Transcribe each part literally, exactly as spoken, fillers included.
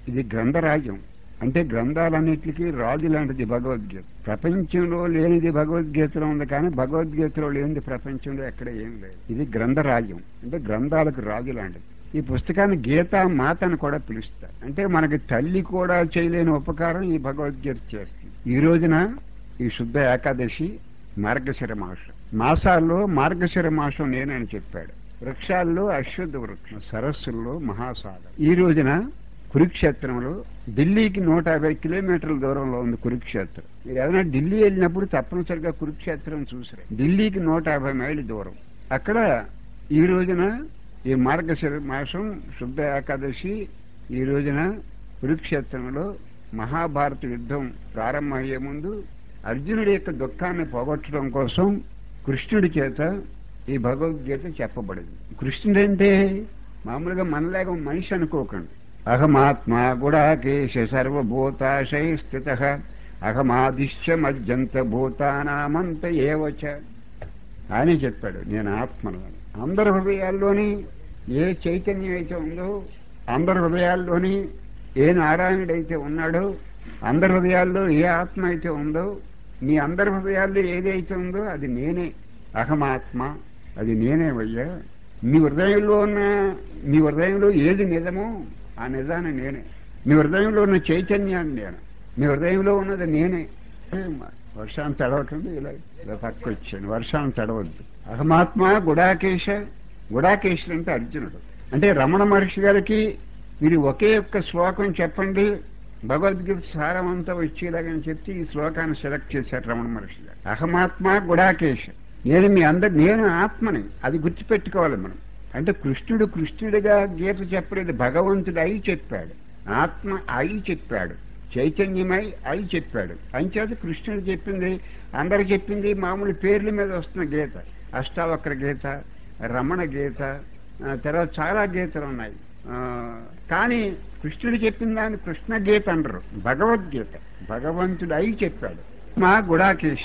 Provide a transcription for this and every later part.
ఇది గ్రంథరాజ్యం. అంటే గ్రంథాలన్నిటికీ రాజు లాంటిది భగవద్గీత. ప్రపంచంలో లేనిది భగవద్గీతలో ఉంది, కానీ భగవద్గీతలో లేనిది ప్రపంచంలో ఎక్కడ ఏం లేదు. ఇది గ్రంథరాజ్యం, అంటే గ్రంథాలకు రాజు లాంటిది. ఈ పుస్తకాన్ని గీతా మాత అని కూడా పిలుస్తారు. అంటే మనకి తల్లి కూడా చేయలేని ఉపకారం ఈ భగవద్గీత చేస్తుంది. ఈ రోజున ఈ శుద్ధ ఏకాదశి, మార్గశిర మాసం. మాసాల్లో మార్గశిర మాసం నేనని చెప్పాడు. వృక్షాల్లో అశ్వద్ధ వృక్షం, సరస్సుల్లో మహాసాగర్. ఈ రోజున కురుక్షేత్రంలో, ఢిల్లీకి నూట యాభై కిలోమీటర్ల దూరంలో ఉంది కురుక్షేత్రం. మీరు ఏదైనా ఢిల్లీ వెళ్ళినప్పుడు తప్పనిసరిగా కురుక్షేత్రం చూసారు. ఢిల్లీకి నూట యాభై మైళ్ళు దూరం. అక్కడ ఈ రోజున ఈ మార్గశిర మాసం శుద్ధ ఏకాదశి ఈ రోజున కురుక్షేత్రంలో మహాభారత యుద్ధం ప్రారంభమయ్యే ముందు అర్జునుడి యొక్క దుఃఖాన్ని పోగొట్టడం కోసం కృష్ణుడి చేత ఈ భగవద్గీత చెప్పబడింది. కృష్ణుడు అంటే మామూలుగా మనలాగా మనిషి అనుకోకండి. అహమాత్మా గుడాకేశ సర్వభూతాశై స్థిత అహమాదిశ్య మజ్జంత భూతానామంత ఏవచ. ఆయనే చెప్పాడు నేను ఆత్మను అని. అందరి హృదయాల్లోని ఏ చైతన్యం అయితే ఉందో, అందరి హృదయాల్లోని ఏ నారాయణుడైతే ఉన్నాడో, అందరి హృదయాల్లో ఏ ఆత్మ అయితే ఉందో, మీ అందరి హృదయాల్లో ఏదైతే ఉందో అది నేనే. అహమాత్మ, అది నేనే వయ్యా. మీ హృదయంలో ఉన్న మీ హృదయంలో ఏది నిజమో ఆ నిజాన్ని నేనే. మీ హృదయంలో ఉన్న చైతన్యాన్ని నేను. మీ హృదయంలో ఉన్నది నేనే. వర్షాన్ని తడవకండి, ఇలా ఇలా పక్క వచ్చాను. వర్షాన్ని తడవద్దు. అహమాత్మ గుడాకేశ. గుడాకేశుడు అంటే అర్జునుడు. అంటే రమణ మహర్షి గారికి మీరు ఒకే ఒక్క శ్లోకం చెప్పండి భగవద్గీత సారమంతా వచ్చేలాగని చెప్తే ఈ శ్లోకాన్ని సెలెక్ట్ చేశారు రమణ మహర్షి గారు. అహమాత్మ గుడాకేశ. నేను మీ అందరు, నేను ఆత్మని. అది గుర్తుపెట్టుకోవాలి మనం. అంటే కృష్ణుడు కృష్ణుడిగా గీత చెప్పలేదు, భగవంతుడు అయి చెప్పాడు. ఆత్మ అయి చెప్పాడు, చైతన్యమై అయి చెప్పాడు. అంచేత కృష్ణుడు చెప్పింది అందరు చెప్పింది మామూలు పేర్ల మీద వస్తున్న గీత. అష్టావక్ర గీత, రమణ గీత, తర్వాత చాలా గీతలు ఉన్నాయి. కానీ కృష్ణుడు చెప్పిన దాన్ని కృష్ణ గీత అంటారు, భగవద్గీత. భగవంతుడు అయి చెప్పాడు. మా గుడాకేశ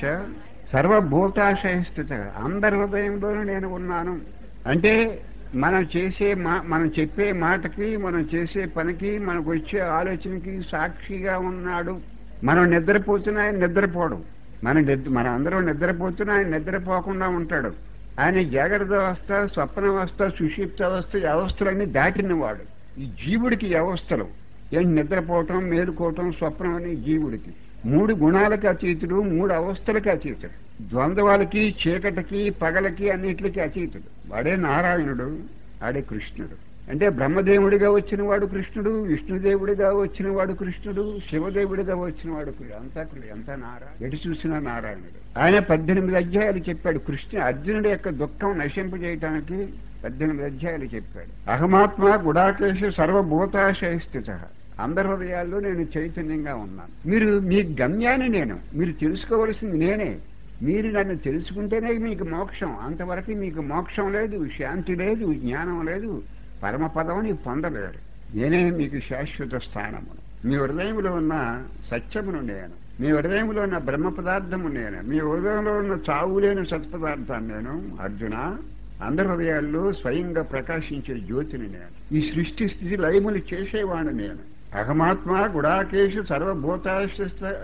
సర్వభూతాశయ స్థిత. అందరి హృదయంలోనూ నేను ఉన్నాను. అంటే మనం చేసే మా మనం చెప్పే మాటకి, మనం చేసే పనికి, మనకు వచ్చే ఆలోచనకి సాక్షిగా ఉన్నాడు. మనం నిద్రపోతున్నా ఆయన నిద్రపోవడం. మన నిద్ర మన అందరం నిద్రపోతున్నా ఆయన నిద్రపోకుండా ఉంటాడు. ఆయన జాగ్రత్త అవస్థ, స్వప్న అవస్థ, సుషిప్త అవస్థ, ఈ అవస్థలన్నీ దాటినవాడు. ఈ జీవుడికి అవస్థలు ఏంటి? నిద్రపోవటం, మేలుకోవటం, స్వప్నం అని జీవుడికి. మూడు గుణాలకి అతీతుడు, మూడు అవస్థలకి అతీతుడు. ద్వంద్వాలకి, చీకటికి, పగలకి, అన్నిటికి అతీతుడు. వాడే నారాయణుడు, ఆడే కృష్ణుడు. అంటే బ్రహ్మదేవుడిగా వచ్చిన వాడు కృష్ణుడు, విష్ణుదేవుడిగా వచ్చిన వాడు కృష్ణుడు, శివదేవుడిగా వచ్చిన వాడు అంతా అంతా నారాయణ. ఎటు చూసినా నారాయణుడు. ఆయన పద్దెనిమిది అధ్యాయాలు చెప్పాడు. కృష్ణ అర్జునుడి యొక్క దుఃఖం నశింపజేయటానికి పద్దెనిమిది అధ్యాయాలు చెప్పాడు. అహమాత్మ గుడాకేశ సర్వభూతాశయ స్థిత. అందరి హృదయాల్లో నేను చైతన్యంగా ఉన్నాను. మీరు మీ గమ్యాన్ని నేను, మీరు తెలుసుకోవలసింది నేనే. మీరు నన్ను తెలుసుకుంటేనే మీకు మోక్షం. అంతవరకు మీకు మోక్షం లేదు, శాంతి లేదు, జ్ఞానం లేదు, పరమపదం పొందలేరు. నేనే మీకు శాశ్వత స్థానమును. మీ హృదయంలో ఉన్న సత్యమును నేను, మీ హృదయంలో ఉన్న బ్రహ్మ పదార్థము నేను, మీ హృదయంలో ఉన్న చావులేని సత్పదార్థాన్ని నేను. అర్జున, అందరి హృదయాల్లో స్వయంగా ప్రకాశించే జ్యోతిని నేను. ఈ సృష్టి స్థితి లయములు చేసేవాడు నేను. అహమాత్మ గుడాకేశ సర్వభూతాశ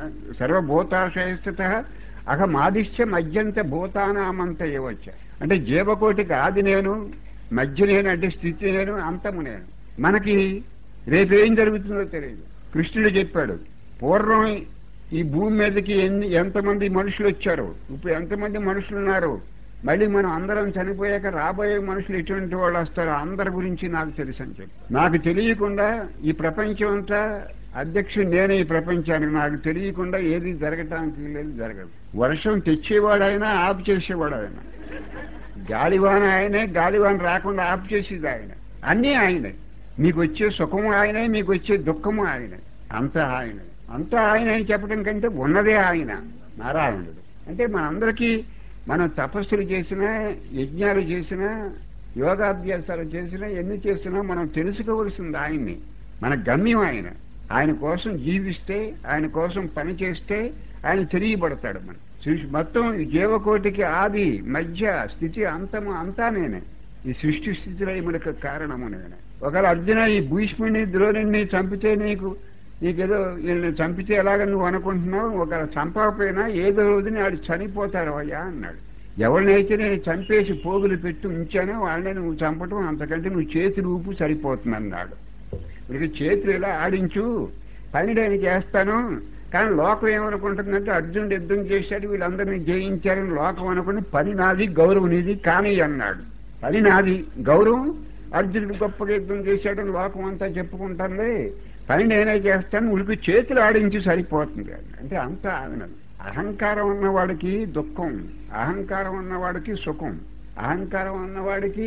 సర్వభూతాశయస్థిత అహమాదిశ్య మధ్యంత భూతానామంత ఏవచ్చ. అంటే జీవకోటికి ఆది నేను, మధ్య నేను, అంటే స్థితి నేను, అంతము నేను. మనకి రేపేం జరుగుతుందో తెలియదు. కృష్ణుడు చెప్పాడు, పూర్వం ఈ భూమి మీదకి ఎన్ని ఎంతమంది మనుషులు వచ్చారు, ఇప్పుడు ఎంతమంది మనుషులు ఉన్నారు, మళ్ళీ మనం అందరం చనిపోయాక రాబోయే మనుషులు ఎటువంటి వాళ్ళు వస్తారో అందరి గురించి నాకు తెలుసు అని చెప్పి. నాకు తెలియకుండా ఈ ప్రపంచం అంతా అధ్యక్షుడు నేనే. ఈ ప్రపంచానికి నాకు తెలియకుండా ఏది జరగటానికి లేదు, జరగదు. వర్షం తెచ్చేవాడైనా ఆపు చేసేవాడు ఆయన, గాలివాన ఆయనే, గాలివాన రాకుండా ఆపు చేసేది ఆయన. అన్నీ ఆయనే. మీకు వచ్చే సుఖము ఆయనే, మీకు వచ్చే దుఃఖము ఆయనే. అంతా ఆయనే. అంతా ఆయన అని చెప్పడం కంటే ఉన్నదే ఆయన, నారాయణుడు. అంటే మనందరికీ మనం తపస్సులు చేసినా, యజ్ఞాలు చేసినా, యోగాభ్యాసాలు చేసినా, ఎన్ని చేసినా మనం తెలుసుకోవలసింది ఆయన్ని. మన గమ్యం ఆయన. ఆయన కోసం జీవిస్తే, ఆయన కోసం పని చేస్తే ఆయన తెలియబడతాడు. మనం మొత్తం ఈ జీవకోటికి ఆది, మధ్య, స్థితి, అంతము అంతా నేనే. ఈ సృష్టి స్థితిలో మనకు కారణము నేనే. ఒకవేళ అర్జున ఈ భీష్ముడిని ద్రోణుడిని చంపితే నీకు నీకేదో వీళ్ళని చంపితే ఎలాగ నువ్వు అనుకుంటున్నావు, ఒకవేళ చంపకపోయినా ఏదో రోజుని వాడు చనిపోతారు అయ్యా అన్నాడు. ఎవరినైతే నేను చంపేసి పోగులు పెట్టి ఉంచానో వాళ్ళని నువ్వు చంపటం అంతకంటే నువ్వు చేతులు ఊపు సరిపోతుంది అన్నాడు. ఇక చేతులు ఇలా ఆడించు, పని నేను చేస్తాను, కానీ లోకం ఏమనుకుంటుందంటే అర్జునుడు యుద్ధం చేశాడు వీళ్ళందరినీ జయించారని లోకం అనుకుని పని నాది గౌరవం నీది కానీ అన్నాడు. పని నాది గౌరవం, అర్జునుడు గొప్పగా యుద్ధం చేశాడని లోకం అంతా చెప్పుకుంటుంది, పని నేనే చేస్తాను, ఉలికి చేతులు ఆడించి సరిపోతుంది. అంటే అంత ఆగినది. అహంకారం ఉన్నవాడికి దుఃఖం, అహంకారం ఉన్నవాడికి సుఖం, అహంకారం ఉన్నవాడికి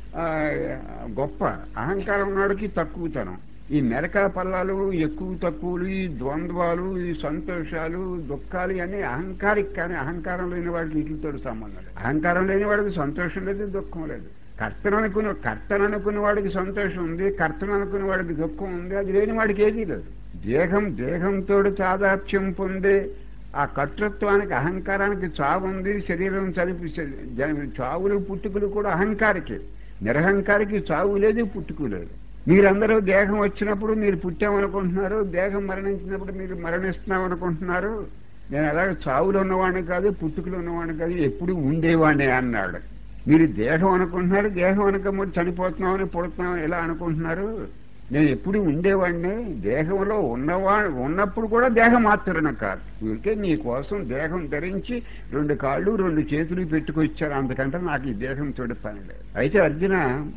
గొప్ప, అహంకారం ఉన్నవాడికి తక్కువతనం. ఈ మెరకల పల్లాలు, ఎక్కువ తక్కువలు, ఈ ద్వంద్వాలు, ఈ సంతోషాలు, దుఃఖాలు అన్నీ అహంకారికి, కానీ అహంకారం లేని వాడికి వీటితో సంబంధం లేదు. అహంకారం లేని వాడికి సంతోషం లేదు, దుఃఖం లేదు. కర్తను అనుకునే కర్తను అనుకున్న వాడికి సంతోషం ఉంది, కర్తను అనుకున్న వాడికి దుఃఖం ఉంది, అది లేని వాడికి ఏదీ లేదు. దేహం దేహంతో తాదాత్మ్యం పొందే ఆ కర్తృత్వానికి, అహంకారానికి చావు ఉంది. శరీరం చనిపి చావులు పుట్టుకులు కూడా అహంకారికే, నిరహంకారికి చావు లేదు, పుట్టుకు లేదు. మీరందరూ దేహం వచ్చినప్పుడు మీరు పుట్టామనుకుంటున్నారు, దేహం మరణించినప్పుడు మీరు మరణిస్తున్నాం అనుకుంటున్నారు. నేను అలాగే చావులు ఉన్నవాడిని కాదు, పుట్టుకులు ఉన్నవాడిని కాదు, ఎప్పుడు ఉండేవాడిని అన్నాడు. మీరు దేహం అనుకుంటున్నారు, దేహం అనుకోమని చనిపోతున్నామని పుడుతున్నామని ఎలా అనుకుంటున్నారు, నేను ఎప్పుడు ఉండేవాడిని. దేహంలో ఉన్నవా ఉన్నప్పుడు కూడా దేహం మాత్రమే కాదు, ఇంకే నీ కోసం దేహం ధరించి రెండు కాళ్ళు రెండు చేతులు పెట్టుకొచ్చారు, అంతకంటే నాకు ఈ దేహం తోడు పని లేదు. అయితే అర్జున,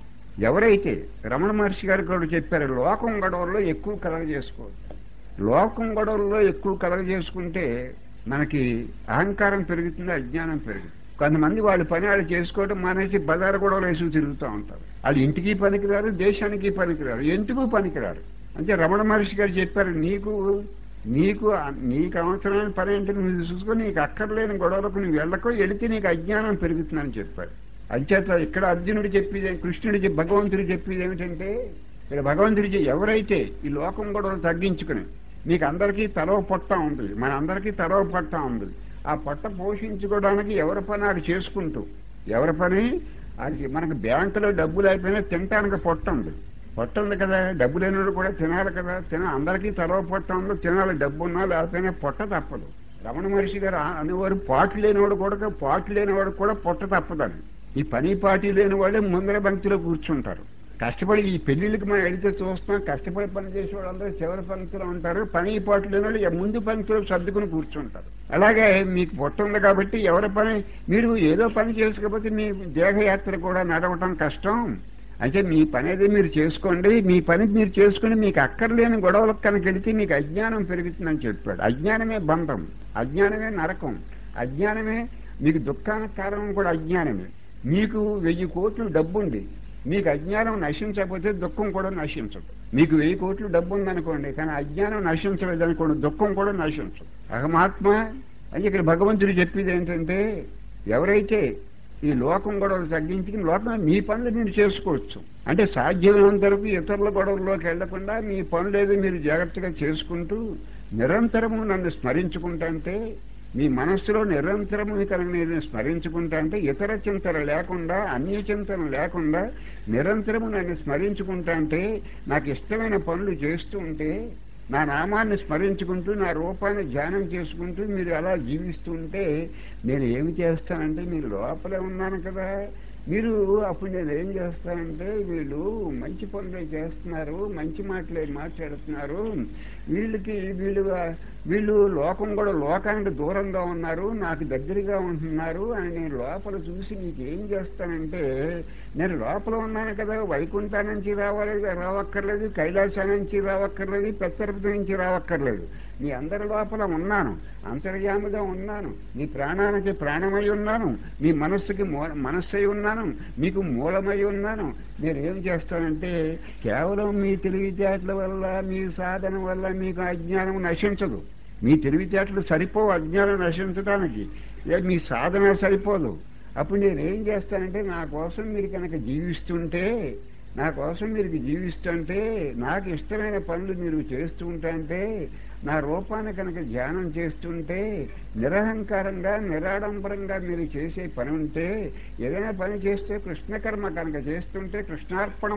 ఎవరైతే రమణ మహర్షి గారు కూడా చెప్పారు, లోకం గొడవల్లో ఎక్కువ కలగ చేసుకోవచ్చు. లోకం గొడవల్లో ఎక్కువ కలగ చేసుకుంటే మనకి అహంకారం పెరుగుతుంది, అజ్ఞానం పెరుగుతుంది. కొంతమంది వాళ్ళ పని వాళ్ళు చేసుకోవడం మానేసి బజారు గొడవలు వేసి తిరుగుతూ ఉంటారు. వాళ్ళు ఇంటికి పనికిరారు, దేశానికి పనికిరారు, ఎందుకు పనికిరారు. అంటే రమణ మహర్షి గారు చెప్పారు, నీకు నీకు నీకు అవసరమైన పని ఏంటో నువ్వు చూసుకొని, నీకు అక్కర్లేని గొడవలకు నువ్వు వెళ్ళకో, వెళితే నీకు అజ్ఞానం పెరుగుతుందని చెప్పారు. అంచేత ఇక్కడ అర్జునుడు చెప్పేది, కృష్ణుడు భగవంతుడు చెప్పేది ఏమిటంటే, ఇక్కడ భగవంతుడి ఎవరైతే ఈ లోకం గొడవలు తగ్గించుకుని, మీకు అందరికీ తలవ పొట్ట ఉంది, మన అందరికీ తలవ పొట్ట ఉంది, ఆ పొట్ట పోషించుకోవడానికి ఎవరి పని అది చేసుకుంటూ, ఎవరి పని అది. మనకు బ్యాంకులో డబ్బులు అయిపోయినా తినటానికి పొట్ట ఉంది, పొట్ట ఉంది కదా, డబ్బు లేనివాడు కూడా తినాలి కదా, తిన అందరికీ తలవ పొట్ట ఉంది, తినాలి, డబ్బు ఉన్నా లేకపోయినా పొట్ట తప్పదు. రమణ మహర్షి గారు అనేవారు, పాటు లేనివాడు కూడా పాటు లేనివాడు కూడా పొట్ట తప్పదని. ఈ పని పాటి లేని వాళ్ళే ముందర పంక్తిలో కూర్చుంటారు. కష్టపడి ఈ పెళ్లిళ్ళకి మనం వెళితే చూస్తాం, కష్టపడి పని చేసే వాళ్ళందరూ చివరి పంక్తిలో ఉంటారు, పని పాటు లేని వాళ్ళు ముందు పంక్తిలో సర్దుకుని కూర్చుంటారు. అలాగే మీకు పొట్ట ఉంది కాబట్టి ఎవరి పని మీరు ఏదో పని చేసుకోకపోతే మీ దేహయాత్ర కూడా నడవటం కష్టం. అయితే మీ పని అయితే మీరు చేసుకోండి, మీ పని మీరు చేసుకుని మీకు అక్కర్లేని గొడవలకు కనుక వెళితే మీకు అజ్ఞానం పెరుగుతుందని చెప్పాడు. అజ్ఞానమే బంధం, అజ్ఞానమే నరకం, అజ్ఞానమే మీకు దుఃఖానికి కారణం కూడా అజ్ఞానమే. మీకు వెయ్యి కోట్లు డబ్బుంది, మీకు అజ్ఞానం నశించకపోతే దుఃఖం కూడా నశించదు. మీకు వెయ్యి కోట్లు డబ్బు ఉందనుకోండి, కానీ అజ్ఞానం నశించలేదనుకోండి, దుఃఖం కూడా నశించదు. అహమాత్మ అని ఇక్కడ భగవంతుడు చెప్పేది ఏంటంటే, ఎవరైతే ఈ లోకం గొడవలు తగ్గించుకుని లోకం మీ పనులు మీరు చేసుకోవచ్చు. అంటే సాధ్యమైనంత వరకు ఇతరుల గొడవల్లోకి వెళ్లకుండా మీ పనులేదో మీరు జాగ్రత్తగా చేసుకుంటూ నిరంతరము నన్ను స్మరించుకుంటే, మీ మనస్సులో నిరంతరము కనుక నేను స్మరించుకుంటా అంటే, ఇతర చింతన లేకుండా, అన్య చింతన లేకుండా నిరంతరము నన్ను స్మరించుకుంటా అంటే, నాకు ఇష్టమైన పనులు చేస్తూ ఉంటే, నా నామాన్ని స్మరించుకుంటూ, నా రూపాన్ని ధ్యానం చేసుకుంటూ మీరు అలా జీవిస్తూ ఉంటే, నేను ఏమి చేస్తానంటే, మీరు లోపలే ఉన్నాను కదా, మీరు అప్పుడు నేను ఏం చేస్తానంటే, వీళ్ళు మంచి పనులే చేస్తున్నారు, మంచి మాటలే మాట్లాడుతున్నారు, వీళ్ళకి వీళ్ళు వీళ్ళు లోకం కూడా లోకానికి దూరంగా ఉన్నారు, నాకు దగ్గరగా ఉంటున్నారు అని నేను లోపల చూసి మీకు ఏం చేస్తానంటే, నేను లోపల ఉన్నాను కదా, వైకుంఠా నుంచి రావాలి రావక్కర్లేదు, కైలాసా నుంచి రావక్కర్లేదు, పెత్తరపతి నుంచి రావక్కర్లేదు, మీ అందరి లోపల ఉన్నాను, అంతర్యామిగా ఉన్నాను, మీ ప్రాణానికి ప్రాణమై ఉన్నాను, మీ మనస్సుకి మనస్సై ఉన్నాను, మీకు మూలమై ఉన్నాను. నేను ఏం చేస్తానంటే, కేవలం మీ తెలివితేటల వల్ల, మీ సాధన వల్ల మీకు అజ్ఞానం నశించదు. మీ తెలివితేటలు సరిపోవు అజ్ఞానం నశించడానికి, మీ సాధన సరిపోదు. అప్పుడు నేనేం చేస్తానంటే, నా కోసం మీరు కనుక జీవిస్తుంటే, నా కోసం మీరు జీవిస్తుంటే, నాకు ఇష్టమైన పనులు మీరు చేస్తూ ఉంటే, నా రూపాన్ని కనుక ధ్యానం చేస్తుంటే, నిరహంకారంగా నిరాడంబరంగా మీరు చేసే పని ఉంటే, ఏదైనా పని చేస్తే కృష్ణకర్మ కనుక చేస్తుంటే, కృష్ణార్పణం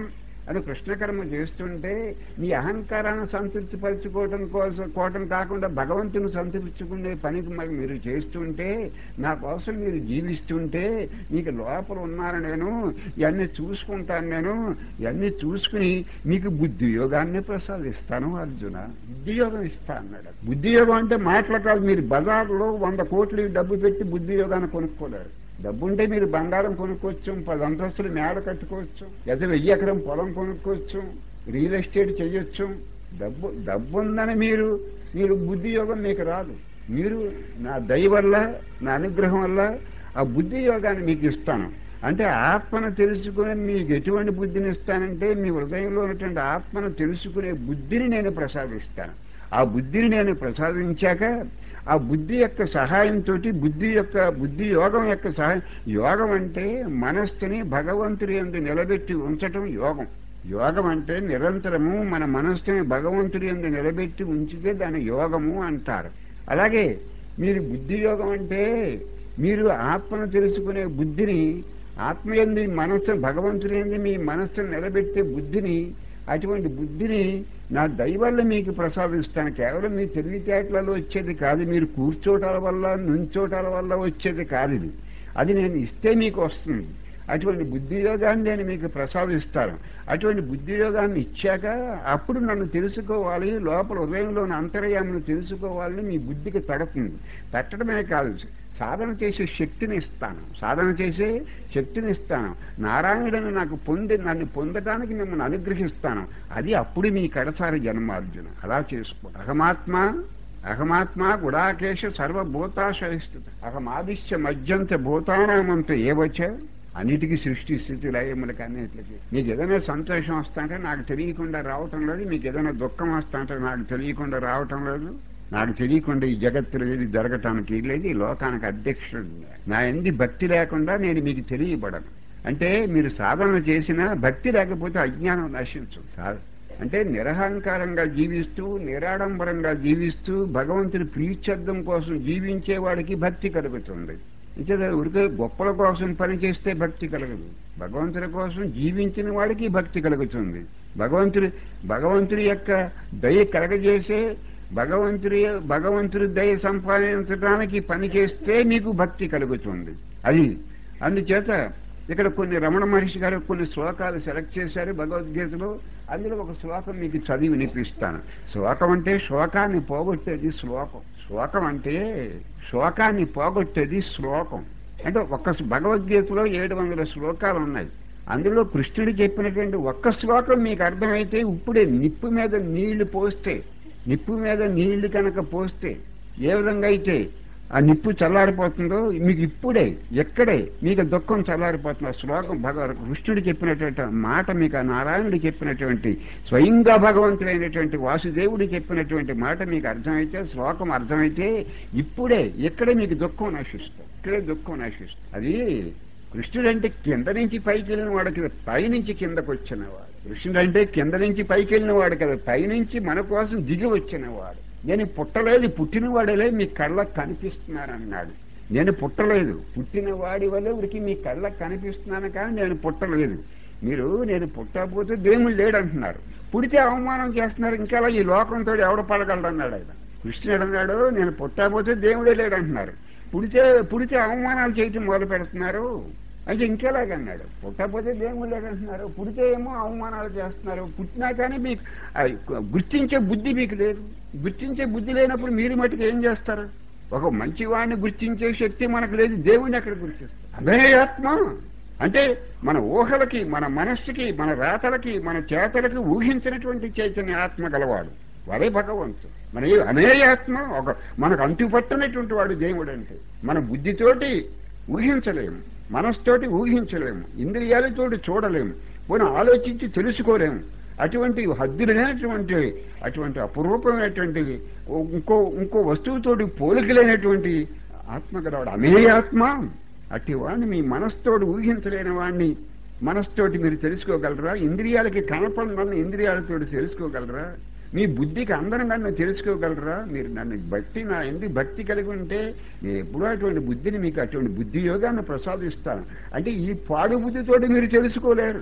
అని కృష్ణకర్మ చేస్తుంటే మీ అహంకారాన్ని సంతృప్తి పరచుకోవడం కోసం కోవటం కాకుండా భగవంతుని సంతృప్తించుకునే పనికి మరి మీరు చేస్తుంటే, నా కోసం మీరు జీవిస్తుంటే, మీకు లోపల ఉన్నాను నేను, ఇవన్నీ చూసుకుంటాను నేను, ఇవన్నీ చూసుకుని మీకు బుద్ధి యోగాన్ని ప్రసాదిస్తాను అర్జున. బుద్ధి యోగం ఇస్తా అన్నాడు. బుద్ధి యోగం అంటే మాటలు కాదు. మీరు బజార్లో వంద కోట్లు డబ్బు పెట్టి బుద్ధి యోగాన్ని కొనుక్కోలేరు. డబ్బుంటే మీరు బంగారం కొనుక్కోవచ్చు, పది అంతస్తులు మేడ కట్టుకోవచ్చు, లేదా వెయ్యి ఎకరం పొలం కొనుక్కోవచ్చు, రియల్ ఎస్టేట్ చేయొచ్చు. డబ్బు డబ్బు ఉందని మీరు మీరు బుద్ధి యోగం మీకు రాదు. మీరు నా దయ వల్ల, నా అనుగ్రహం వల్ల ఆ బుద్ధి యోగాన్ని మీకు ఇస్తాను. అంటే ఆత్మను తెలుసుకుని మీకు ఎటువంటి బుద్ధిని ఇస్తానంటే, మీ హృదయంలో ఉన్నటువంటి ఆత్మను తెలుసుకునే బుద్ధిని నేను ప్రసాదిస్తాను. ఆ బుద్ధిని నేను ప్రసాదించాక ఆ బుద్ధి యొక్క సహాయంతో, బుద్ధి యొక్క బుద్ధి యోగం యొక్క సహాయం, యోగం అంటే మనస్సుని భగవంతుడి యందు నిలబెట్టి ఉంచటం యోగం. యోగం అంటే నిరంతరము మన మనస్సుని భగవంతుడి యందు నిలబెట్టి ఉంచితే దాన్ని యోగము అంటారు. అలాగే మీరు బుద్ధి యోగం అంటే మీరు ఆత్మను తెలుసుకునే బుద్ధిని, ఆత్మయందు మనస్సు భగవంతుడి యందు మీ మనస్సును నిలబెట్టే బుద్ధిని, అటువంటి బుద్ధిని నా దయ వల్ల మీకు ప్రసాదిస్తాను. కేవలం మీ తెలివితేటలలో వచ్చేది కాదు, మీరు కూర్చోటాల వల్ల నుంచోటాల వల్ల వచ్చేది కాదు. ఇది అది నేను ఇస్తే మీకు వస్తుంది. అటువంటి బుద్ధి యోగాన్ని నేను మీకు ప్రసాదిస్తాను. అటువంటి బుద్ధి యోగాన్ని ఇచ్చాక అప్పుడు నన్ను తెలుసుకోవాలి, లోపల హృదయంలోని అంతర్యాన్ని తెలుసుకోవాలని మీ బుద్ధికి తడుతుంది. తట్టడమే కాదు, సాధన చేసే శక్తిని ఇస్తాను. సాధన చేసే శక్తిని ఇస్తాను. నారాయణుడని నాకు పొంది నన్ను పొందటానికి మిమ్మల్ని అనుగ్రహిస్తాను. అది అప్పుడు మీ కడసారి జన్మార్జున. అలా చేసుకో. అహమాత్మ అహమాత్మ గుడాకేశ సర్వభూతాశయస్థిత అహమాదిశ్య మధ్యంత భూతానామంత ఏవచ్చ. అన్నిటికీ సృష్టి స్థితి లయములకు అన్నిటికి. మీకు ఏదైనా సంతోషం వస్తాంటే నాకు తెలియకుండా రావటం లేదు, మీకు ఏదైనా దుఃఖం వస్తాంటే నాకు తెలియకుండా రావటం లేదు. నాకు తెలియకుండా ఈ జగత్తులో ఏది జరగటానికి లేదు. ఈ లోకానికి అధ్యక్షుడు నా ఎందు భక్తి లేకుండా నేను మీకు తెలియబడను. అంటే మీరు సాధన చేసినా భక్తి లేకపోతే అజ్ఞానం నశించు. అంటే నిరహంకారంగా జీవిస్తూ, నిరాడంబరంగా జీవిస్తూ, భగవంతుని ప్రీత్యర్థం కోసం జీవించేవాడికి భక్తి కలుగుతుంది. అంటే ఉరికే గొప్పల కోసం పనిచేస్తే భక్తి కలగదు. భగవంతుని కోసం జీవించిన వాడికి భక్తి కలుగుతుంది. భగవంతుడి భగవంతుడి యొక్క దయ కలగజేసే, భగవంతుడి భగవంతుడి దయ సంపాదించడానికి పని చేస్తే మీకు భక్తి కలుగుతుంది. అది అందుచేత ఇక్కడ కొన్ని రమణ మహర్షి గారు కొన్ని శ్లోకాలు సెలెక్ట్ చేశారు భగవద్గీతలో. అందులో ఒక శ్లోకం మీకు చదివి వినిపిస్తాను. శ్లోకం అంటే శోకాన్ని పోగొట్టేది శ్లోకం. శ్లోకం అంటే శోకాన్ని పోగొట్టేది శ్లోకం. అంటే ఒక్క భగవద్గీతలో ఏడు వందల శ్లోకాలు ఉన్నాయి. అందులో కృష్ణుడు చెప్పినటువంటి ఒక్క శ్లోకం మీకు అర్థమైతే, ఇప్పుడే నిప్పు మీద నీళ్లు పోస్తే, నిప్పు మీద నీళ్లు కనుక పోస్తే ఏ విధంగా అయితే ఆ నిప్పు చల్లారిపోతుందో, మీకు ఇప్పుడే ఎక్కడే మీకు దుఃఖం చల్లారిపోతుంది. ఆ శ్లోకం భగవ కృష్ణుడు చెప్పినటువంటి మాట, మీకు ఆ నారాయణుడు చెప్పినటువంటి స్వయంగా భగవంతుడైనటువంటి వాసుదేవుడు చెప్పినటువంటి మాట మీకు అర్థమైతే, శ్లోకం అర్థమైతే ఇప్పుడే ఎక్కడే మీకు దుఃఖం నశిస్తుంది. ఇక్కడే దుఃఖం నశిస్తుంది. అది కృష్ణుడు అంటే కింద నుంచి పైకి వెళ్ళిన వాడు కదా, పైనుంచి కిందకు వచ్చినవాడు. కృష్ణుడు అంటే కింద నుంచి పైకి వెళ్ళిన వాడు కదా, పైనుంచి మన కోసం దిగి వచ్చినవాడు. నేను పుట్టలేదు, పుట్టినవాడలే మీ కళ్ళకు కనిపిస్తున్నానన్నాడు. నేను పుట్టలేదు, పుట్టిన వాడి వల్ల ఉరికి మీ కళ్ళకు కనిపిస్తున్నాను, కానీ నేను పుట్టలేదు. మీరు నేను పుట్టకపోతే దేవుడు లేడంటున్నారు, పుడితే అవమానం చేస్తున్నారు. ఇంకా ఈ లోకంతో ఎవడ పడగలడన్నాడు ఆయన. కృష్ణుడు అన్నాడు, నేను పుట్టకపోతే దేవుడే లేడంటున్నారు, పుడితే పుడితే అవమానాలు చేయటం మొదలు పెడుతున్నారు. అంటే ఇంకెలాగన్నాడు, పుట్టకపోతే దేవుడు లేదంటున్నారు, పుడితే ఏమో అవమానాలు చేస్తున్నారు. పుట్టినా కానీ మీకు గుర్తించే బుద్ధి మీకు లేదు. గుర్తించే బుద్ధి లేనప్పుడు మీరు మటుకు ఏం చేస్తారు? ఒక మంచివాడిని గుర్తించే శక్తి మనకు లేదు, దేవుడిని ఎక్కడ గుర్తిస్తారు? అదే ఆత్మ అంటే మన ఊహలకి, మన మనస్సుకి, మన రాతలకి, మన చేతలకి ఊహించినటువంటి చైతన్య ఆత్మ గలవాడు వాడే భగవంతుడు. మన అనేయాత్మ ఒక మనకు అంటుపట్టనటువంటి వాడు దేవుడు. అంటే మన బుద్ధితోటి ఊహించలేము, మనస్తోటి ఊహించలేము, ఇంద్రియాలతోటి చూడలేము, పోనీ ఆలోచించి తెలుసుకోలేము. అటువంటి హద్దులు లేనటువంటి, అటువంటి అపురూపమైనటువంటి ఇంకో ఇంకో వస్తువుతోటి పోలికలేనటువంటి ఆత్మ గలవాడు అమేయాత్మ. అట్టి వాడిని మీ మనస్తోటి ఊహించలేని వాడిని మనస్తోటి మీరు తెలుసుకోగలరా? ఇంద్రియాలకి కనపడిన ఇంద్రియాలతోటి తెలుసుకోగలరా? మీ బుద్ధికి అందరం నన్ను తెలుసుకోగలరా? మీరు నన్ను భక్తి నా ఎందుకు భక్తి కలిగి ఉంటే నేను ఎప్పుడూ అటువంటి బుద్ధిని మీకు అటువంటి బుద్ధి యోగాన్ని ప్రసాదిస్తాను. అంటే ఈ పాడు బుద్ధితోటి మీరు తెలుసుకోలేరు.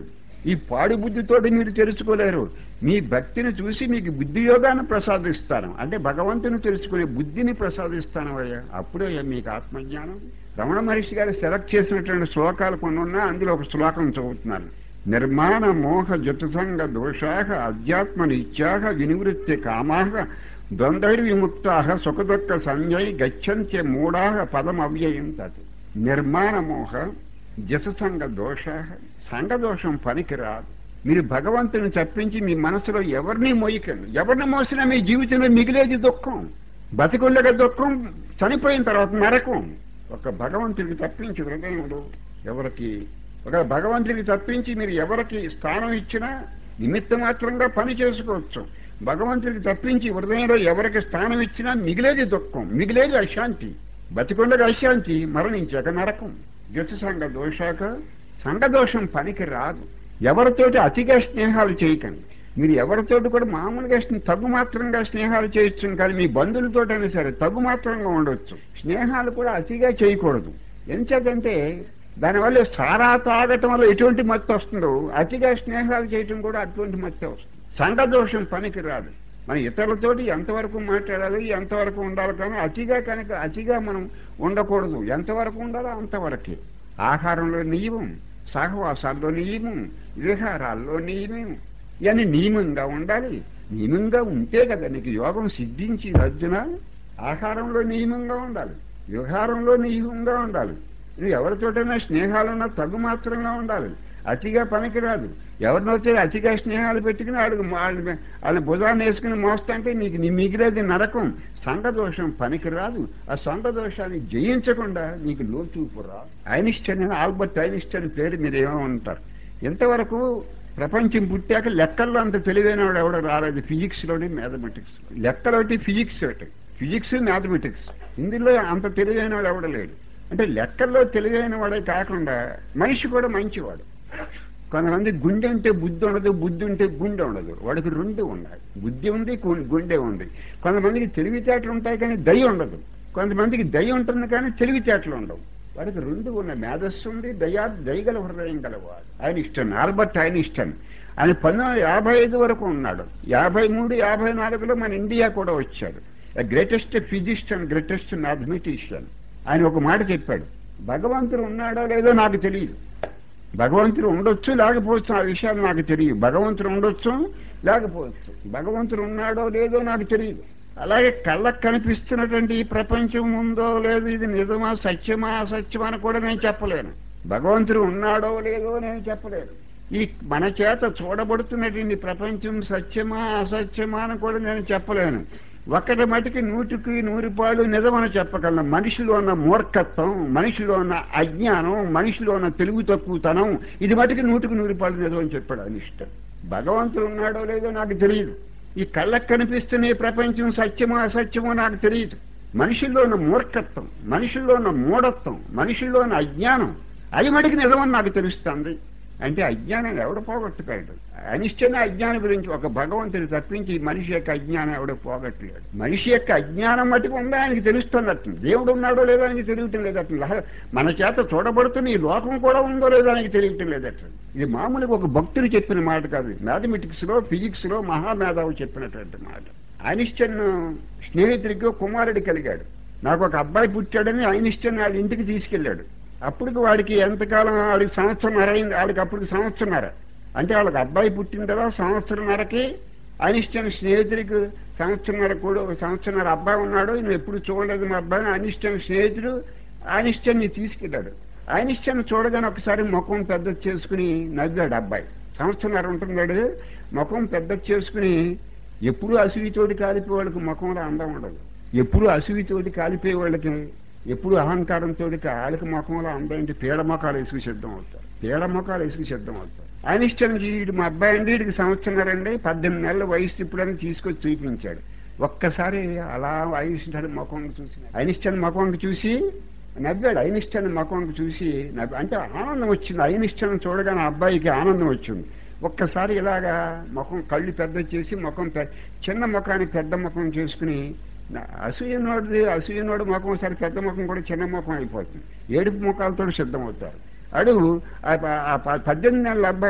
ఈ పాడి బుద్ధితోటి మీరు తెలుసుకోలేరు. మీ భక్తిని చూసి మీకు బుద్ధి యోగాన్ని ప్రసాదిస్తాను, అంటే భగవంతుని తెలుసుకునే బుద్ధిని ప్రసాదిస్తాను అయ్యా, అప్పుడే మీకు ఆత్మజ్ఞానం. రమణ మహర్షి గారు సెలెక్ట్ చేసినటువంటి శ్లోకాలు కొన్ని ఉన్నా, అందులో ఒక శ్లోకం చదువుతున్నాను. నిర్మాణ మోహ జతుసంగ దోషాహ అధ్యాత్మ నిత్యాహ వినివృత్తి కామాహ ద్వంద్వైర్విముక్తాహ సుఖదుఃఖ సంజయ్ గచ్చంత్య మూఢాహ పదం అవ్యయం తత్. నిర్మాణ మోహ జససంగ దోష, సంఘదోషం పనికిరాదు. మీరు భగవంతుని తప్పించి మీ మనసులో ఎవరిని మోయకండి. ఎవరిని మోసినా మీ జీవితంలో మిగిలేది దుఃఖం. బతికుండగా దుఃఖం, చనిపోయిన తర్వాత నరకం. ఒక భగవంతుడికి తప్పించి హృదయంలో ఎవరికి, ఒక భగవంతుడికి తప్పించి మీరు ఎవరికి స్థానం ఇచ్చినా నిమిత్త మాత్రంగా పని చేసుకోవచ్చు. భగవంతుడికి తప్పించి హృదయంలో ఎవరికి స్థానం ఇచ్చినా మిగిలేది దుఃఖం, మిగిలేది అశాంతి. బతికుండగా అశాంతి, మరణించాక నరకం. జతుసంగ దోషాక, సంఘదోషం పనికి రాదు. ఎవరితోటి అతిగా స్నేహాలు చేయకండి. మీరు ఎవరితోటి కూడా మామూలుగా తగ్గు మాత్రంగా స్నేహాలు చేయొచ్చు, కానీ మీ బంధువులతోటైనా సరే తగ్గు మాత్రంగా ఉండొచ్చు. స్నేహాలు కూడా అతిగా చేయకూడదు. ఎంచేతంటే దానివల్ల సారా తాగటం వల్ల ఎటువంటి మత్తు వస్తుందో అతిగా స్నేహాలు చేయటం కూడా అటువంటి మత్తే వస్తుంది. సంఘదోషం పనికి రాదు. మనం ఇతరులతోటి ఎంతవరకు మాట్లాడాలి, ఎంతవరకు ఉండాలి, కానీ అతిగా కనుక అతిగా మనం ఉండకూడదు. ఎంతవరకు ఉండాలో అంతవరకే. ఆహారంలో నియమం, సహవాసాల్లో నియమం, విహారాల్లో నియమం, ఇవన్నీ నియమంగా ఉండాలి. నియమంగా ఉంటే కదా నీకు యోగం సిద్ధించి అర్జున. ఆహారంలో నియమంగా ఉండాలి, విహారంలో నియమంగా ఉండాలి. నువ్వు ఎవరితోటైనా స్నేహాలున్నా తగు మాత్రంగా ఉండాలి, అతిగా పనికిరాదు. ఎవరినొచ్చే అతిగా స్నేహాలు పెట్టుకుని వాళ్ళకి వాళ్ళని వాళ్ళని భుజాన్ని వేసుకుని మోస్తుంటే నీకు నీ మిగిలేది నరకం. సంఘదోషం పనికిరాదు. ఆ సంఘదోషాన్ని జయించకుండా నీకు లోచూపు రాదు. ఐన్స్టైన్, ఆల్బర్ట్ ఐన్స్టైన్ పేరు మీరు ఏమో ఉంటారు. ఇంతవరకు ప్రపంచం పుట్టాక లెక్కల్లో అంత తెలివైన వాడు ఎవడో రాలేదు. ఫిజిక్స్లోని మ్యాథమెటిక్స్, లెక్కలోటి ఫిజిక్స్ ఒకటి, ఫిజిక్స్ మ్యాథమెటిక్స్, ఇందులో అంత తెలివైన వాడు ఎవడ లేడు. అంటే లెక్కల్లో తెలివైన వాడే కాకుండా మనిషి కూడా మంచివాడు. కొంతమంది గుండె ఉంటే బుద్ధి ఉండదు, బుద్ధి ఉంటే గుండె ఉండదు. వాడికి రెండు ఉన్నాయి, బుద్ధి ఉంది, గుండె ఉంది. కొంతమందికి తెలివితేటలు ఉంటాయి కానీ దయ ఉండదు. కొంతమందికి దయ ఉంటుంది కానీ తెలివితేటలు ఉండవు. వాడికి రెండు ఉన్నాయి, మేధస్సు ఉంది, దయా దయగల హృదయం గలవాడు. Einstein, Albert Einstein. ఆయన పంతొమ్మిది వందల యాభై ఐదు వరకు ఉన్నాడు. యాభై మూడు యాభై నాలుగులో మన ఇండియా కూడా వచ్చాడు. Greatest physicist and greatest mathematician. ఆయన ఒక మాట చెప్పాడు, భగవంతుడు ఉన్నాడో లేదో నాకు తెలియదు, భగవంతుడు ఉండొచ్చు లేకపోవచ్చు, ఆ విషయాలు నాకు తెలియదు. భగవంతుడు ఉండొచ్చు లేకపోవచ్చు, భగవంతుడు ఉన్నాడో లేదో నాకు తెలియదు. అలాగే కళ్ళకు కనిపిస్తున్నటువంటి ఈ ప్రపంచం ఉందో లేదో, ఇది నిజమా సత్యమా అసత్యమా అని కూడా నేను చెప్పలేను. భగవంతుడు ఉన్నాడో లేదో నేను చెప్పలేను. ఈ మన చేత చూడబడుతున్నటువంటి ప్రపంచం సత్యమా అసత్యమా అని కూడా నేను చెప్పలేను. ఒక్కటి మటుకి నూటికి నూరు పాళ్ళు నిజమని చెప్పగలను. మనిషిలో ఉన్న మూర్ఖత్వం, మనిషిలో ఉన్న అజ్ఞానం, మనిషిలో ఉన్న తెలుగు తక్కువతనం, ఇది మటుకి నూటికి నూరు పాళ్ళు నిజమని చెప్పాడు అనిష్టం. భగవంతుడు ఉన్నాడో లేదో నాకు తెలియదు. ఈ కళ్ళకు కనిపిస్తున్న ఈ ప్రపంచం సత్యమో అసత్యమో నాకు తెలియదు. మనిషిలో ఉన్న మూర్ఖత్వం, మనిషిలో ఉన్న మూఢత్వం, మనిషిలో ఉన్న అజ్ఞానం, అది మటుకు నిజమని నాకు తెలుస్తుంది. అంటే అజ్ఞానం ఎవడు పోగొట్టుకోడు. అనిష్టమైన అజ్ఞానం గురించి ఒక భగవంతుని తప్పించి మనిషి యొక్క అజ్ఞానం ఎవడో పోగొట్టలేడు. మనిషి యొక్క అజ్ఞానం మటుకు ఉందా ఆయనకి తెలుస్తున్నట్టు, దేవుడు ఉన్నాడో లేదో ఆయనకి తెలియటం లేదట్టు, మన చేత చూడబడుతున్న ఈ లోకం కూడా ఉందో లేదో ఆయనకి తెలియటం లేదట్టు. ఇది మామూలుగా ఒక భక్తుడు చెప్పిన మాట కాదు, మ్యాథమెటిక్స్లో ఫిజిక్స్లో మహామేధావు చెప్పినటువంటి మాట. ఐన్స్టైన్ స్నేహితుడికి కుమారుడు కలిగాడు. నాకు ఒక అబ్బాయి పుట్టాడని ఐన్స్టైన్ వాళ్ళ ఇంటికి తీసుకెళ్ళాడు. అప్పటికి వాడికి ఎంతకాలం, వాడికి సంవత్సరంన్నర అయింది. వాడికి అప్పటికి సంవత్సరంన్నర, అంటే వాళ్ళకి అబ్బాయి పుట్టిన తర్వాత సంవత్సరంన్నరకి ఐన్స్టైన్ స్నేహితుడికి సంవత్సరంన్నర కూడా, సంవత్సరంన్నర అబ్బాయి ఉన్నాడు, నువ్వు ఎప్పుడు చూడలేదు మా అబ్బాయిని. ఐన్స్టైన్ స్నేహితుడు ఐన్స్టైన్ని తీసుకెళ్ళాడు. ఐన్స్టైన్ చూడగానే ఒకసారి ముఖం పెద్ద చేసుకుని నవ్వాడు. అబ్బాయి సంవత్సరంన్నర ఉంటున్నాడు, ముఖం పెద్ద చేసుకుని. ఎప్పుడు అసూయతోటి కాలిపోయే వాళ్ళకి ముఖంలో అందం ఉండదు. ఎప్పుడు అసూయతోటి కాలిపోయే వాళ్ళకి, ఎప్పుడు అహంకారంతో వాళ్ళకి ముఖంలో అందం పీడ మొఖాలు వేసుకు సిద్ధం అవుతారు, పీడ మొఖాలు వేసుకు సిద్ధం అవుతారు. ఐన్స్టైన్కి వీడు మా అబ్బాయి అండి, వీడికి సంవత్సరంన్నరండి, పద్దెనిమిది నెలల వయసు ఇప్పుడని తీసుకొచ్చి చూపించాడు. ఒక్కసారి అలా ఐన్స్టైన్ ముఖం చూసి ఐన్స్టైన్ ముఖంకి చూసి నవ్వాడు. ఐన్స్టైన్ ముఖంకి చూసి నవ్వు, అంటే ఆనందం వచ్చింది. ఐన్స్టైన్ చూడగానే అబ్బాయికి ఆనందం వచ్చింది. ఒక్కసారి ఇలాగా ముఖం కళ్ళు పెద్ద చేసి ముఖం చిన్న ముఖాన్ని పెద్ద ముఖం చేసుకుని, అసూయనోడిది అసూయనోడు ముఖం సరి పెద్ద ముఖం కూడా చిన్న ముఖం అయిపోతుంది. ఏడుపు ముఖాలతో సిద్ధమవుతారు. అడుగు పద్దెనిమిది నెలల అబ్బాయి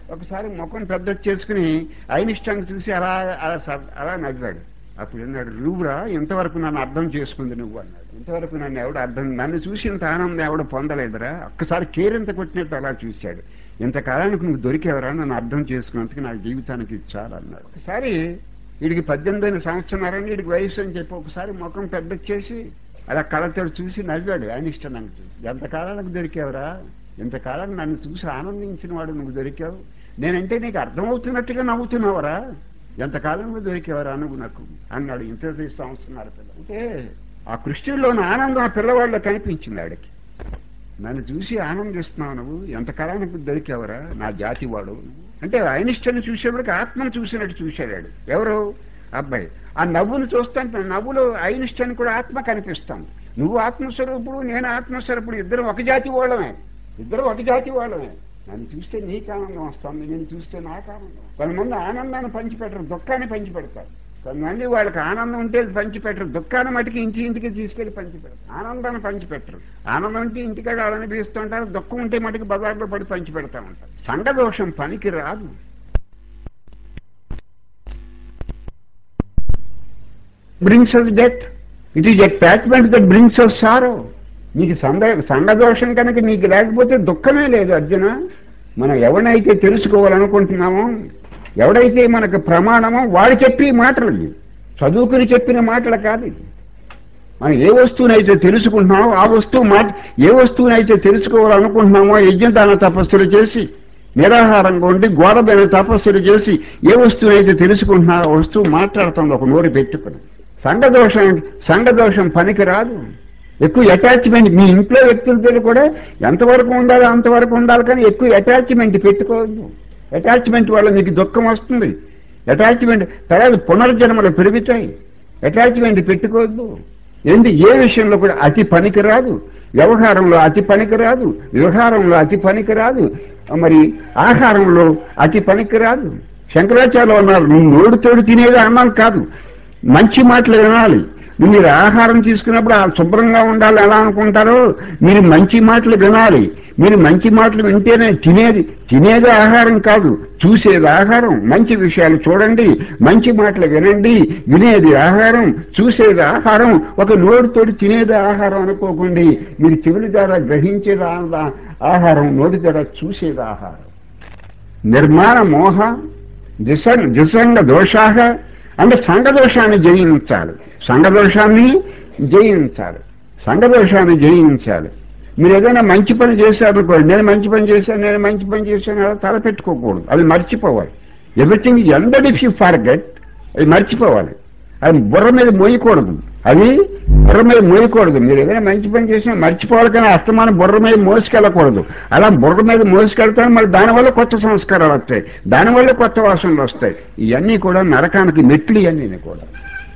ఒకసారి ముఖం పెద్ద చేసుకుని ఐన్స్టైన్ చూసి అలా అలా స- అలా నవ్వాడు. అప్పుడు అన్నాడు, నువ్వురా ఇంతవరకు నన్ను అర్థం చేసుకుంది నువ్వు అన్నాడు. ఇంతవరకు నన్ను ఎవడు అర్థం నన్ను చూసి ఇంత ఆనందం ఎవడు పొందలేదురా. ఒక్కసారి కేరింత కొట్టినట్టు అలా చూశాడు. ఇంతకాలానికి నువ్వు దొరికేవరా, నన్ను అర్థం చేసుకున్నందుకు నాకు జీవితానికి ఇచ్చాడు అన్నాడు. ఒకసారి వీడికి పద్దెనిమిది సంవత్సరాలని వీడికి వయసు అని చెప్పి ఒకసారి ముఖం పెద్ద చేసి అలా కళ్ళతో చూసి నవ్వాడు ఐన్స్టైన్ అని చూసి. ఎంతకాలానికి దొరికావురా, ఇంతకాలానికి నన్ను చూసి ఆనందించిన వాడు నువ్వు దొరికావు, నేనంటే నీకు అర్థమవుతున్నట్టుగా నవ్వుతున్నావరా, ఎంతకాలంలో దొరికేవారా నువ్వు నాకు అన్నాడు. ఇంత సంవత్సరాల పిల్ల అంటే ఆ కృష్ణుల్లోని ఆనందం ఆ పిల్లవాళ్ళలో కనిపించింది ఆడికి. నన్ను చూసి ఆనందిస్తున్నావు నువ్వు, ఎంతకాలానికి దొరికేవరా నా జాతి వాడు అంటే ఐన్స్టైన్ చూసేవాడికి ఆత్మను చూసినట్టు చూశాడు. ఎవరు అబ్బాయి ఆ నవ్వును చూస్తాంటే నవ్వులో ఐన్స్టైన్ కూడా ఆత్మ కనిపిస్తాం. నువ్వు ఆత్మస్వరూపుడు, నేను ఆత్మస్వరూపుడు, ఇద్దరం ఒక జాతి వాళ్ళమే, ఇద్దరు ఒక జాతి వాళ్ళమే. నన్ను చూస్తే నీకు ఆనందం వస్తుంది, నేను చూస్తే నాకు ఆనందం. కొంతమంది ఆనందాన్ని పంచిపెట్టరు, దుఃఖాన్ని పంచిపెడతారు. కొంతమంది వాళ్ళకి ఆనందం ఉంటే పంచిపెట్టరు, దుఃఖాన్ని మటుకు ఇంటి ఇంటికి తీసుకెళ్లి పంచిపెడతారు. ఆనందాన్ని పంచిపెట్టరు. ఆనందం ఉంటే ఇంటికాడ అనిపిస్తుంటారు, దుఃఖం ఉంటే మటుకు బజార్లో పడి పంచిపెడతా ఉంటారు. సంఘదోషం పనికి రాదు. Brings us death. It is attachment that brings us sorrow. నీకు సంఘ సంఘదోషం కనుక నీకు లేకపోతే దుఃఖమే లేదు అర్జున. మనం ఎవడైతే తెలుసుకోవాలనుకుంటున్నామో, ఎవడైతే మనకు ప్రమాణమో వాడు చెప్పి మాటలు, చదువుకుని చెప్పిన మాటలు కాదు. మనం ఏ వస్తువునైతే తెలుసుకుంటున్నామో ఆ వస్తువు మాట, ఏ వస్తువునైతే తెలుసుకోవాలనుకుంటున్నామో యజ్ఞదాన తపస్సులు చేసి నిరాహారంగా ఉండి ఘోరమైన తపస్సులు చేసి ఏ వస్తువునైతే తెలుసుకుంటున్నా ఆ వస్తువు మాట్లాడుతుంది ఒక నోరు పెట్టుకుని. సంఘదోషం సంఘదోషం పనికి రాదు. ఎక్కువ అటాచ్మెంట్ మీ ఇంట్లో వ్యక్తులతో కూడా ఎంతవరకు ఉండాలో అంతవరకు ఉండాలి, కానీ ఎక్కువ అటాచ్మెంట్ పెట్టుకోవద్దు. అటాచ్మెంట్ వల్ల మీకు దుఃఖం వస్తుంది. అటాచ్మెంట్ తర్వాత పునర్జన్మలు పెరుగుతాయి. అటాచ్మెంట్ పెట్టుకోవద్దు. ఏంటి ఏ విషయంలో కూడా అతి పనికి రాదు. వ్యవహారంలో అతి పనికి రాదు, వ్యవహారంలో అతి పనికి రాదు, మరి ఆహారంలో అతి పనికి రాదు. శంకరాచార్యులు అన్నారు, నువ్వు నోడుతోడు తినేది అన్నం కాదు, మంచి మాటలు వినాలి. మీరు ఆహారం తీసుకున్నప్పుడు ఆ శుభ్రంగా ఉండాలి ఎలా అనుకుంటారో మీరు మంచి మాటలు వినాలి. మీరు మంచి మాటలు వింటేనే తినేది తినేది ఆహారం కాదు, చూసేది ఆహారం. మంచి విషయాలు చూడండి, మంచి మాటలు వినండి. వినేది ఆహారం, చూసేది ఆహారం. ఒక నోటితోటి తినేది ఆహారం అనుకోకండి. మీరు చెవుల ద్వారా గ్రహించేది ఆహారం, నోటి ద్వారా చూసేది ఆహారం. నిర్మాణ మోహ దిశ దిశంగ దోషాహ అంటే సంఘదోషాన్ని జయించాలి. సంఘదోషాన్ని జయించాలి సంఘదోషాన్ని జయించాలి. మీరు ఏదైనా మంచి పని చేశారనుకోండి, నేను మంచి పని చేశాను నేను మంచి పని చేశాను అలా తలపెట్టుకోకూడదు, అది మర్చిపోవాలి. Everything is ended if you forget, అది మర్చిపోవాలి. అది బుర్ర మీద మోయకూడదు, అది బుర్ర మీద మోయకూడదు. మీరు ఏదైనా మంచి పని చేసినా మర్చిపోవాలి, కానీ అస్తమానం బుర్ర మీద మోసుకెళ్ళకూడదు. అలా బుర్ర మీద మోసుకెళ్తాను, మరి దానివల్ల కొత్త సంస్కారాలు వస్తాయి, దానివల్ల కొత్త వాసనలు వస్తాయి. ఇవన్నీ కూడా నరకానికి మెట్లు. ఇవన్నీ కూడా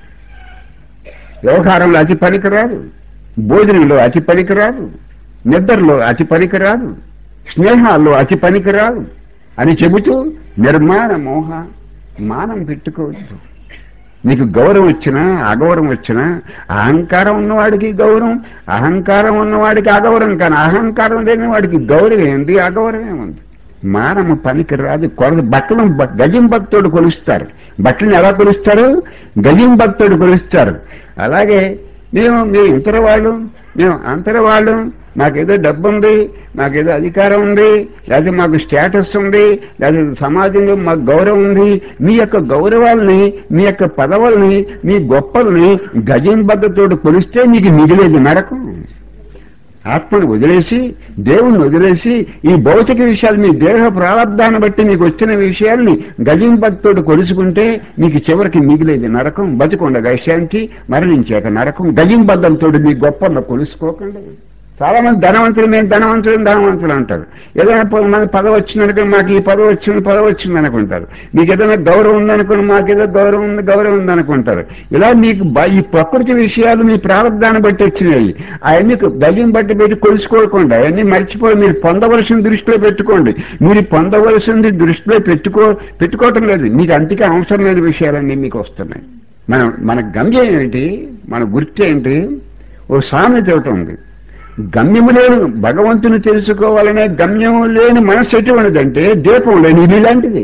వ్యవహారంలో అతి పనికిరాదు, భోజనంలో అతి పనికిరాదు, నిద్రలో అతి పనికిరాదు, స్నేహాల్లో అతి పనికిరాదు అని చెబుతూ నిర్మాణ మోహ మానం పెట్టుకోవద్దు. నీకు గౌరవం వచ్చినా అగౌరవం వచ్చినా అహంకారం ఉన్నవాడికి గౌరవం, అహంకారం ఉన్నవాడికి అగౌరవం. కానీ అహంకారం లేని వాడికి గౌరవం ఏంది, అగౌరవం ఏముంది? మానము పనికి రాదు. కొల బట్టలు గజం భక్తుడు కొలుస్తారు. బట్టలను ఎలా కొలుస్తారు? గజం భక్తుడు కొలుస్తారు. అలాగే మేము మేము ఇతర వాళ్ళు, మేము అంతర వాళ్ళు, మాకేదో డబ్బు ఉంది, మాకేదో అధికారం ఉంది, లేకపోతే మాకు స్టేటస్ ఉంది, లేకపోతే సమాజంలో మాకు గౌరవం ఉంది. మీ యొక్క గౌరవాలని, మీ యొక్క పదవుల్ని, మీ గొప్పల్ని గజం భక్తుడు కొలిస్తే మీకు మిగిలేది నరకం. ఆత్మను వదిలేసి, దేవుణ్ణి వదిలేసి, ఈ భౌతిక విషయాలు మీ దేహ ప్రారంధాన్ని బట్టి మీకు వచ్చిన విషయాల్ని గజం భక్తుడు కొలుసుకుంటే మీకు చివరికి మిగిలేది నరకం. బతికొండగా శాంతి, మరణించాక నరకం. గజం బద్దంతో మీ గొప్పలను కొలుసుకోకండి. చాలా మంది ధనవంతులు, మేము ధనవంతులు ధనవంతులు అంటారు. ఏదైనా మనకి పదవి వచ్చిందనుకుని మాకు ఈ పదవి వచ్చింది పదవి వచ్చింది అనుకుంటారు. మీకు ఏదైనా గౌరవం ఉందనుకుని మాకేదో గౌరవం ఉంది గౌరవం ఉంది అనుకుంటారు. ఇలా మీకు ఈ ప్రకృతి విషయాలు మీ ప్రారంధాన్ని బట్టి వచ్చినాయి. అవన్నీ గజం బట్టి పెట్టి కొలుసుకోకుండా అవన్నీ మర్చిపోయి మీరు పొందవలసిన దృష్టిలో పెట్టుకోండి. మీరు పొందవలసింది దృష్టిలో పెట్టుకో పెట్టుకోవటం లేదు. మీకు అంతకే అవసరం లేని విషయాలన్నీ మీకు వస్తున్నాయి. మన మన గమ్యం ఏంటి, మన గుర్తు ఏంటి? ఓ సామెత ఒకటి ఉంది, గమ్యము లేని భగవంతుని తెలుసుకోవాలనే గమ్యము లేని మనస్సు ఎటువంటిదంటే దీపం లేని ఇల్లు లాంటిది.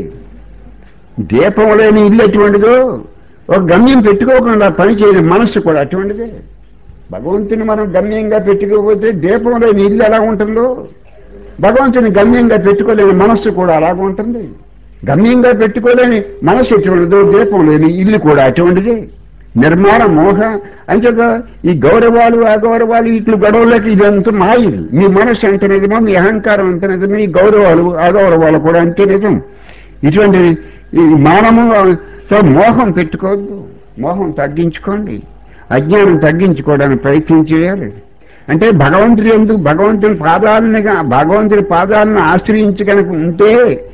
దీపం లేని ఇల్లు ఎటువంటిదో ఒక గమ్యం పెట్టుకోకుండా పనిచేయని మనస్సు కూడా అటువంటిదే. భగవంతుని మనం గమ్యంగా పెట్టుకోకపోతే దీపం లేని ఇల్లు ఎలా ఉంటుందో భగవంతుని గమ్యంగా పెట్టుకోలేని మనస్సు కూడా అలాగ ఉంటుంది. గమ్యంగా పెట్టుకోలేని మనస్సు ఎటువంటిదో దీపం లేని ఇల్లు కూడా అటువంటిదే. నిర్మాణ మోహ అంచేత ఈ గౌరవాలు అగౌరవాలు ఇట్లు గొడవలకి ఇదంతా మాయలు. మీ మనస్సు అంత నిజమో మీ అహంకారం అంత నిజం, ఈ గౌరవాలు అగౌరవాలు కూడా అంతే నిజం. ఇటువంటి ఈ మానము మోహం పెట్టుకోవద్దు, మోహం తగ్గించుకోండి, అజ్ఞానం తగ్గించుకోవడానికి ప్రయత్నం చేయాలి. అంటే భగవంతుడి ఎందుకు భగవంతుని పాదాలనిగా భగవంతుడి పాదాలను ఆశ్రయించి కనుక ఉంటే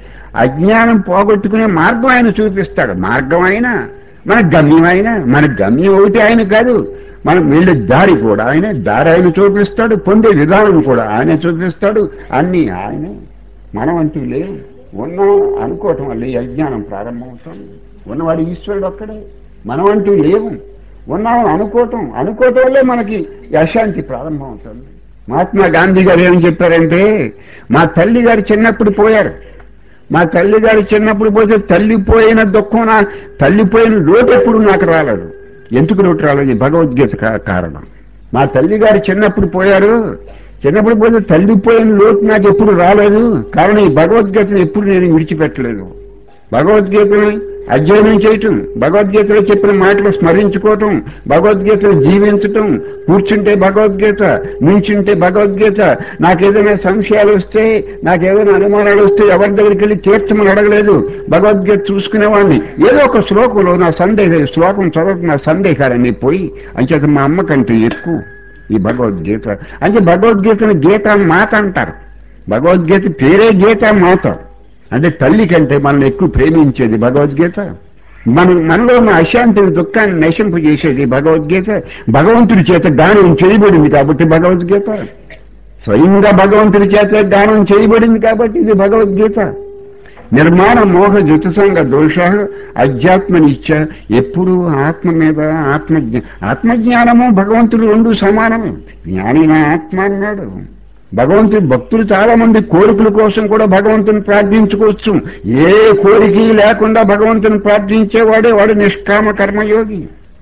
అజ్ఞానం పోగొట్టుకునే మార్గం ఆయన చూపిస్తాడు. మార్గం అయినా మన గమ్యం అయినా మన గమ్యం ఒకటి ఆయన కాదు, మనం వెళ్ళే దారి కూడా ఆయన దారి ఆయన చూపిస్తాడు, పొందే విధానం కూడా ఆయన చూపిస్తాడు, అన్నీ ఆయనే. మనం అంటూ లేవు, ఉన్నాం అనుకోవటం వల్ల ఈ అజ్ఞానం ప్రారంభమవుతుంది. ఉన్నవాడు ఈశ్వరుడు ఒక్కడే, మనం అంటూ లేవు, ఉన్నాం అనుకోవటం అనుకోవటం వల్లే మనకి అశాంతి ప్రారంభమవుతుంది. మహాత్మా గాంధీ గారు ఏమని చెప్పారంటే, మా తల్లి గారు చిన్నప్పుడు పోయారు, మా తల్లి గారు చిన్నప్పుడు పోతే తల్లిపోయిన దుఃఖం నా తల్లిపోయిన లోటు ఎప్పుడు నాకు రాలేదు. ఎందుకు లోటు రాలేదు? భగవద్గీత కారణం. మా తల్లి గారు చిన్నప్పుడు పోయారు, చిన్నప్పుడు పోతే తల్లిపోయిన లోటు నాకు ఎప్పుడు రాలేదు. కారణం ఈ భగవద్గీతను ఎప్పుడు నేను విడిచిపెట్టలేదు. భగవద్గీతని అధ్యయనం చేయటం, భగవద్గీతలో చెప్పిన మాటలు స్మరించుకోవటం, భగవద్గీతలో జీవించటం, కూర్చుంటే భగవద్గీత, నించుంటే భగవద్గీత. నాకేదైనా సంశయాలు వస్తే, నాకేదైనా అనుమానాలు వస్తే ఎవరి దగ్గరికి వెళ్ళి తీర్చమని అడగలేదు, భగవద్గీత చూసుకునేవాడిని. ఏదో ఒక శ్లోకంలో నా సందేహం శ్లోకం చదవటం నా సందేహాలన్నీ పోయి అంచేత మా అమ్మ కంటే ఎక్కువ ఈ భగవద్గీత. అంటే భగవద్గీతను గీత మాత అంటారు. భగవద్గీత పేరే గీత మాత. అంటే తల్లి కంటే మనల్ని ఎక్కువ ప్రేమించేది భగవద్గీత. మన మనలో ఉన్న అశాంతిని దుఃఖాన్ని నశింపు చేసేది భగవద్గీత. భగవంతుడి చేత గానం చేయబడింది కాబట్టి భగవద్గీత, స్వయంగా భగవంతుడి చేత గానం చేయబడింది కాబట్టి ఇది భగవద్గీత. నిర్మాణ మోహ జుతసంగ దోష అధ్యాత్మనిచ్చ. ఎప్పుడు ఆత్మ మీద ఆత్మజ్ఞ ఆత్మజ్ఞానము భగవంతుడు రెండు సమానమే. జ్ఞానిన ఆత్మ అన్నాడు భగవంతుడు. భక్తులు చాలా మంది కోరికల కోసం కూడా భగవంతుని ప్రార్థించుకోవచ్చు. ఏ కోరిక లేకుండా భగవంతుని ప్రార్థించేవాడే వాడు నిష్కామ కర్మయోగి.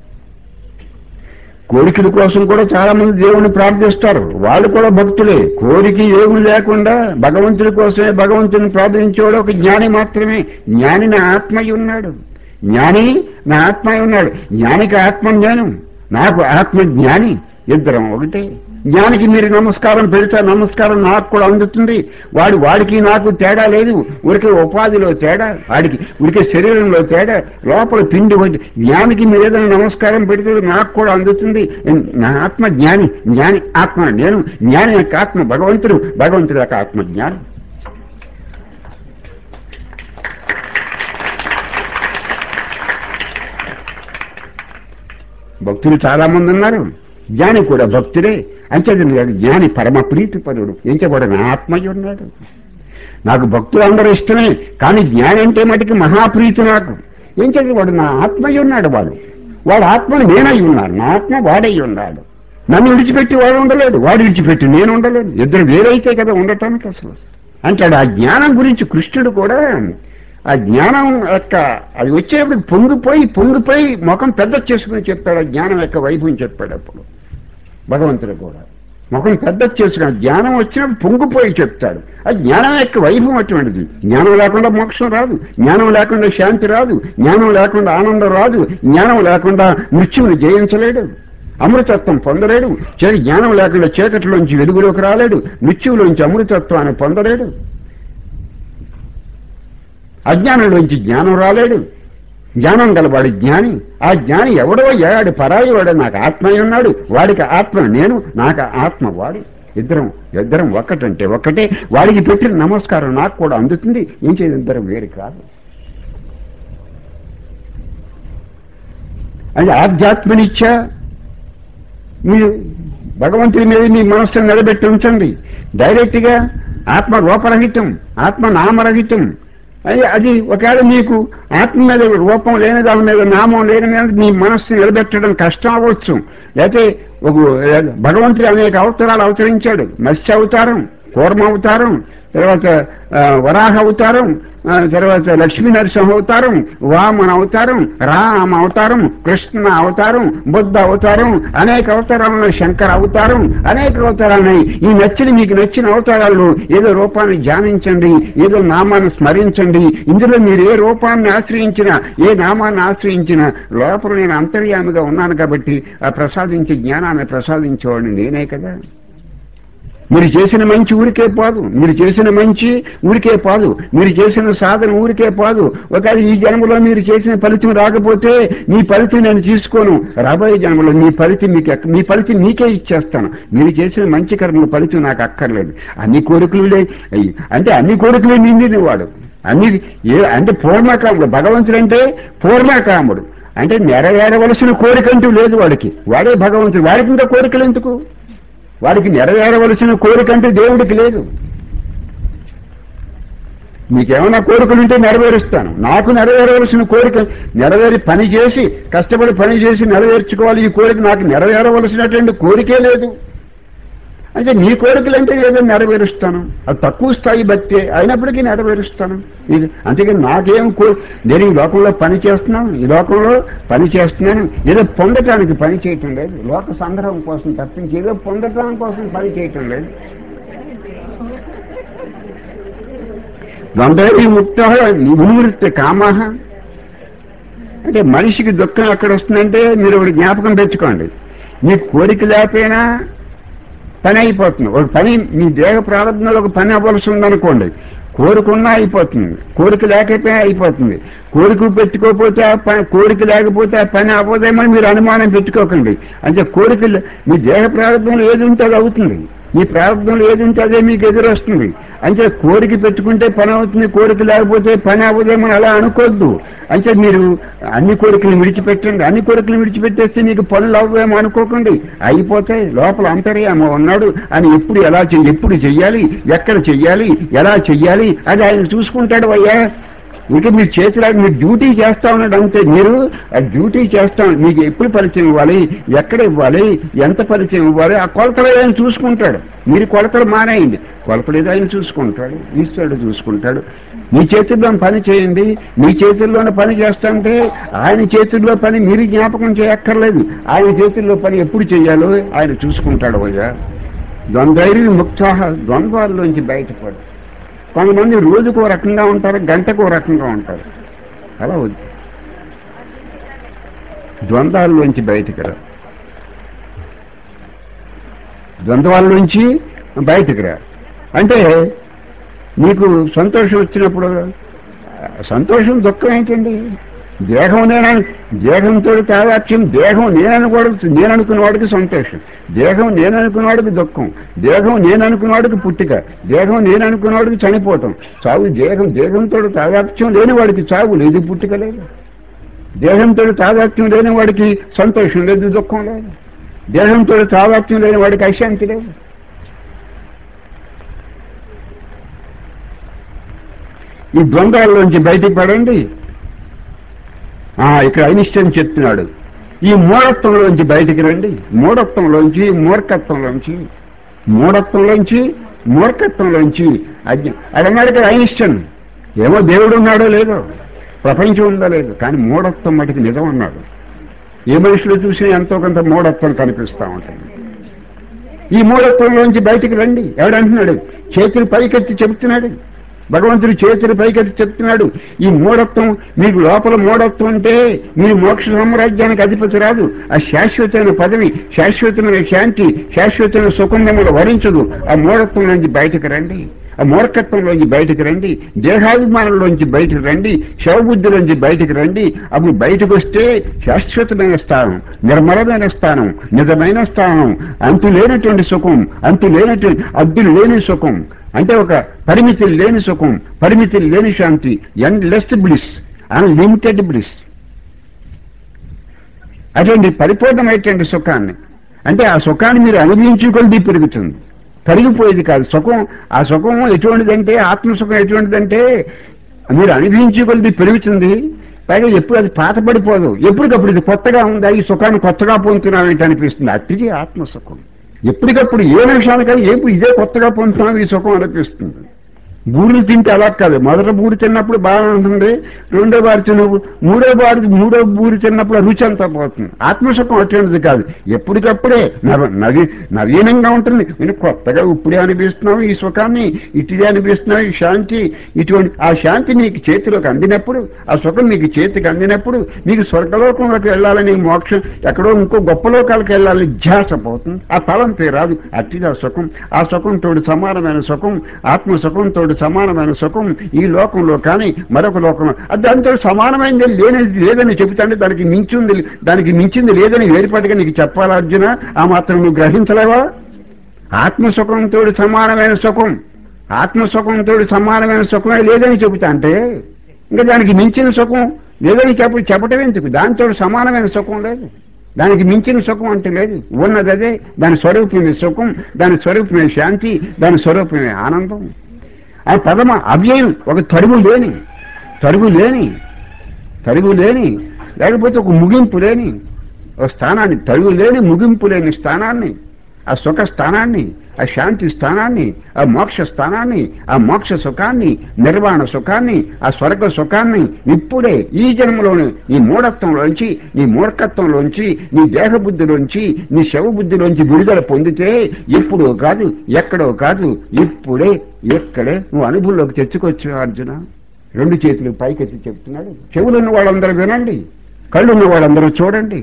కోరికల కోసం కూడా చాలా మంది దేవుణ్ణి ప్రార్థిస్తారు, వాళ్ళు కూడా భక్తులే. కోరిక ఏమి లేకుండా భగవంతుడి కోసమే భగవంతుని ప్రార్థించేవాడు ఒక జ్ఞాని మాత్రమే. జ్ఞాని నా ఆత్మయ్య ఉన్నాడు, జ్ఞాని నా ఆత్మయ్య ఉన్నాడు. జ్ఞానికి ఆత్మ జ్ఞానం, నాకు ఆత్మ జ్ఞాని, ఇద్దరం ఒకటే. జ్ఞానికి మీరు నమస్కారం పెడితే నమస్కారం నాకు కూడా అందుతుంది. వాడు వాడికి నాకు తేడా లేదు, ఉరికే ఉపాధిలో తేడా, వాడికి ఉరికే శరీరంలో తేడా, లోపల పిండి వచ్చి. జ్ఞానికి మీరు ఏదైనా నమస్కారం పెడితే నాకు కూడా అందుతుంది. నా ఆత్మ జ్ఞాని, జ్ఞాని ఆత్మ నేను, జ్ఞాని యొక్క ఆత్మ భగవంతుడు, భగవంతుడు యొక్క ఆత్మ జ్ఞానం. భక్తులు చాలా మంది ఉన్నారు, జ్ఞాని కూడా భక్తుడే. అంచేది జ్ఞాని పరమ ప్రీతిపరుడు. ఏం చెప్పాడు? నా ఆత్మయ్య ఉన్నాడు. నాకు భక్తులు అందరూ ఇష్టమే, కానీ జ్ఞాని అంటే మటుకు మహాప్రీతి నాకు. ఏం చెప్పేవాడు? నా ఆత్మయ్య ఉన్నాడు. వాడు వాడు ఆత్మని నేనై ఉన్నాను, నా ఆత్మ వాడై ఉన్నాడు. నన్ను విడిచిపెట్టి వాడు ఉండలేడు, వాడు విడిచిపెట్టి నేను ఉండలేను. ఇద్దరు వేరైతే కదా ఉండటానికి అసలు అంటాడు. ఆ జ్ఞానం గురించి కృష్ణుడు కూడా ఆ జ్ఞానం యొక్క అది వచ్చేప్పుడు పొంగిపోయి పొంగిపోయి ముఖం పెద్ద చేసుకుని చెప్తాడు. ఆ జ్ఞానం యొక్క వైభవం చెప్పాడు. అప్పుడు భగవంతుడు కూడా ముఖం పెద్ద చేసుకుని జ్ఞానం వచ్చినప్పుడు పొంగిపోయి చెప్తాడు. ఆ జ్ఞానం యొక్క వైభవం అటువంటిది. జ్ఞానం లేకుండా మోక్షం రాదు, జ్ఞానం లేకుండా శాంతి రాదు, జ్ఞానం లేకుండా ఆనందం రాదు, జ్ఞానం లేకుండా మృత్యువుని జయించలేడు, అమృతత్వం పొందలేడు. జ్ఞానం లేకుండా చీకటిలోంచి వెలుగులోకి రాలేడు, మృత్యువులోంచి అమృతత్వాన్ని పొందలేడు, అజ్ఞానంలోంచి జ్ఞానం రాలేడు. జ్ఞానం గలవాడు జ్ఞాని. ఆ జ్ఞాని ఎవడో ఏడు పరాయి వాడు. నాకు ఆత్మయ్య ఉన్నాడు, వాడికి ఆత్మ నేను, నాకు ఆత్మ వాడు. ఇద్దరం ఇద్దరం ఒక్కటంటే ఒక్కటే. వాడికి పెట్టిన నమస్కారం నాకు కూడా అందుతుంది. ఏం చేయదు, ఇద్దరం వేరు కాదు. అంటే ఆధ్యాత్మనిచ్చ. మీరు భగవంతుడి మీద మీ మనస్సును నిలబెట్టి ఉంచండి. డైరెక్ట్గా ఆత్మ రూపరహితం, ఆత్మ నామరహితం. అది అది ఒకవేళ మీకు ఆత్మ మీద రూపం లేని దాని మీద నామం లేని మీద మీ మనస్సు నిలబెట్టడం కష్టం అవ్వచ్చు. లేకపోతే ఒక భగవంతుడు అనేక అవతారాలు అవతరించాడు. మత్స్య అవతారం, కూర్మ అవతారం, తర్వాత వరాహ అవతారం, తర్వాత లక్ష్మీ నరసింహ అవతారం, వామన అవతారం, రామ అవతారం, కృష్ణ అవతారం, బుద్ధ అవతారం, అనేక అవతారాలు, శంకర అవతారం, అనేక అవతారాలున్నాయి. ఈ నచ్చిన మీకు నచ్చిన అవతారాలు ఏదో రూపాన్ని ధ్యానించండి, ఏదో నామాన్ని స్మరించండి. ఇందులో మీరు ఏ రూపాన్ని ఆశ్రయించినా, ఏ నామాన్ని ఆశ్రయించినా లోపల నేను అంతర్యామిగా ఉన్నాను కాబట్టి ఆ ప్రసాదించే జ్ఞానాన్ని ప్రసాదించేవాడిని నేనే కదా. మీరు చేసిన మంచి ఊరికే పోదు, మీరు చేసిన మంచి ఊరికే పోదు, మీరు చేసిన సాధన ఊరికే పోదు. ఒకవేళ ఈ జన్మలో మీరు చేసిన ఫలితం రాకపోతే మీ ఫలితం నేను తీసుకోను. రాబోయే జన్మలో మీ ఫలితం మీకు మీ ఫలితం మీకే ఇచ్చేస్తాను. మీరు చేసిన మంచి కర్మల ఫలితం నాకు అక్కర్లేదు. అన్ని కోరికలు అంటే అన్ని కోరికలే నిండిన వాడు అన్ని ఏ అంటే పూర్ణకాముడు. భగవంతుడు అంటే పూర్ణకాముడు అంటే నెరవేరవలసిన కోరికంటూ లేదు వాడికి. వాడే భగవంతుడు. వాడికి ఇంకా కోరికలు ఎందుకు? వాడికి నెరవేరవలసిన కోరికంటే దేవుడికి లేదు. మీకేమైనా కోరికలు ఉంటే నెరవేరుస్తాను. నాకు నెరవేరవలసిన కోరిక నెరవేరి పని చేసి కష్టపడి పని చేసి నెరవేర్చుకోవాలి. ఈ కోరిక నాకు నెరవేరవలసినటువంటి కోరికే లేదు. అంటే నీ కోరికలంటే ఏదో నెరవేరుస్తాను. అది తక్కువ స్థాయి భక్తే అయినప్పటికీ నెరవేరుస్తాను. ఇది అంతేకాని నాకేం కో నేను ఈ లోకంలో పని చేస్తున్నాను, ఈ లోకంలో పని చేస్తున్నాను ఏదో పొందటానికి పని చేయటం లేదు. లోక సంగ్రహం కోసం తప్పించి ఏదో పొందటం కోసం పని చేయటం లేదు. ద్వంద్వై ముక్త వినివృత్తి కామః అంటే మనిషికి దుఃఖం ఎక్కడ వస్తుందంటే మీరు ఒకటి జ్ఞాపకం తెచ్చుకోండి. మీ కోరిక లేకపోయినా పని అయిపోతుంది. ఒక పని మీ దేహ ప్రారంభంలో ఒక పని అవ్వాల్సి ఉందనుకోండి, కోరికన్నా అయిపోతుంది, కోరిక లేకపోయినా అయిపోతుంది. కోరిక పెట్టుకోకపోతే ఆ పని కోరిక లేకపోతే ఆ పని అవ్వదేమని మీరు అనుమానం పెట్టుకోకండి. అంటే కోరిక మీ దేహ ప్రారంభంలో ఏది ఉంటే అది అవుతుంది. మీ ప్రారంభంలో ఏది ఉంటే అదే మీకు ఎదురొస్తుంది. అంటే కోరిక పెట్టుకుంటే పని అవుతుంది, కోరిక లేకపోతే పని అవ్వదేమని అలా అనుకోవద్దు. అంటే మీరు అన్ని కోరికలు విడిచిపెట్టండి. అన్ని కోరికలు విడిచిపెట్టేస్తే మీకు పనులు అవ్వేమో అనుకోకండి, అయిపోతాయి. లోపల అంతర్యామ ఉన్నాడు అని ఎప్పుడు ఎలా చెయ్యి ఎప్పుడు చెయ్యాలి, ఎక్కడ చెయ్యాలి, ఎలా చెయ్యాలి అది ఆయన చూసుకుంటాడు. అయ్యా ఇక మీరు చేతిలో మీరు డ్యూటీ చేస్తా ఉన్నాడు అంతే. మీరు ఆ డ్యూటీ చేస్తా మీకు ఎప్పుడు పరిచయం ఇవ్వాలి, ఎక్కడ ఇవ్వాలి, ఎంత పరిచయం ఇవ్వాలి ఆ కొలతలు ఆయన చూసుకుంటాడు. మీరు కొలతలు మానేయండి, కొలతలు ఏదో ఆయన చూసుకుంటాడు, ఈశ్వరుడు చూసుకుంటాడు. మీ చేతుల్లో పని చేయండి. మీ చేతుల్లోనే పని చేస్తుంటే ఆయన చేతుల్లో పని మీరు జ్ఞాపకం చేయక్కర్లేదు. ఆయన చేతుల్లో పని ఎప్పుడు చేయాలో ఆయన చూసుకుంటాడు. అయ్యా ద్వంద్వైర్య ముక్త ద్వంద్వాల్లోంచి బయటపడు. కొంతమంది రోజుకో రకంగా ఉంటారు, గంటకో రకంగా ఉంటారు. అలా వద్దు, ద్వంద్వాల్లోంచి బయటికి రా, ద్వంద్వాల్లోంచి బయటికి రా. అంటే నీకు సంతోషం వచ్చినప్పుడు సంతోషం దుఃఖం ఏంటండి? దేహం నేను దేహంతో తాదాత్యం, దేహం నేననుకోవడం నేను అనుకున్న వాడికి సంతోషం, దేహం నేను అనుకున్నవాడికి దుఃఖం, దేహం నేను అనుకున్నవాడికి పుట్టిక, దేహం నేను అనుకున్నవాడికి చనిపోవటం, చావు. దేహం దేహంతో తాదాత్యం లేని వాడికి చావు లేదు, పుట్టిక లేదు. దేహంతో తాదాత్యం లేని వాడికి సంతోషం లేదు, దుఃఖం లేదు. దేహంతో తాదాత్యం లేని వాడికి అశాంతి లేదు. ఈ ద్వంద్వాల్లోంచి బయటికి పడండి. ఇక్కడ ఐన్స్టైన్ చెప్తున్నాడు, ఈ మూఢత్వంలోంచి బయటికి రండి. మూఢత్వంలోంచి మూర్ఖత్వంలోంచి మూఢత్వంలోంచి మూర్ఖత్వంలోంచి అజ్ఞ అదన్నాడు కదా ఐన్స్టైన్. ఏమో దేవుడు ఉన్నాడో లేదో, ప్రపంచం ఉందో లేదో, కానీ మూఢత్వం మటుకు నిజం ఉన్నాడు. ఏ మనుషులు చూసినా ఎంతో కొంత మూఢత్వం కనిపిస్తూ ఉంటుంది. ఈ మూఢత్వంలోంచి బయటికి రండి. ఎవడంటున్నాడు? చేతులు పైకెత్తి చెబుతున్నాడు భగవంతుడు. చేతులు పైకెత్తి చెప్తున్నాడు, ఈ మూఢత్వం మీకు లోపల మూఢత్వం అంటే మీరు మోక్ష సామ్రాజ్యానికి అధిపతి రాదు. ఆ శాశ్వతమైన పదవి, శాశ్వతమైన శాంతి, శాశ్వతమైన సుఖం మిమ్మల్ని వరించదు. ఆ మూఢత్వంలోంచి బయటకు రండి, ఆ మూర్ఖత్వంలోంచి బయటకు రండి, దేహాభిమానంలోంచి బయటకు రండి, శవబుద్ధిలోంచి బయటకు రండి. అప్పుడు బయటకు వస్తే శాశ్వతమైన స్థానం, నిర్మలమైన స్థానం, నిజమైన స్థానం, అంతు లేనటువంటి సుఖం, అంతు లేనటువంటి అద్దులు లేని సుఖం, అంటే ఒక పరిమితి లేని సుఖం, పరిమితి లేని శాంతి, ఎండ్లెస్ బ్లిస్, అన్లిమిటెడ్ బ్లిస్. అటువంటి పరిపూర్ణమైనటువంటి సుఖాన్ని, అంటే ఆ సుఖాన్ని మీరు అనుభవించుకొని పెరుగుతుంది, కరిగిపోయేది కాదు సుఖం. ఆ సుఖం ఎటువంటిదంటే, ఆత్మసుఖం ఎటువంటిదంటే మీరు అనుభవించుకొలిది పెరుగుతుంది, పైగా ఎప్పుడు అది పాతపడిపోదు, ఎప్పటికప్పుడు ఇది కొత్తగా ఉందా, ఈ సుఖాన్ని కొత్తగా పొందుతున్నాం ఏంటి అనిపిస్తుంది. అతిథి ఆత్మసుఖం. ఎప్పటికప్పుడు ఏ నిమిషానికైనా ఎప్పుడు ఇదే కొత్తగా పొందుతున్నాం ఈ సుఖం అనిపిస్తుంది. బూరెలు తింటే అలా కాదు, మొదట బూరి తిన్నప్పుడు బాగా ఉంటుంది, రెండో బారి తిన్నప్పుడు మూడో బారి మూడో బూరి తిన్నప్పుడు రుచి అంతా పోతుంది. ఆత్మసుఖం అటువంటిది కాదు, ఎప్పటికప్పుడే నవ నవీ నవీనంగా ఉంటుంది. నేను కొత్తగా ఇప్పుడే అనిపిస్తున్నావు ఈ సుఖాన్ని, ఇటుదే అనిపిస్తున్నావు ఈ శాంతి. ఇటువంటి ఆ శాంతి మీకు చేతిలోకి అందినప్పుడు, ఆ సుఖం మీకు చేతికి అందినప్పుడు మీకు స్వర్గలోకంలోకి వెళ్ళాలని, మోక్షం ఎక్కడో ఇంకో గొప్ప లోకాలకు వెళ్ళాలని ధ్యాస పోతుంది. ఆ తలంపే రాదు. అతిగా సుఖం, ఆ సుఖంతో సమానమైన సుఖం, ఆత్మసుఖంతో సమానమైన సుఖం ఈ లోకంలో కానీ మరొక లోకంలో దానితో సమానమైనది లేనిది లేదని చెబుతాంటే దానికి మించింది దానికి మించింది లేదని వేరుపాటిగా నీకు చెప్పాలా అర్జున? ఆ మాత్రం నువ్వు గ్రహించలేవా? ఆత్మసుఖంతో సమానమైన సుఖం, ఆత్మసుఖంతో సమానమైన సుఖమే లేదని చెబుతా అంటే ఇంకా దానికి మించిన సుఖం లేదని చెప్ప చెప్పటం ఎందుకు? దానితో సమానమైన సుఖం లేదు, దానికి మించిన సుఖం అంటే లేదు. ఉన్నది అదే, దాని స్వరూపమే సుఖం, దాని స్వరూపమే శాంతి, దాని స్వరూపమే ఆనందం. ఆ పదమ అవ్యయం, ఒక తరువు లేని తరువు లేని తరువు లేని లేకపోతే ఒక ముగింపు లేని ఒక స్థానాన్ని, తరువు లేని ముగింపు లేని స్థానాన్ని, ఆ సుఖ స్థానాన్ని, ఆ శాంతి స్థానాన్ని, ఆ మోక్ష స్థానాన్ని, ఆ మోక్ష సుఖాన్ని, నిర్వాణ సుఖాన్ని, ఆ స్వర్గ సుఖాన్ని ఇప్పుడే ఈ జన్మలోనే నీ మూఢత్వంలోంచి, నీ మూర్ఖత్వంలోంచి, నీ దేహబుద్ధిలోంచి, నీ శవబుద్ధిలోంచి విడుదల పొందితే ఎప్పుడో కాదు, ఎక్కడో కాదు, ఇప్పుడే ఎక్కడే నువ్వు అనుభవంలోకి తెచ్చుకోవచ్చు అర్జున. రెండు చేతులు పైకెత్తి చెప్తున్నాడు. చెవులున్న వాళ్ళందరూ వినండి, కళ్ళున్న వాళ్ళందరూ చూడండి.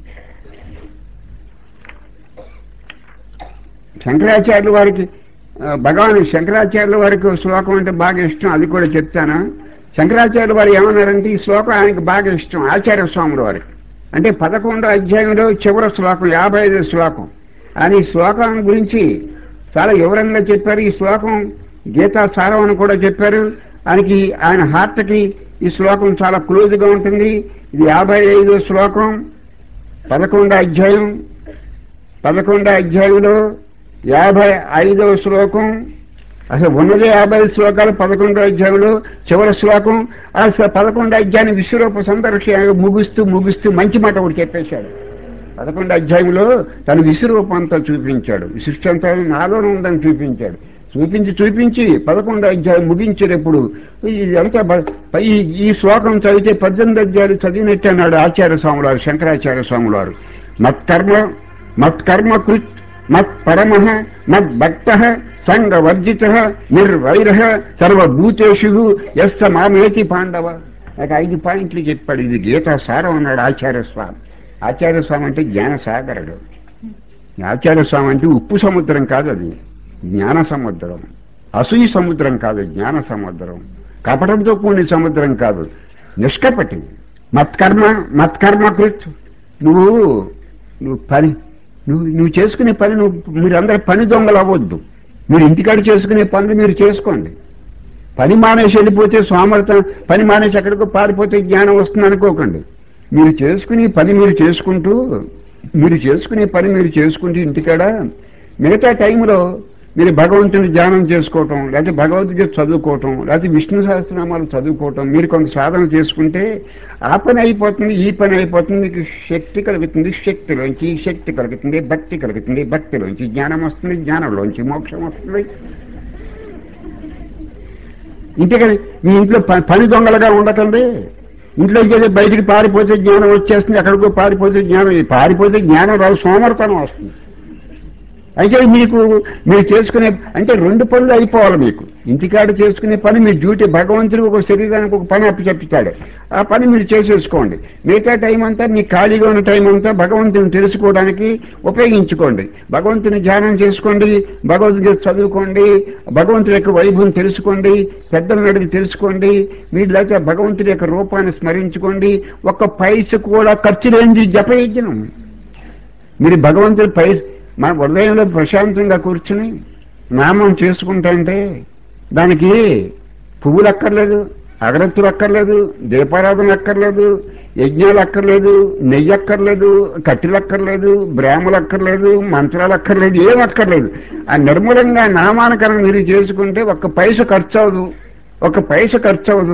శంకరాచార్యుల వారికి, భగవాన్ శంకరాచార్యుల వారికి శ్లోకం అంటే బాగా ఇష్టం, అది కూడా చెప్తాను. శంకరాచార్యుల వారు ఏమన్నారంటే ఈ శ్లోకం ఆయనకు బాగా ఇష్టం, ఆచార్య స్వాముల వారికి. అంటే పదకొండో అధ్యాయంలో చివరి శ్లోకం, యాభై ఐదో శ్లోకం. ఆయన ఈ శ్లోకం గురించి చాలా వివరంగా చెప్పారు. ఈ శ్లోకం గీతా సారం అని కూడా చెప్పారు. ఆయనకి ఆయన హార్ట్కి ఈ శ్లోకం చాలా క్లోజ్గా ఉంటుంది. ఇది యాభై ఐదో శ్లోకం, పదకొండో అధ్యాయం, పదకొండో అధ్యాయంలో యాభై ఐదవ శ్లోకం. అసలు ఉన్నదే యాభై శ్లోకాలు పదకొండో అధ్యాయంలో చివరి శ్లోకం. అసలు పదకొండో అధ్యాయాన్ని విశ్వరూప సందర్శ ముగిస్తూ ముగిస్తూ మంచి మాట ఒకటి చెప్పేశాడు. పదకొండో అధ్యాయంలో తన విశ్వరూపం అంతా చూపించాడు, సృష్టి అంతా నాలోనే ఉందని చూపించాడు. చూపించి చూపించి పదకొండో అధ్యాయం ముగించేటప్పుడు ఇదంతా ఈ శ్లోకం చదివితే పద్దెనిమిది అధ్యాయులు చదివినట్టు అన్నాడు ఆచార్య స్వాములు వారు, శంకరాచార్య స్వాములు వారు. మత్కర్మ మత్కర్మ కృత్ మత్ పరమ మద్భక్త సంగవర్జిత నిర్వైర సర్వభూతేషు యస్త మామేతి పాండవ. నాకు ఐదు పాయింట్లు చెప్పాడు. ఇది గీతా సారం అన్నాడు ఆచార్య స్వామి. ఆచార్య స్వామి అంటే జ్ఞాన సాగరుడు. ఆచార్య స్వామి అంటే ఉప్పు సముద్రం కాదు, అది జ్ఞాన సముద్రం. అసూయ సముద్రం కాదు, జ్ఞాన సముద్రం. కపటంతో కూడిన సముద్రం కాదు, నిష్కపటి. మత్కర్మ మత్కర్మ కృత్. నువ్వు నువ్వు పని నువ్వు నువ్వు చేసుకునే పని నువ్వు మీరందరూ పని దొంగలు అవ్వద్దు. మీరు ఇంటికాడ చేసుకునే పనులు మీరు చేసుకోండి. పని మానేసి వెళ్ళిపోతే సోమర్థం, పని మానేసి ఎక్కడికో పారిపోతే జ్ఞానం వస్తుంది అనుకోకండి. మీరు చేసుకునే పని మీరు చేసుకుంటూ మీరు చేసుకునే పని మీరు చేసుకుంటూ ఇంటికాడ మిగతా టైంలో మీరు భగవంతుని ధ్యానం చేసుకోవటం, లేకపోతే భగవద్గీత చదువుకోవటం, లేకపోతే విష్ణు సహస్రనామాలు చదువుకోవటం, మీరు కొంత సాధన చేసుకుంటే ఆ పని అయిపోతుంది, ఈ పని అయిపోతుంది. మీకు శక్తి కలుగుతుంది, శక్తిలోంచి శక్తి కలుగుతుంది, భక్తి కలుగుతుంది, భక్తిలోంచి జ్ఞానం వస్తుంది, జ్ఞానంలోంచి మోక్షం వస్తుంది. ఇంటికని మీ ఇంట్లో పని దొంగలుగా ఉండకండి. ఇంట్లోకి వెళ్ళి బయటికి పారిపోతే జ్ఞానం వచ్చేస్తుంది, ఎక్కడికో పారిపోతే జ్ఞానం పారిపోతే జ్ఞానం రాదు, సోమర్తనం వస్తుంది. అయితే మీకు మీరు చేసుకునే అంటే రెండు పనులు అయిపోవాలి. మీకు ఇంటికాడ చేసుకునే పని మీ డ్యూటీ, భగవంతుడికి ఒక శరీరానికి ఒక పని అప్పచెప్తాడు, ఆ పని మీరు చేసేసుకోండి. మిగతా టైం అంతా మీ ఖాళీగా ఉన్న టైం అంతా భగవంతుని తెలుసుకోవడానికి ఉపయోగించుకోండి. భగవంతుని ధ్యానం చేసుకోండి, భగవద్గీత చదువుకోండి, భగవంతుడి యొక్క వైభవం తెలుసుకోండి, పెద్దల నడికి తెలుసుకోండి. మీరు లేకపోతే భగవంతుడి యొక్క రూపాన్ని స్మరించుకోండి. ఒక్క పైస కూడా ఖర్చు లేనిది జపయజ్ఞం. మీరు భగవంతుడి పైస మన హృదయంలో ప్రశాంతంగా కూర్చుని నామం చేసుకుంటే దానికి పువ్వులు అక్కర్లేదు, అగరత్తులు అక్కర్లేదు, దీపారాధన అక్కర్లేదు, యజ్ఞాలు అక్కర్లేదు, నెయ్యి అక్కర్లేదు, కట్టెలు అక్కర్లేదు, బ్రాహ్మలు అక్కర్లేదు, మంత్రాలు అక్కర్లేదు, ఏం అక్కర్లేదు. ఆ నిర్మూలంగా నామానుకరణ మీరు చేసుకుంటే ఒక్క పైస ఖర్చు అవదు, ఒక్క పైస ఖర్చు అవదు.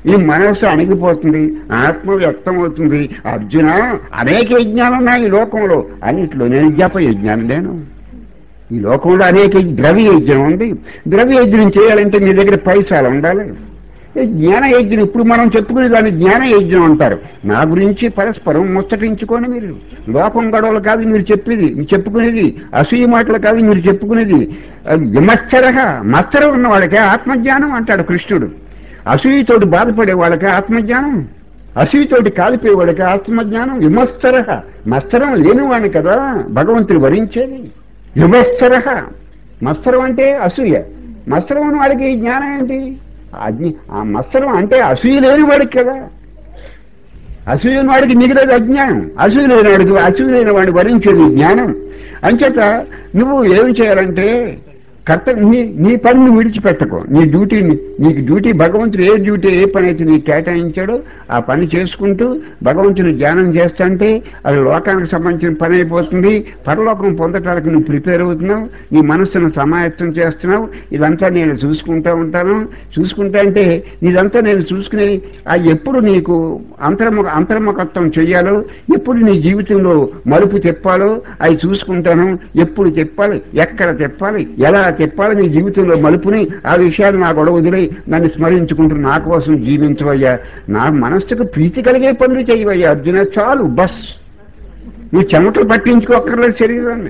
ఈ మనస్సు అణిగిపోతుంది, ఆత్మ వ్యక్తం అవుతుంది. అర్జున, అనేక యజ్ఞాలు ఉన్నాయి ఈ లోకంలో, అన్నింటిలో నేను జప యజ్ఞానం నేను. ఈ లోకంలో అనేక ద్రవ్య యజ్ఞం ఉంది. ద్రవ్య యజ్ఞం చేయాలంటే మీ దగ్గర పైసలు ఉండాలి. జ్ఞాన యజ్ఞం ఇప్పుడు మనం చెప్పుకునే దాన్ని జ్ఞాన యజ్ఞం అంటారు. నా గురించి పరస్పరం ముచ్చటించుకోండి. మీరు లోకం గొడవలు కాదు మీరు చెప్పేది, చెప్పుకునేది అసూయ మాటలు కాదు మీరు చెప్పుకునేది. విమత్సర, మత్సరం ఉన్న వాళ్ళకే ఆత్మజ్ఞానం అంటాడు కృష్ణుడు. అసూయతోటి బాధపడే వాళ్ళకి ఆత్మజ్ఞానం, అసూయతోటి కాలిపోయే వాళ్ళకి ఆత్మజ్ఞానం. విమత్సర, మత్సరం లేనివాడిని కదా భగవంతుడు వరించేది. విమత్సర, మత్సరం అంటే అసూయ, మత్సరం ఉన్న వాడికి జ్ఞానం ఏంటి? అజ్ఞ ఆ మత్సరం అంటే అసూయ లేని వాడికి కదా. అసూయ వాడికి మిగిలేదు అజ్ఞానం, అసూయ లేని వాడికి అసూయ లేని వాడిని వరించేది జ్ఞానం. అంచేత నువ్వు ఏమి చేయాలంటే కర్త నీ నీ పనిని విడిచిపెట్టకు. నీ డ్యూటీని, నీకు డ్యూటీ భగవంతుడు ఏ డ్యూటీ ఏ పని అయితే నీకు కేటాయించాడో ఆ పని చేసుకుంటూ భగవంతుని ధ్యానం చేస్తుంటే అది లోకానికి సంబంధించిన పని అయిపోతుంది. పరలోకం పొందటానికి నువ్వు ప్రిపేర్ అవుతున్నావు, నీ మనస్సును సమాయత్తం చేస్తున్నావు. ఇదంతా నేను చూసుకుంటూ ఉంటాను. చూసుకుంటా అంటే ఇదంతా నేను చూసుకుని ఆ ఎప్పుడు నీకు అంతర్ముఖ అంతర్ముఖత్వం చెయ్యాలో, ఎప్పుడు నీ జీవితంలో మలుపు తిప్పాలో అవి చూసుకుంటాను. ఎప్పుడు తిప్పాలి, ఎక్కడ తిప్పాలి, ఎలా చెప్పాలి, నీ జీవితంలో మలుపుని ఆ విషయాలు నా గొడవ వదిలే నన్ను స్మరించుకుంటూ నా కోసం జీవించవయ్యా. నా మనస్సుకు ప్రీతి కలిగే పనులు చేయవయ్యా అర్జున, చాలు బస్. నువ్వు చెమటలు పట్టించుకోక్కర్లేదు శరీరాన్ని.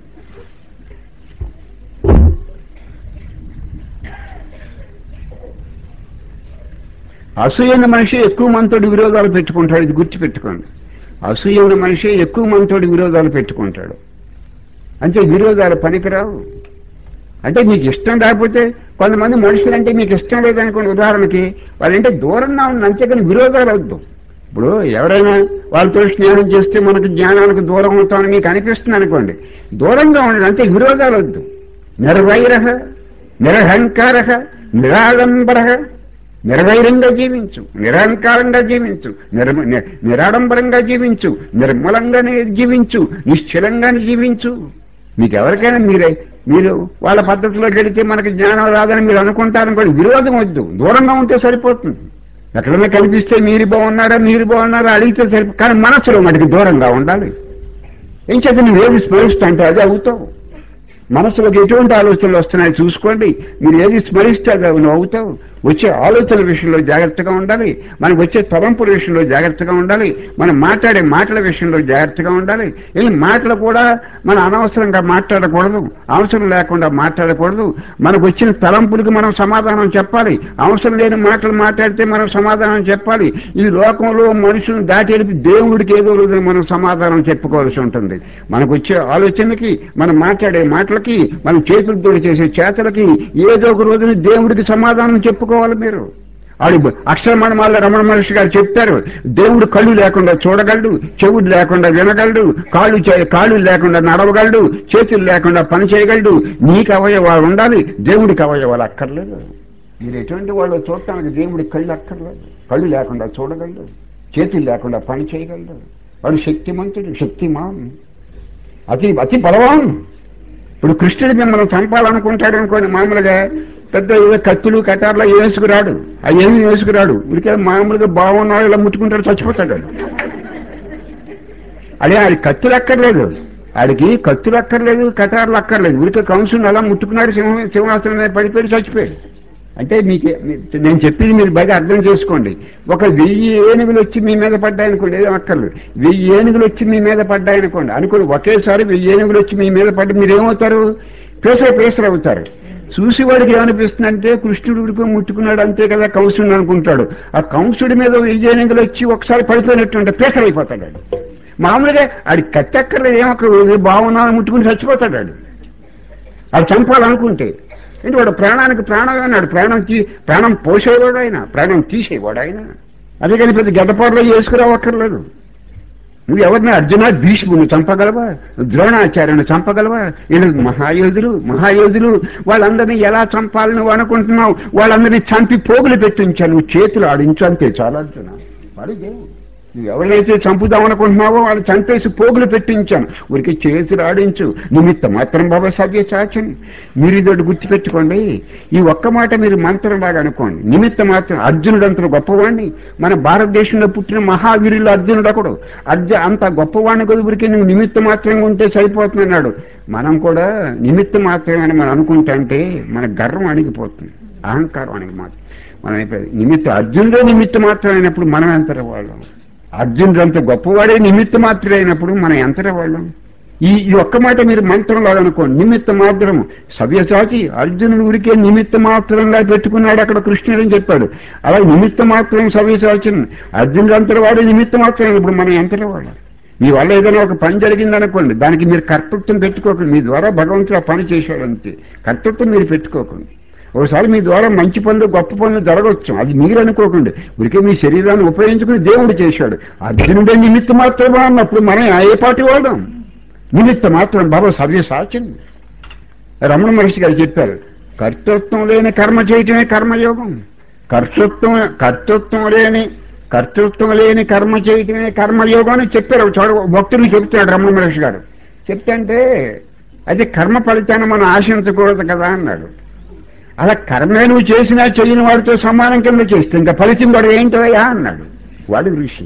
అసూయైన మనిషి ఎక్కువ మందితోటి విరోధాలు పెట్టుకుంటాడు. ఇది గుర్తుపెట్టుకోండి. అసూయైన మనిషి ఎక్కువ మందితోటి విరోధాలు పెట్టుకుంటాడు. అంటే విరోధాలు పనికిరావు. అంటే మీకు ఇష్టం లేకపోతే కొంతమంది మనుషులు అంటే మీకు ఇష్టం లేదనుకోండి, ఉదాహరణకి వాళ్ళంటే దూరంగా ఉన్న, అంతేకాని విరోధాలు వద్దు. ఇప్పుడు ఎవరైనా వాళ్ళతో స్నేహం చేస్తే మనకు జ్ఞానానికి దూరం అవుతామని మీకు అనిపిస్తుంది అనుకోండి, దూరంగా ఉండడం, అంతే విరోధాలు వద్దు. నిర్వైర, నిరహంకార, నిరాడంబర, నిర్వైరంగా జీవించు, నిరహంకారంగా జీవించు, నిర్ నిరాడంబరంగా జీవించు, నిర్మలంగానే జీవించు, నిశ్చలంగానే జీవించు. మీకు ఎవరికైనా మీరే మీరు వాళ్ళ పద్ధతిలోకి వెళితే మనకి జ్ఞానం రాదని మీరు అనుకుంటారనుకోండి, విరోధం వద్దు, దూరంగా ఉంటే సరిపోతుంది. ఎక్కడైనా కనిపిస్తే మీరు బాగున్నారా మీరు బాగున్నారా అడిగితే సరిపో, కానీ మనసులో మనకి దూరంగా ఉండాలి. ఏం చెప్పి నువ్వు ఏది స్మరిస్తా అంటే అదే అవుతావు. మనసులోకి ఎటువంటి ఆలోచనలు వస్తున్నాయి చూసుకోండి. మీరు ఏది స్మరిస్తే అది నువ్వు అవుతావు. వచ్చే ఆలోచనల విషయంలో జాగ్రత్తగా ఉండాలి, మనకు వచ్చే తలంపుల విషయంలో జాగ్రత్తగా ఉండాలి, మనం మాట్లాడే మాటల విషయంలో జాగ్రత్తగా ఉండాలి. ఈ మాటలు కూడా మనం అనవసరంగా మాట్లాడకూడదు, అవసరం లేకుండా మాట్లాడకూడదు. మనకు వచ్చిన తలంపులకు మనం సమాధానం చెప్పాలి. అవసరం లేని మాటలు మాట్లాడితే మనం సమాధానం చెప్పాలి. ఈ లోకంలో మనుషులను దాటేడిపి దేవుడికి ఏదో రోజు మనం సమాధానం చెప్పుకోవాల్సి ఉంటుంది. మనకు వచ్చే ఆలోచనకి, మనం మాట్లాడే మాటలకి, మనం చేతులతో చేసే చేతలకి ఏదో ఒక రోజున దేవుడికి సమాధానం చెప్పుకో వాలి. మీరు ఆడి అక్షరమణమాల రమణ మహర్షి గారు చెప్తారు, దేవుడు కళ్ళు లేకుండా చూడగలడు, చెవుడు లేకుండా వినగలడు, కాళ్ళు కాళ్ళు లేకుండా నడవగలడు, చేతులు లేకుండా పని చేయగలడు. నీకు అవయవాలు ఉండాలి, దేవుడికి అవయవాలు అక్కర్లేదు. మీరు ఎటువంటి వాళ్ళు చూడటానికి దేవుడికి కళ్ళు అక్కర్లేదు. కళ్ళు లేకుండా చూడగలడు, చేతులు లేకుండా పని చేయగలడు. వాడు శక్తిమంతుడు, శక్తిమాన్, అతి అతి బలవాన్. ఇప్పుడు కృష్ణుడు మిమ్మల్ని చంపాలనుకుంటాడు అనుకోండి, మామూలుగా పెద్ద ఏదో కత్తులు కటార్లో వేసుకురాడు, అవి ఏమి వేసుకురాడు. ఉడికే మామూలుగా బాగున్నాడు ఇలా ముట్టుకుంటాడు, చచ్చిపోతాడు. అదే ఆడి కత్తులు అక్కర్లేదు, ఆడికి కత్తులు అక్కర్లేదు, కటార్లు అక్కర్లేదు. ఉడికే కంసుని అలా ముట్టుకున్నాడు, సింహ సింహాసనం మీద పడిపోయి చచ్చిపోయాడు. అంటే మీకు నేను చెప్పింది మీరు బాగా అర్థం చేసుకోండి. ఒక వెయ్యి ఏనుగులు వచ్చి మీ మీద పడ్డాయనుకోండి, ఏదో అక్కర్లేదు. వెయ్యి ఏనుగులు వచ్చి మీ మీద పడ్డాయనుకోండి అనుకోండి, ఒకేసారి వెయ్యి ఏనుగులు వచ్చి మీ మీద పడి మీరు ఏమవుతారు? పేసర పేసర అవుతారు. చూసేవాడికి ఏమనిపిస్తుందంటే కృష్ణుడు ఉడికి ముట్టుకున్నాడు అంతే కదా కంసుడు అనుకుంటాడు. ఆ కంసుడి మీద వెయ్యి ఏనుగులు వచ్చి ఒకసారి పడిపోయినట్టుంటే పేసర అయిపోతాడు. ఆడు మామూలుగా ఆడి కత్తెక్కర్లేదు, ఏమొక్క బాగున్నాను ముట్టుకుని చచ్చిపోతాడు. ఆడు అది చంపాలనుకుంటే ఏంటి, వాడు ప్రాణానికి ప్రాణం అన్నాడు. ప్రాణం తీ ప్రాణం పోసేవాడు ఆయన, ప్రాణం తీసేవాడు ఆయన. అదే కానీ పెద్ద గడ్డపారులో వేసుకురావక్కర్లేదు. నువ్వు ఎవరిని అర్జున భీష్ముని చంపగలవా, ద్రోణాచార్యుని చంపగలవా? వీళ్ళు మహాయోధులు మహాయోధులు వాళ్ళందరినీ ఎలా చంపాలని నువ్వు అనుకుంటున్నావు? వాళ్ళందరినీ చంపి పోగులు పెట్టించాను, నువ్వు చేతులు ఆడించు అంతే చాలా అర్జున. వాడు దేవుడు. నువ్వు ఎవరైతే చంపుదాం అనుకుంటున్నావో వాళ్ళు చంపేసి పోగులు పెట్టించాను, ఊరికి చేతులు ఆడించు, నిమిత్త మాత్రం బాబా సవ్య సాచని. మీరు ఇదొకటి గుర్తుపెట్టుకోండి, ఈ ఒక్క మాట మీరు మంత్రంలాగా అనుకోండి. నిమిత్త మాత్రం అర్జునుడు అంత గొప్పవాణ్ణి, మన భారతదేశంలో పుట్టిన మహావీరులు అర్జునుడు ఒకడు. అర్జు అంత గొప్పవాణ్ణి కదా ఊరికి నువ్వు నిమిత్త మాత్రంగా ఉంటే సరిపోతున్నాడు. మనం కూడా నిమిత్త మాత్రమే మనం అనుకుంటా అంటే మన గర్వం అణిగిపోతుంది, అహంకారం అణిగిపోతుంది. మనం అయిపోయింది నిమిత్త అర్జునుడే నిమిత్త మాత్రం అయినప్పుడు మనం ఎంతటి వాళ్ళం? అర్జునుడు అంత గొప్పవాడే నిమిత్త మాత్రం అయినప్పుడు మనం ఎంతటి వాళ్ళం? ఈ ఈ ఒక్క మాట మీరు మంత్రంలో అనుకోండి, నిమిత్త మాత్రము. సవ్యసాచి అర్జునుడు ఊరికే నిమిత్త మాత్రంగా పెట్టుకున్నాడు అక్కడ కృష్ణుడు అని చెప్పాడు. అలా నిమిత్త మాత్రం సవ్యసాచి అర్జునుడు అంతటి వాడే నిమిత్త మాత్రం అయినప్పుడు మనం ఎంతటి వాళ్ళం? మీ వల్ల ఏదైనా ఒక పని జరిగిందనుకోండి, దానికి మీరు కర్తృత్వం పెట్టుకోకండి. మీ ద్వారా భగవంతుడు ఆ పని చేశాడు అంతే, కర్తృత్వం మీరు పెట్టుకోకండి. ఒకసారి మీ ద్వారా మంచి పనులు గొప్ప పనులు జరగవచ్చు, అది మీరు అనుకోకండి. ఊరికే మీ శరీరాన్ని ఉపయోగించుకుని దేవుడు చేశాడు. అర్జునుడే నిమిత్త మాత్రమే అన్నప్పుడు మనం ఏ పాటి వాడడం? నిమిత్త మాత్రం బాబా సవ్య సాచం. రమణ మహర్షి గారు చెప్పారు, కర్తృత్వం లేని కర్మ చేయటమే కర్మయోగం. కర్తృత్వం కర్తృత్వం లేని కర్తృత్వం లేని కర్మ చేయటమే కర్మయోగం అని చెప్పారు. చోడ భక్తులు చెప్తున్నాడు రమణ మహర్షి గారు. చెప్తే అయితే కర్మ ఫలితాన్ని మనం ఆశించకూడదు కదా అన్నాడు. అలా కర్మే నువ్వు చేసినా చెయ్యని వాడితో సమానం కింద చేస్తే ఇంకా ఫలితం వాడు ఏంటోయా అన్నాడు వాడు ఋషి.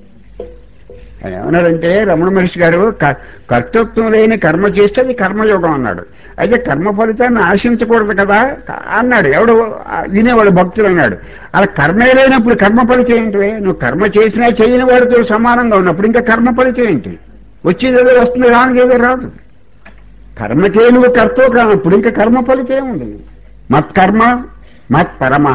ఆయన ఏమన్నాడంటే రమణ మహర్షి గారు, కర్తృత్వం లేని కర్మ చేస్తే అది కర్మయోగం అన్నాడు. అయితే కర్మ ఫలితాన్ని ఆశించకూడదు కదా అన్నాడు. ఎవడు వినేవాడు భక్తులు అన్నాడు. అలా కర్మే లేనప్పుడు కర్మ ఫలితం ఏంటి? నువ్వు కర్మ చేసినా చెయ్యని వాడితో సమానంగా ఉన్నప్పుడు ఇంకా కర్మ ఫలితం ఏంటి? వచ్చేదేదో వస్తుంది, రానిదేదో రాదు. కర్మకే నువ్వు కర్తవు కానప్పుడు ఇంకా కర్మ ఫలితం ఏముంది? మత్కర్మ మత్ పరమహ.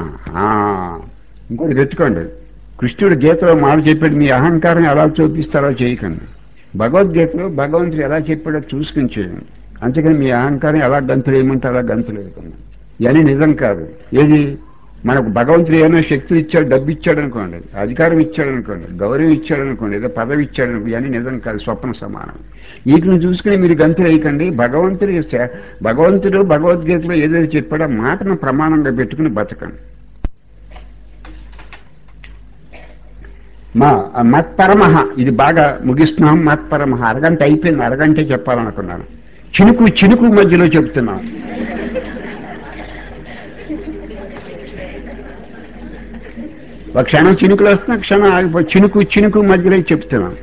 ఇంకోటి తెచ్చుకోండి, కృష్ణుడు గీతలో మాట చెప్పాడు, మీ అహంకారం ఎలా చూపిస్తారో చేయకండి. భగవద్గీతలో భగవంతుడు ఎలా చెప్పాడో చూసుకుని చేయండి. అంతేకాని మీ అహంకారం ఎలా గంతులు ఏమంటే అలా గంతులు వేయకుండా. ఇవన్నీ నిజం కాదు. ఏది మనకు భగవంతుడు ఏమైనా శక్తులు ఇచ్చాడు, డబ్బు ఇచ్చాడు అనుకోండి, అధికారం ఇచ్చాడు అనుకోండి, గౌరవం ఇచ్చాడు అనుకోండి, ఏదో పదవి ఇచ్చాడు అనుకోండి, ఇవన్నీ నిజం కాదు, స్వప్న సమానం. వీటిని చూసుకుని మీరు గంతులు వేయకండి. భగవంతుడు భగవంతుడు భగవద్గీతలో ఏదైతే చెప్పాడో మాటను ప్రమాణంగా పెట్టుకుని బతకండి. మా మత్పరమహ, ఇది బాగా ముగిస్తున్నాం. మత్పరమహ అరగంట అయిపోయింది, అరగంటే చెప్పాలనుకున్నాను. చినుకు చినుకు మధ్యలో చెప్తున్నాం. ఒక క్షణం చినుకులు వస్తున్నా, క్షణం ఆగిపోయి చినుకు చినుకు మధ్యలో చెప్తున్నాం.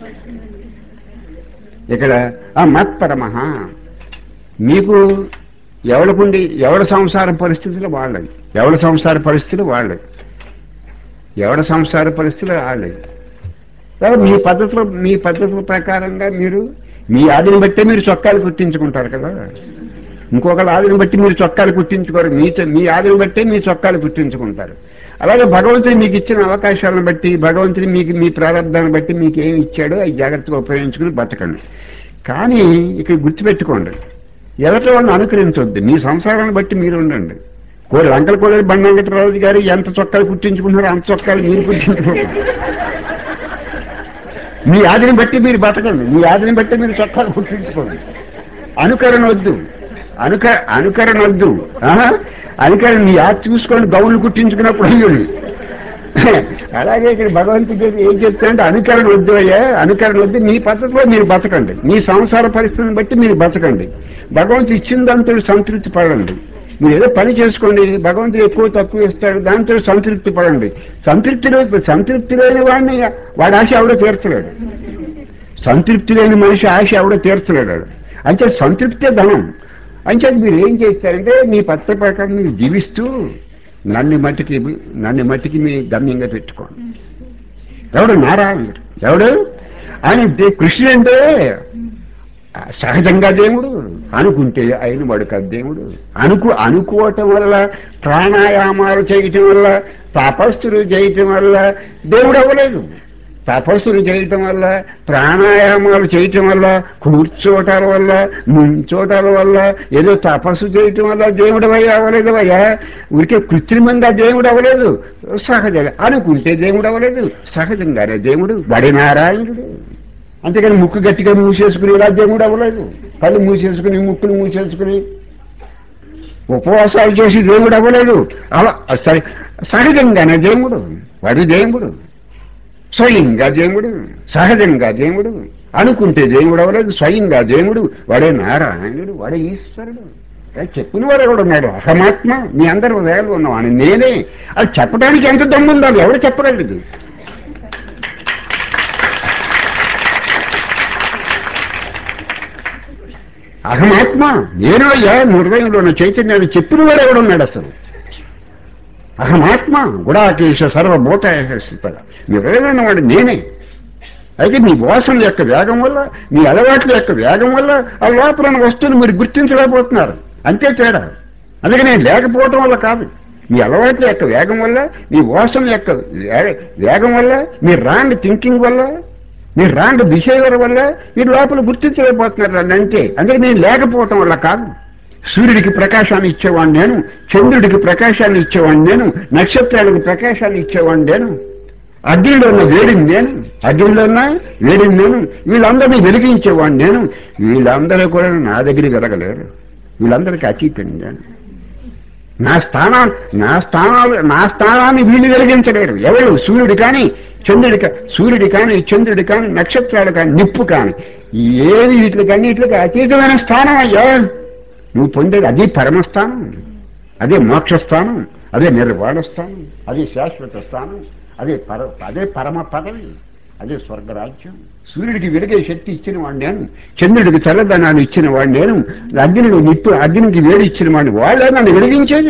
ఇక్కడ ఆ మత్పరమహ మీకు ఎవడికుండి ఎవడ సంసార పరిస్థితులు వాళ్ళవి, ఎవడ సంసార పరిస్థితులు వాళ్ళవి, ఎవడ సంసార పరిస్థితులు వాళ్ళవి. మీ పద్ధతిలో మీ పద్ధతుల ప్రకారంగా మీరు మీ ఆదిని బట్టే మీరు చొక్కాలు కుట్టించుకుంటారు కదా. ఇంకొకరి ఆదిని బట్టి మీరు చొక్కాలు కుట్టించుకోరు, మీ మీ ఆదిని బట్టే మీ చొక్కాలు కుట్టించుకుంటారు. అలాగే భగవంతుడు మీకు ఇచ్చిన అవకాశాలను బట్టి, భగవంతుడు మీకు మీ ప్రారంభాన్ని బట్టి మీకు ఏమి ఇచ్చాడో అవి జాగ్రత్తగా ఉపయోగించుకుని బతకండి. కానీ ఇక్కడ గుర్తుపెట్టుకోండి, ఎవరి వాళ్ళని అనుకరించొద్దు. మీ సంసారాన్ని బట్టి మీరు ఉండండి. కోరి లంకల కోడలి బండ వెంకటరాజు గారు ఎంత చొక్కాలు కుట్టించుకుంటున్నారో అంత చొక్కాలు మీరు కుట్టించుకోండి. మీ ఆదిని బట్టి మీరు బతకండి, మీ ఆదిని బట్టి మీరు చొక్కాలు కుట్టించుకోండి. అనుకరణ వద్దు, అనుక అనుకరణ వద్దు అనుకరణ మీ ఆది చూసుకోండి. గౌన్లు కుట్టించుకున్నప్పుడు అయ్యండి. అలాగే ఇక్కడ భగవంతుడు ఏం చెప్తానంటే అనుకరణ వద్దు అయ్యా, అనుకరణ వద్దు. మీ పద్ధతిలో మీరు బతకండి, మీ సంసార పరిస్థితిని బట్టి మీరు బతకండి. భగవంతుడు ఇచ్చిందంతా సంతృప్తి పడండి. మీరు ఏదో పని చేసుకోండి, భగవంతుడు ఎక్కువ తక్కువ ఇస్తాడు, దాంతో సంతృప్తి పడండి. సంతృప్తి సంతృప్తి లేని వాడిని వాడి ఆశ ఎవడో తీర్చలేడు. సంతృప్తి లేని మనిషి ఆశ ఎవడో తీర్చలేడు. అంటే సంతృప్తే ధనం. అంచేది మీరు ఏం చేస్తారంటే మీ పత్ర ప్రకారం మీరు జీవిస్తూ నన్ను మట్టికి నన్ను మట్టికి మీ గమ్యంగా పెట్టుకోండి. ఎవడు నారాయణుడు, ఎవడు ఆయన కృష్ణుడు అంటే సహజంగా దేవుడు, అనుకుంటే అయిన వాడు కాదు దేవుడు. అనుకు అనుకోవటం వల్ల, ప్రాణాయామాలు చేయటం వల్ల, తపస్సులు చేయటం వల్ల దేవుడు అవ్వలేదు. తపస్సులు చేయటం వల్ల, ప్రాణాయామాలు చేయటం వల్ల, కూర్చోటాల వల్ల, ముంచోటాల వల్ల, ఏదో తపస్సు చేయటం వల్ల దేవుడు అయ్యా అవ్వలేదు. అయ్యా ఊరికే కృత్రిమంగా దేవుడు అవ్వలేదు, సహజంగా అనుకుంటే దేవుడు అవ్వలేదు, సహజంగానే దేవుడు బడి నారాయణుడు. అంతేకాని ముక్కు గట్టిగా మూసేసుకుని ఇలా దేవుడు అవ్వలేదు. కళ్ళు మూసేసుకుని ముక్కులు మూసేసుకుని ఉపవాసాలు చేసి దేవుడు అవ్వలేదు. అలా సరే సహజంగానే దేవుడు, వాడు దేవుడు. స్వయంగా దేవుడు, సహజంగా దేవుడు, అనుకుంటే దేవుడు అవ్వలేదు, స్వయంగా దేవుడు, వాడే నారాయణుడు, వాడే ఈశ్వరుడు. చెప్పిన వాడు ఎవడు ఉన్నాడు? అహమాత్మ. మీ అందరూ వేలు ఉన్నవాడు నేనే. అది చెప్పడానికి ఎంత దమ్ము ఉండాలి? ఎవడు చెప్పగలదు? అహమాత్మ నేను అయ్యా హృదయంలో ఉన్న చైతన్యాన్ని చెప్పిన వాడు ఎవడున్నాడు అసలు? అహమాత్మ గుడాకేశ సర్వభూత స్థిత. మీ హృదయంలో వాడు నేనే. అయితే మీ వాసనల యొక్క వేగం వల్ల, మీ అలవాట్ల యొక్క వేగం వల్ల ఆ లోపల ఉన్న వస్తువును మీరు గుర్తించలేకపోతున్నారు. అంతే తేడా. అందుకే నేను లేకపోవటం వల్ల కాదు, మీ అలవాట్ల యొక్క వేగం వల్ల, మీ వాసనల యొక్క వేగం వల్ల, మీ రాంగ్ థింకింగ్ వల్ల, మీ రాంగ్ బిహేవియర్ వల్ల మీరు లోపల గుర్తించలేకపోతున్నారు. అంతే. అందుకే నేను లేకపోవటం వల్ల కాదు. సూర్యుడికి ప్రకాశాన్ని ఇచ్చేవాడిని నేను, చంద్రుడికి ప్రకాశాన్ని ఇచ్చేవాడిని నేను, నక్షత్రాలకు ప్రకాశాన్ని ఇచ్చేవాడిని నేను, అగ్నిలో ఉన్న వేడిని నేను, అగ్నిలో ఉన్న వేడిని నేను, వీళ్ళందరినీ వెలిగించేవాడిని నేను. వీళ్ళందరూ కూడా నా దగ్గరికి వెలగలేరు. వీళ్ళందరికీ అతీతం నేను. నా స్థానాలు నా స్థానాలు నా స్థానాన్ని వీళ్ళు వెలిగించలేరు. ఎవరు? సూర్యుడు కానీ, చంద్రుడి కా సూర్యుడి కానీ, చంద్రుడి కానీ, నక్షత్రాలు కానీ, నిప్పు కానీ, ఏది వీటికి అన్నిటికి అతీతమైన స్థానం అయ్యా నువ్వు పొందేది. అది పరమస్థానం, అదే మోక్షస్థానం, అదే నిర్వాణ స్థానం, అదే శాశ్వత స్థానం, అదే పర అదే పరమ పదవి, అదే స్వర్గరాజ్యం. సూర్యుడికి వెలిగే శక్తి ఇచ్చిన వాడిని నేను, చంద్రుడికి చల్లదనాన్ని ఇచ్చిన వాడిని నేను, అగ్నిలో నిప్పు అగ్నికి వేడి ఇచ్చిన వాడిని. వాళ్ళే నన్ను వెలిగించేది.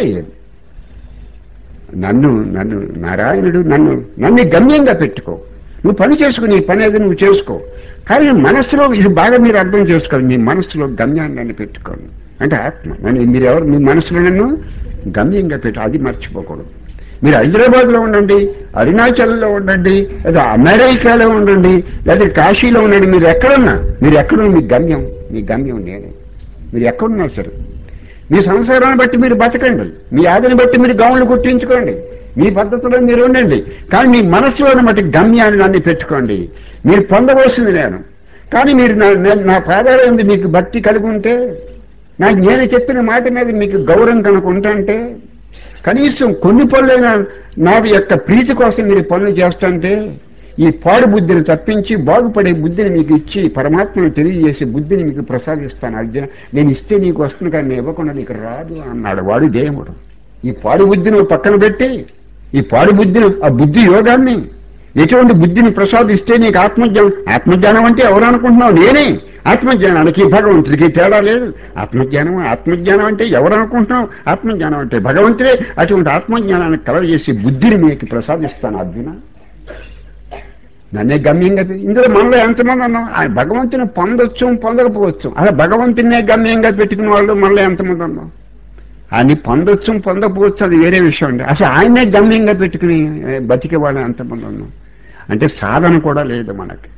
నన్ను నన్ను నారాయణుడు నన్ను నన్ను గమ్యంగా పెట్టుకో. నువ్వు పని చేసుకుని నీ పని అది నువ్వు చేసుకో. కానీ మనస్సులో ఇది బాగా మీరు అర్థం చేసుకోవాలి. మీ మనస్సులో గమ్యాన్ని నన్ను పెట్టుకోండి. అంటే ఆత్మ నన్ను మీరు ఎవరు? మీ మనసులో నన్ను గమ్యంగా పెట్టు. అది మర్చిపోకూడదు. మీరు హైదరాబాద్లో ఉండండి, అరుణాచల్లో ఉండండి, లేదా అమెరికాలో ఉండండి, లేదా కాశీలో ఉండండి, మీరు ఎక్కడున్నా మీరు ఎక్కడున్నా మీ గమ్యం మీ గమ్యం నేనే. మీరు ఎక్కడున్నా సరే మీ సంసారాన్ని బట్టి మీరు బతకండి, మీ ఆదిని బట్టి మీరు గౌన్లు గుర్తించుకోండి, మీ పద్ధతిలో మీరు ఉండండి. కానీ మీ మనస్సులోని బట్టి గమ్యాన్ని నన్ను పెట్టుకోండి. మీరు పొందవలసింది నేను. కానీ మీరు నా పాదాల మీద మీకు భక్తి కలిగి ఉంటే, నాకు నేను చెప్పిన మాట మీద మీకు గౌరవం కనుకుంటే, కనీసం కొన్ని పనులైనా నా యొక్క ప్రీతి కోసం మీరు పనులు చేస్తుంటే, ఈ పాడు బుద్ధిని తప్పించి బాగుపడే బుద్ధిని మీకు ఇచ్చి పరమాత్మను తెలియజేసే బుద్ధిని మీకు ప్రసాదిస్తాను. అర్జున, నేను ఇస్తే నీకు వస్తుంది కానీ నేను ఇవ్వకుండా నీకు రాదు అన్నాడు వాడు దేవుడు. ఈ పాడు బుద్ధిని పక్కన పెట్టి, ఈ పాడు బుద్ధిని, ఆ బుద్ధి యోగాన్ని, ఎటువంటి బుద్ధిని ప్రసాదిస్తే నీకు ఆత్మజ్ఞానం. ఆత్మజ్ఞానం అంటే ఎవరు అనుకుంటున్నావు? నేనే. ఆత్మజ్ఞానానికి భగవంతుడికి తేడా లేదు. ఆత్మజ్ఞానం ఆత్మజ్ఞానం అంటే ఎవరు అనుకుంటున్నావు? ఆత్మజ్ఞానం అంటే భగవంతుడే. అటువంటి ఆత్మజ్ఞానాన్ని కలగజేసి బుద్ధిని మీకు ప్రసాదిస్తాను అర్జున. నన్నే గమ్యంగా. ఇందులో మనలో ఎంతమంది ఉన్నాం? ఆయన భగవంతుని పొందొచ్చు, పొందకపోవచ్చు. అలా భగవంతునే గమ్యంగా పెట్టుకున్న వాళ్ళు మనలో ఎంతమంది ఉన్నాం? ఆయన్ని పొందొచ్చు, పొందకపోవచ్చు, అది వేరే విషయం అండి. అసలు ఆయన్నే గమ్యంగా పెట్టుకుని బతికే వాళ్ళు ఎంతమంది ఉన్నాం? అంటే సాధన కూడా లేదు మనకి.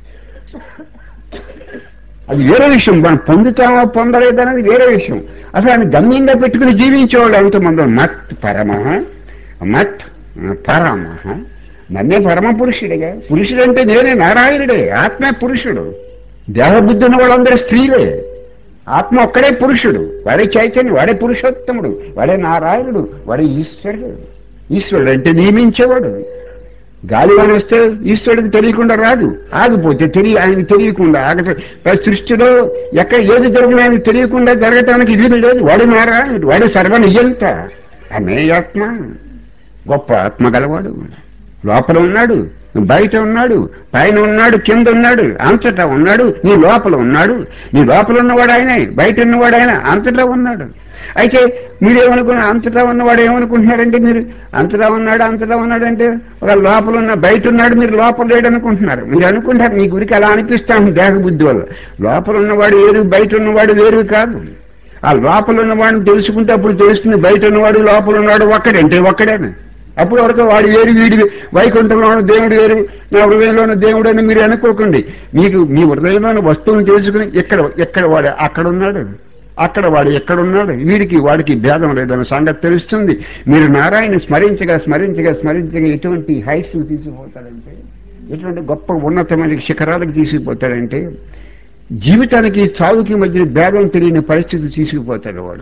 అది వేరే విషయం. మనం పొందుతామో పొందలేదనేది వేరే విషయం. అసలు ఆయన గమ్యంగా పెట్టుకుని జీవించేవాళ్ళు ఎంతమంది? మత్ పరమ మత్ పరమ నన్నే పరమ పురుషుడిగా. పురుషుడంటే నేనే, నారాయణుడే. ఆత్మే పురుషుడు. దేహబుద్ధి ఉన్న వాళ్ళందరూ స్త్రీలే. ఆత్మ ఒక్కడే పురుషుడు. వాడే చైతన్యం, వాడే పురుషోత్తముడు, వాడే నారాయణుడు, వాడే ఈశ్వరుడు. ఈశ్వరుడు అంటే నియమించేవాడు. గాలివాన వస్తే ఈశ్వరుడికి తెలియకుండా రాదు. ఆగిపోతే తెలియ ఆయనకి తెలియకుండా ఆగట. సృష్టిలో ఎక్కడ ఏది జరిగినా ఆయనకి తెలియకుండా జరగటానికి వీలు లేదు. వాడు నారాయణుడు, వాడు సర్వనియంత. అనే ఆత్మ గొప్ప ఆత్మ గలవాడు. లోపల ఉన్నాడు, బయట ఉన్నాడు, పైన ఉన్నాడు, కింద ఉన్నాడు, అంతటా ఉన్నాడు. నీ లోపల ఉన్నాడు. నీ లోపల ఉన్నవాడు ఆయనే, బయట ఉన్నవాడు ఆయన, అంతటా ఉన్నాడు. అయితే మీరేమనుకున్నా? అంతటా ఉన్నవాడు ఏమనుకుంటున్నారంటే, మీరు అంతటా ఉన్నాడు అంతటా ఉన్నాడంటే ఒక లోపల ఉన్న బయట ఉన్నాడు, మీరు లోపల లేడనుకుంటున్నారు. మీరు అనుకుంటారు, మీ గురికి అలా అనిపిస్తాను దేహబుద్ధి వల్ల. లోపల ఉన్నవాడు వేరు, బయట ఉన్నవాడు వేరు కాదు. ఆ లోపల ఉన్నవాడిని తెలుసుకుంటే అప్పుడు తెలుస్తుంది బయట ఉన్నవాడు లోపల ఉన్నాడు ఒక్కడంటే ఒక్కడేనా. అప్పుడు వరకు వాడు వేరు, వీడి వైకుంఠంలో ఉన్న దేవుడు వేరు, నా హృదయంలో ఉన్న దేవుడు అని మీరు అనుకోకండి. మీకు మీ హృదయంలోని వస్తువుని తెలుసుకుని ఎక్కడ ఎక్కడ వాడు అక్కడ ఉన్నాడు, అక్కడ వాడు ఎక్కడున్నాడు, వీడికి వాడికి భేదం లేదన్న సంగతి తెలుస్తుంది. మీరు నారాయణ స్మరించగా స్మరించగా స్మరించగా ఎటువంటి హైట్స్ తీసుకుపోతాడంటే, ఎటువంటి గొప్ప ఉన్నతమైన శిఖరాలకు తీసుకుపోతాడంటే, జీవితానికి చావుకి మధ్య భేదం తెలియని పరిస్థితి తీసుకుపోతాడు వాడు.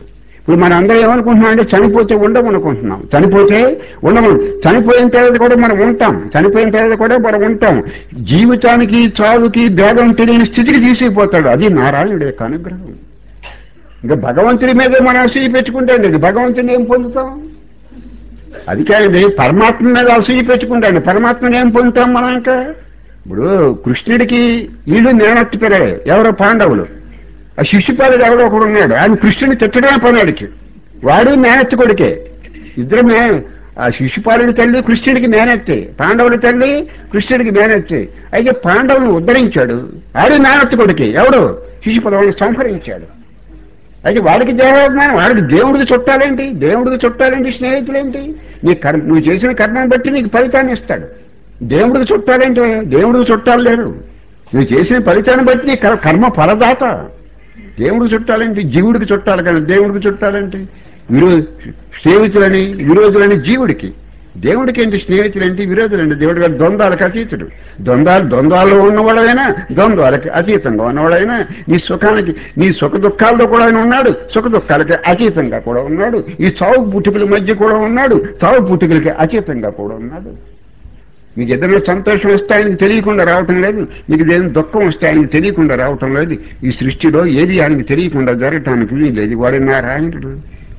ఇప్పుడు మనం అందరం ఏమనుకుంటున్నాం అంటే చనిపోతే ఉండమనుకుంటున్నాం. చనిపోతే ఉండము. చనిపోయిన తర్వాత కూడా మనం ఉంటాం. చనిపోయిన తర్వాత కూడా మనం ఉంటాం. జీవితానికి చావుకి భేదం తెలియని స్థితికి తీసుకుపోతాడు. అది నారాయణుడి యొక్క అనుగ్రహం. ఇంకా భగవంతుడి మీద మనం అసూయ పెట్టుకుంటాండి, ఇది భగవంతుని ఏం పొందుతాం? అది కాదండి, పరమాత్మ మీద అసూయ పెట్టుకుంటాండి, పరమాత్మని ఏం పొందుతాం మనం? ఇంకా ఇప్పుడు కృష్ణుడికి వీళ్ళు నేనెత్తి పెరగాలి, ఎవరో పాండవులు. ఆ శిశుపాలుడు ఎవడో ఒకడు ఉన్నాడు, ఆయన కృష్ణుని తిట్టడమే పనాడికి. వాడు మేనెత్తి కొడుకే, ఇద్దరు మే ఆ శిశుపాలుడి తల్లి కృష్ణుడికి మేనెత్తి, పాండవుల తల్లి కృష్ణుడికి మేనెత్తి. అయితే పాండవులను ఉద్ధరించాడు, ఆడు మేనెత్తి కొడుకే. ఎవడు? శిశుపాలుని సంహరించాడు. అయితే వాడికి దేహాభిమానం, వాడికి దేవుడికి చుట్టాలేంటి, దేవుడికి చుట్టాలేంటి, స్నేహితులేంటి? నీ కర్మ, నువ్వు చేసిన కర్మను బట్టి నీకు ఫలితాన్ని ఇస్తాడు. దేవుడికి చుట్టాలేంటి? దేవుడికి చుట్టాలు లేరు. నువ్వు చేసిన ఫలితాన్ని బట్టి నీ కర్మ ఫలదాత. దేవుడికి చుట్టాలేంటి? జీవుడికి చుట్టాలి, కానీ దేవుడికి చుట్టాలేంటి? విరో స్నేహితులని విరోధులని జీవుడికి, దేవుడికి ఏంటి స్నేహితులేంటి విరోధులండి? దేవుడి గారు ద్వంద్వాలకు అతీతుడు. ద్వంద్వాలు ద్వంద్వాల్లో ఉన్నవాడైనా, ద్వంద్వాలకి అతీతంగా ఉన్నవాడైనా, నీ సుఖానికి నీ సుఖ దుఃఖాల్లో కూడా ఆయన ఉన్నాడు, సుఖ దుఃఖాలకి అతీతంగా కూడా ఉన్నాడు. ఈ చావు పుట్టుకల మధ్య కూడా ఉన్నాడు, చావు పుట్టుకలకి అతీతంగా కూడా ఉన్నాడు. మీకు ఏదైనా సంతోషం వస్తే ఆయనకి తెలియకుండా రావటం లేదు, మీకు ఏదైనా దుఃఖం వస్తే ఆయనకి తెలియకుండా రావటం లేదు. ఈ సృష్టిలో ఏది ఆయనకి తెలియకుండా జరగటానికి లేదు. వాడు నారాయణుడు.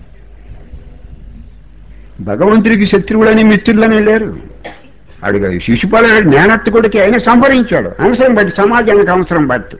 భగవంతుడికి శత్రువులని మిత్రులని లేరు. అడుగు శిశుపాలు జ్ఞానత్తుడికి ఆయన సంహరించాడు, అవసరం బట్టి, సమాజానికి అవసరం బట్టి.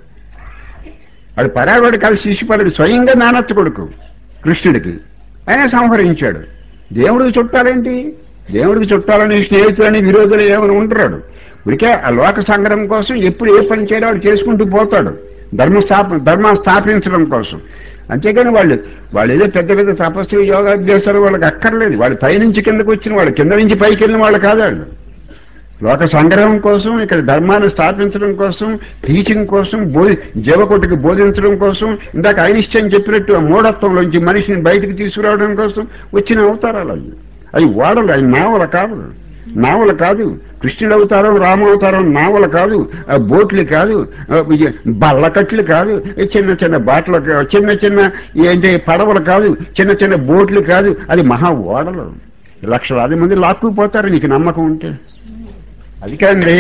వాడు పరాగడు కాదు, శిశుపాలుడు స్వయంగా జ్ఞానత్తు కొడుకు కృష్ణుడికి, ఆయన సంహరించాడు. దేవుడికి చుట్టాలేంటి? దేవుడికి చుట్టాలని స్నేహితులని విరోధులు ఏమైనా ఉంటాడు. ఉడికే ఆ లోక సంగ్రహం కోసం ఎప్పుడు ఏ పని చేయడం వాడు చేసుకుంటూ పోతాడు, ధర్మ స్థాప ధర్మ స్థాపించడం కోసం. అంతేకాని వాళ్ళు వాళ్ళు ఏదో పెద్ద పెద్ద తపస్సులు యోగాభ్యాసాలు వాళ్ళకి అక్కర్లేదు. వాళ్ళు పైనుంచి కిందకు వచ్చిన వాళ్ళు, కింద నుంచి పైకి వెళ్ళిన వాళ్ళు కాదు. వాళ్ళు లోక సంగ్రహం కోసం, ఇక్కడ ధర్మాన్ని స్థాపించడం కోసం, టీచింగ్ కోసం, బోధి జీవకొట్టుకి బోధించడం కోసం, ఇందాక ఐనిస్టైన్ చెప్పినట్టు ఆ మూఢత్వంలోంచి మనిషిని బయటకు తీసుకురావడం కోసం వచ్చిన అవతారాలు అవి. అవి ఓడలు, అవి నావలు కాదు, నావలు కాదు. కృష్ణుడు అవతారం, రామావతారం నావలు కాదు, బోట్లు కాదు, బల్లకట్లు కాదు, చిన్న చిన్న బాటలు, చిన్న చిన్న ఏంటి పడవలు కాదు, చిన్న చిన్న బోట్లు కాదు. అది మహా ఓడలు. లక్షలాది మంది లాక్కుపోతారు నీకు నమ్మకం ఉంటే. అది కాదండి,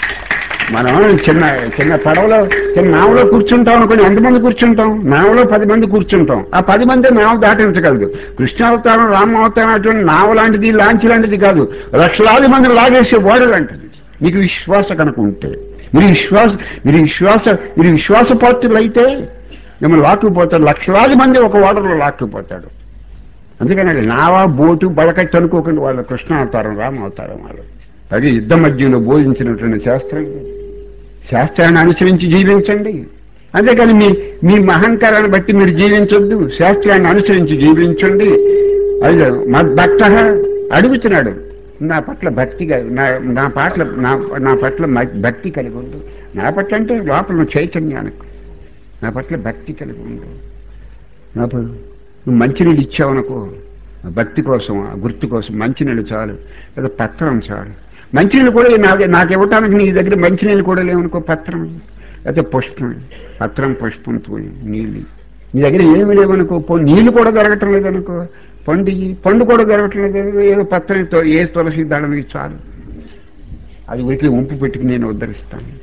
మనం చిన్న చిన్న పడవలో చిన్న నావలో కూర్చుంటాం అనుకోని ఎంతమంది కూర్చుంటాం? నావలో పది మంది కూర్చుంటాం. ఆ పది మంది నావ దాటించగలదు. కృష్ణావతారం, రామావతారం అటువంటి నావ లాంటిది, లాంచి లాంటిది కాదు, లక్షలాది మంది లాగేసే ఓడ లాంటిది. మీకు విశ్వాస కనుక ఉంటే, మీరు విశ్వాస మీరు విశ్వాస మీరు విశ్వాసపాత్రులు అయితే మిమ్మల్ని లాక్కుపోతాడు. లక్షలాది మంది ఒక ఓడలో లాక్కుపోతాడు. అందుకని నావా బోటు బలకట్టు అనుకోకుండా వాళ్ళు కృష్ణావతారం, రామావతారం వాళ్ళు. అది యుద్ధ మధ్యలో బోధించినటువంటి శాస్త్రం. శాస్త్రాన్ని అనుసరించి జీవించండి. అంతేకాని మీ మీ అహంకారాన్ని బట్టి మీరు జీవించొద్దు, శాస్త్రాన్ని అనుసరించి జీవించండి. అది మద్భక్త అడుగుతున్నాడు, నా పట్ల భక్తిగా నా నా పట్ల నా నా పట్ల భక్తి కలిగి ఉండు. నా పట్ల అంటే లోపల చైతన్యానికి, నా పట్ల భక్తి కలిగి ఉండు. నా నువ్వు మంచినీళ్ళు ఇచ్చావనుకో, భక్తి కోసం, గుర్తు కోసం మంచినీళ్ళు చాలు, లేదా పత్రం చాలు. మంచినీళ్ళు కూడా నాకు నాకు ఇవ్వటానికి నీ దగ్గర మంచినీళ్ళు కూడా లేవనుకో, పత్రం లేకపోతే పుష్పం, పత్రం పుష్పంతో నీళ్ళు నీ దగ్గర ఏమి లేవనుకో, పో నీళ్ళు కూడా దొరకటం లేదనుకో, పండు పండు కూడా దొరకటం లేదు, ఏదో పత్రంతో ఏ తులసి దళనికి చాలు. అది ఉరికి ఉంపు పెట్టుకుని నేను ఉద్ధరిస్తాను.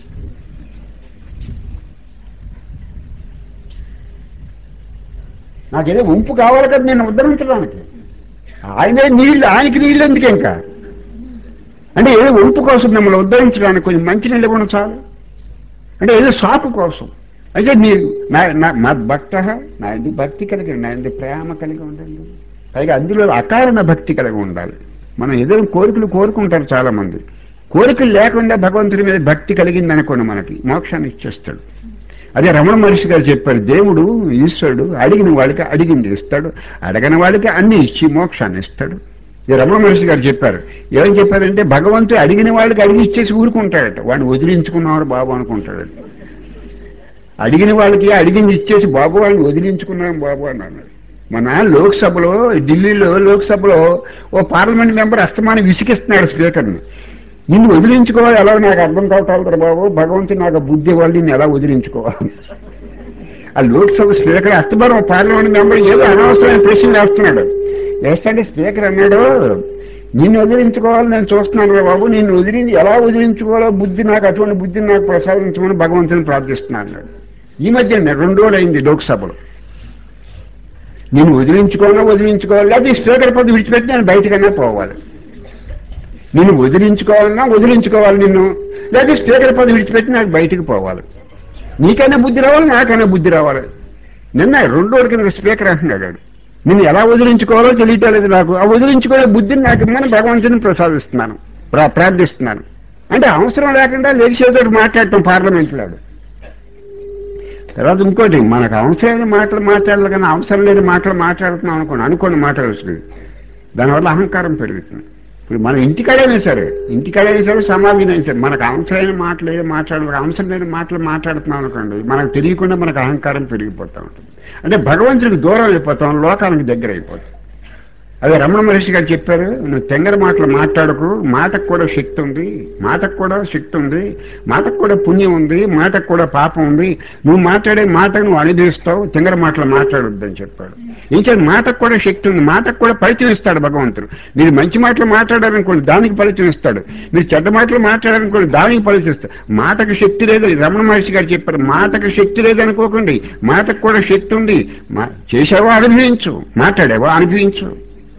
నాకేదో ఉంపు కావాలి కదా నేను ఉద్ధరించడానికి. ఆయనే నీళ్ళు, ఆయనకి నీళ్ళు ఎందుకు ఇంకా అంటే ఏదో వంపు కోసం మిమ్మల్ని ఉద్ధరించడానికి కొంచెం మంచినీళ్ళు ఇవ్వడం చాలు. అంటే ఏదో సాకు కోసం. అయితే మీరు నా మా భక్త నా ఎందుకు భక్తి కలిగి, నా ఎందుకు ప్రేమ కలిగి ఉండండి. పైగా అందులో అకారణ భక్తి కలిగి ఉండాలి. మనం ఏదో కోరికలు కోరుకుంటారు చాలామంది. కోరికలు లేకుండా భగవంతుడి మీద భక్తి కలిగింది అనుకోండి, మనకి మోక్షాన్ని ఇచ్చేస్తాడు. అదే రమణ మహర్షి గారు చెప్పారు, దేవుడు ఈశ్వరుడు అడిగిన వాడికి అడిగింది ఇస్తాడు, అడగని వాడికి అన్ని ఇచ్చి మోక్షాన్ని ఇస్తాడు. ఈ రమణ మహర్షి గారు చెప్పారు. ఏమని చెప్పారంటే, భగవంతుడు అడిగిన వాడికి అడిగి ఇచ్చేసి ఊరుకుంటాడట, వాడిని వదిలించుకున్నవాడు బాబు అనుకుంటాడట. అడిగిన వాళ్ళకి అడిగింది ఇచ్చేసి బాబు వాడిని వదిలించుకున్నాం బాబు అన్నాడు. మన లోక్సభలో, ఢిల్లీలో లోక్సభలో ఓ పార్లమెంట్ మెంబర్ అస్తమానం విసిగిస్తున్నాడు స్పీకర్ని. నిన్ను వదిలించుకోవాలి ఎలా నాకు అర్థం కావటాలి బాబు, భగవంతుడు నాకు బుద్ధి వాళ్ళు నిన్ను ఎలా వదిలించుకోవాలి. ఆ లోక్సభ స్పీకర్ అస్తమానం పార్లమెంట్ మెంబర్ ఏదో అనవసరమైన ప్రశ్నలు వేస్తున్నాడు. వేస్తాంటే స్పీకర్ అన్నాడు, నిన్ను వదిలించుకోవాలి నేను చూస్తున్నాను రా బాబు, నిన్ను వదిలి ఎలా వదిలించుకోవాలో బుద్ధి నాకు అటువంటి బుద్ధిని నాకు ప్రసాదించమని భగవంతుని ప్రార్థిస్తున్నాను అన్నాడు. ఈ మధ్య రెండు రోజులు అయింది లోక్సభలో. నేను వదిలించుకోవాలో వదిలించుకోవాలి, లేకపోతే స్పీకర్ పదవి విడిచిపెట్టి నేను బయటకన్నా పోవాలి. నిన్ను వదిలించుకోవాలన్నా వదిలించుకోవాలి నిన్ను, లేకపోతే స్పీకర్ పదవి విడిచిపెట్టి నాకు బయటకు పోవాలి. నీకైనా బుద్ధి రావాలి, నాకైనా బుద్ధి రావాలి. నిన్న రెండు రోజుల కింద స్పీకర్ అంటున్నాడు, నేను ఎలా వదిలించుకోవాలో తెలియటలేదు నాకు, ఆ వదిలించుకోలే బుద్ధిని నాకు ఇమ్మని భగవంతుని ప్రసాదిస్తున్నాను, ప్రా ప్రార్థిస్తున్నాను అంటే అవసరం లేకుండా లేచేతో మాట్లాడటం పార్లమెంట్లో. తర్వాత ఇంకోటి, మనకు అవసరమైన మాటలు మాట్లాడాలి కానీ అవసరం లేని మాటలు మాట్లాడుతున్నాం అనుకోండి, అనుకోని మాట్లాడుతుంది, దానివల్ల అహంకారం పెరుగుతుంది. ఇప్పుడు మన ఇంటికాడైనా సరే ఇంటికాడైనా సరే సమాజం అయినా సరే మనకు అవసరమైన మాటలు ఏదో మాట్లాడాలి, అవసరం లేని మాటలు మాట్లాడుతున్నాం అనుకోండి, మనకు తెలియకుండా మనకు అహంకారం పెరిగిపోతూ ఉంటుంది. అంటే భగవంతుడికి దూరం అయిపోతాం, లోకానికి దగ్గర అయిపోతాం. అదే రమణ మహర్షి గారు చెప్పారు, నువ్వు తెంగర మాటలు మాట్లాడకు, మాటకు కూడా శక్తి ఉంది, మాటకు కూడా శక్తి ఉంది, మాటకు కూడా పుణ్యం ఉంది, మాటకు కూడా పాపం ఉంది, నువ్వు మాట్లాడే మాటకు నువ్వు అనుభవిస్తావు, తెంగర మాటలు మాట్లాడొద్దని చెప్పాడు. ఏం చేయాలి, మాటకు కూడా శక్తి ఉంది, మాటకు కూడా ఫలితం ఇస్తాడు భగవంతుడు. మీరు మంచి మాటలు మాట్లాడారనుకోండి దానికి ఫలితం ఇస్తాడు, మీరు చెడ్డ మాటలు మాట్లాడారనుకోండి దానికి ఫలితం ఇస్తాడు. మాటకు శక్తి లేదు, రమణ మహర్షి గారు చెప్పారు, మాటకు శక్తి లేదనుకోకండి, మాటకు కూడా శక్తి ఉంది, చేసావో అనుభవించు, మాట్లాడావో అనుభవించు.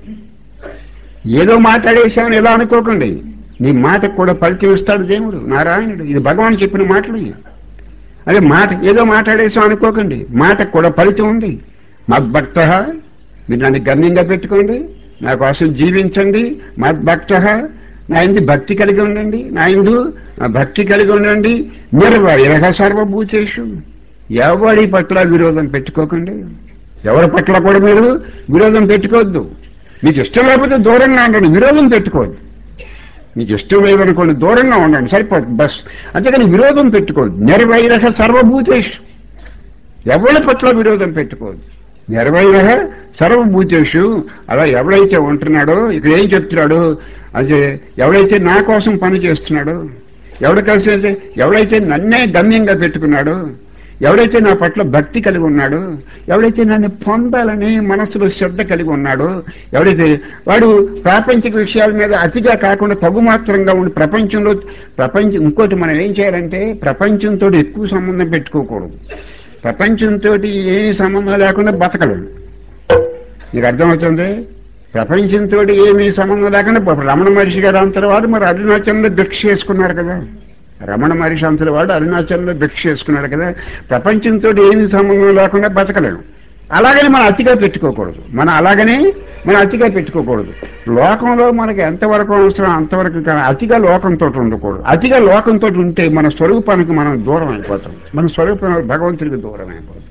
ఏదో మాట్లాడేసామని ఎలా అనుకోకండి, నీ మాటకు కూడా ఫలితం ఇస్తాడు దేవుడు నారాయణుడు. ఇది భగవాన్ చెప్పిన మాటలు. అదే మాట ఏదో మాట్లాడేసాం అనుకోకండి, మాటకు కూడా ఫలితం ఉంది. మద్భక్త, మీరు నన్ను గమ్యంగా పెట్టుకోండి, నా కోసం జీవించండి. మద్భక్త, నా ఇందు భక్తి కలిగి ఉండండి, నా ఇందు భక్తి కలిగి ఉండండి. నిర్వైరః సర్వభూతేషు, ఎవరి పట్ల విరోధం పెట్టుకోకండి, ఎవరి పట్ల కూడా మీరు విరోధం పెట్టుకోవద్దు. మీకు ఇష్టం లేకపోతే దూరంగా ఉండండి, విరోధం పెట్టుకోవద్దు. మీకు ఇష్టం లేదనుకోండి దూరంగా ఉండండి, సరిపోతుంది బస్, అంతేకాని విరోధం పెట్టుకోవద్దు. నిర్వైరః సర్వభూతేషు, ఎవరి పట్ల విరోధం పెట్టుకోవద్దు. నిర్వైరః సర్వభూతేషు, అలా ఎవడైతే ఉంటున్నాడో ఇక్కడ ఏం చెప్తున్నాడు, అదే ఎవడైతే నా కోసం పని చేస్తున్నాడో, ఎవడ కలిసి అయితే ఎవడైతే నన్నే గమ్యంగా పెట్టుకున్నాడో, ఎవడైతే నా పట్ల భక్తి కలిగి ఉన్నాడో, ఎవడైతే నన్ను పొందాలని మనసులో శ్రద్ధ కలిగి ఉన్నాడో, ఎవడైతే వాడు ప్రాపంచిక విషయాల మీద అతిగా కాకుండా తగుమాత్రంగా ఉండి ప్రపంచంలో ప్రపంచం ఇంకోటి మనం ఏం చేయాలంటే ప్రపంచంతో ఎక్కువ సంబంధం పెట్టుకోకూడదు. ప్రపంచంతో ఏమీ సంబంధం లేకుండా బతకలేదు. మీకు అర్థమవుతుంది, ప్రపంచంతో ఏమీ సంబంధం లేకుండా రమణ మహర్షి గారు అంతటి వాడు మరి అరుణాచలంలో భిక్ష చేసుకున్నారు కదా, రమణ మహర్షి అంతటి వాడు అరుణాచలంలో భిక్ష చేసుకున్నాడు కదా, ప్రపంచంతో ఏమీ సంబంధం లేకుండా బతకలేము. అలాగని మనం అతిగా పెట్టుకోకూడదు, మనం అలాగనే మనం అతిగా పెట్టుకోకూడదు. లోకంలో మనకి ఎంతవరకు అవసరం అంతవరకు, అతిగా లోకంతో ఉండకూడదు. అతిగా లోకంతో ఉంటే మన స్వరూపానికి మనం దూరం అయిపోతాం, మన స్వరూపం భగవంతుడికి దూరం అయిపోతాం.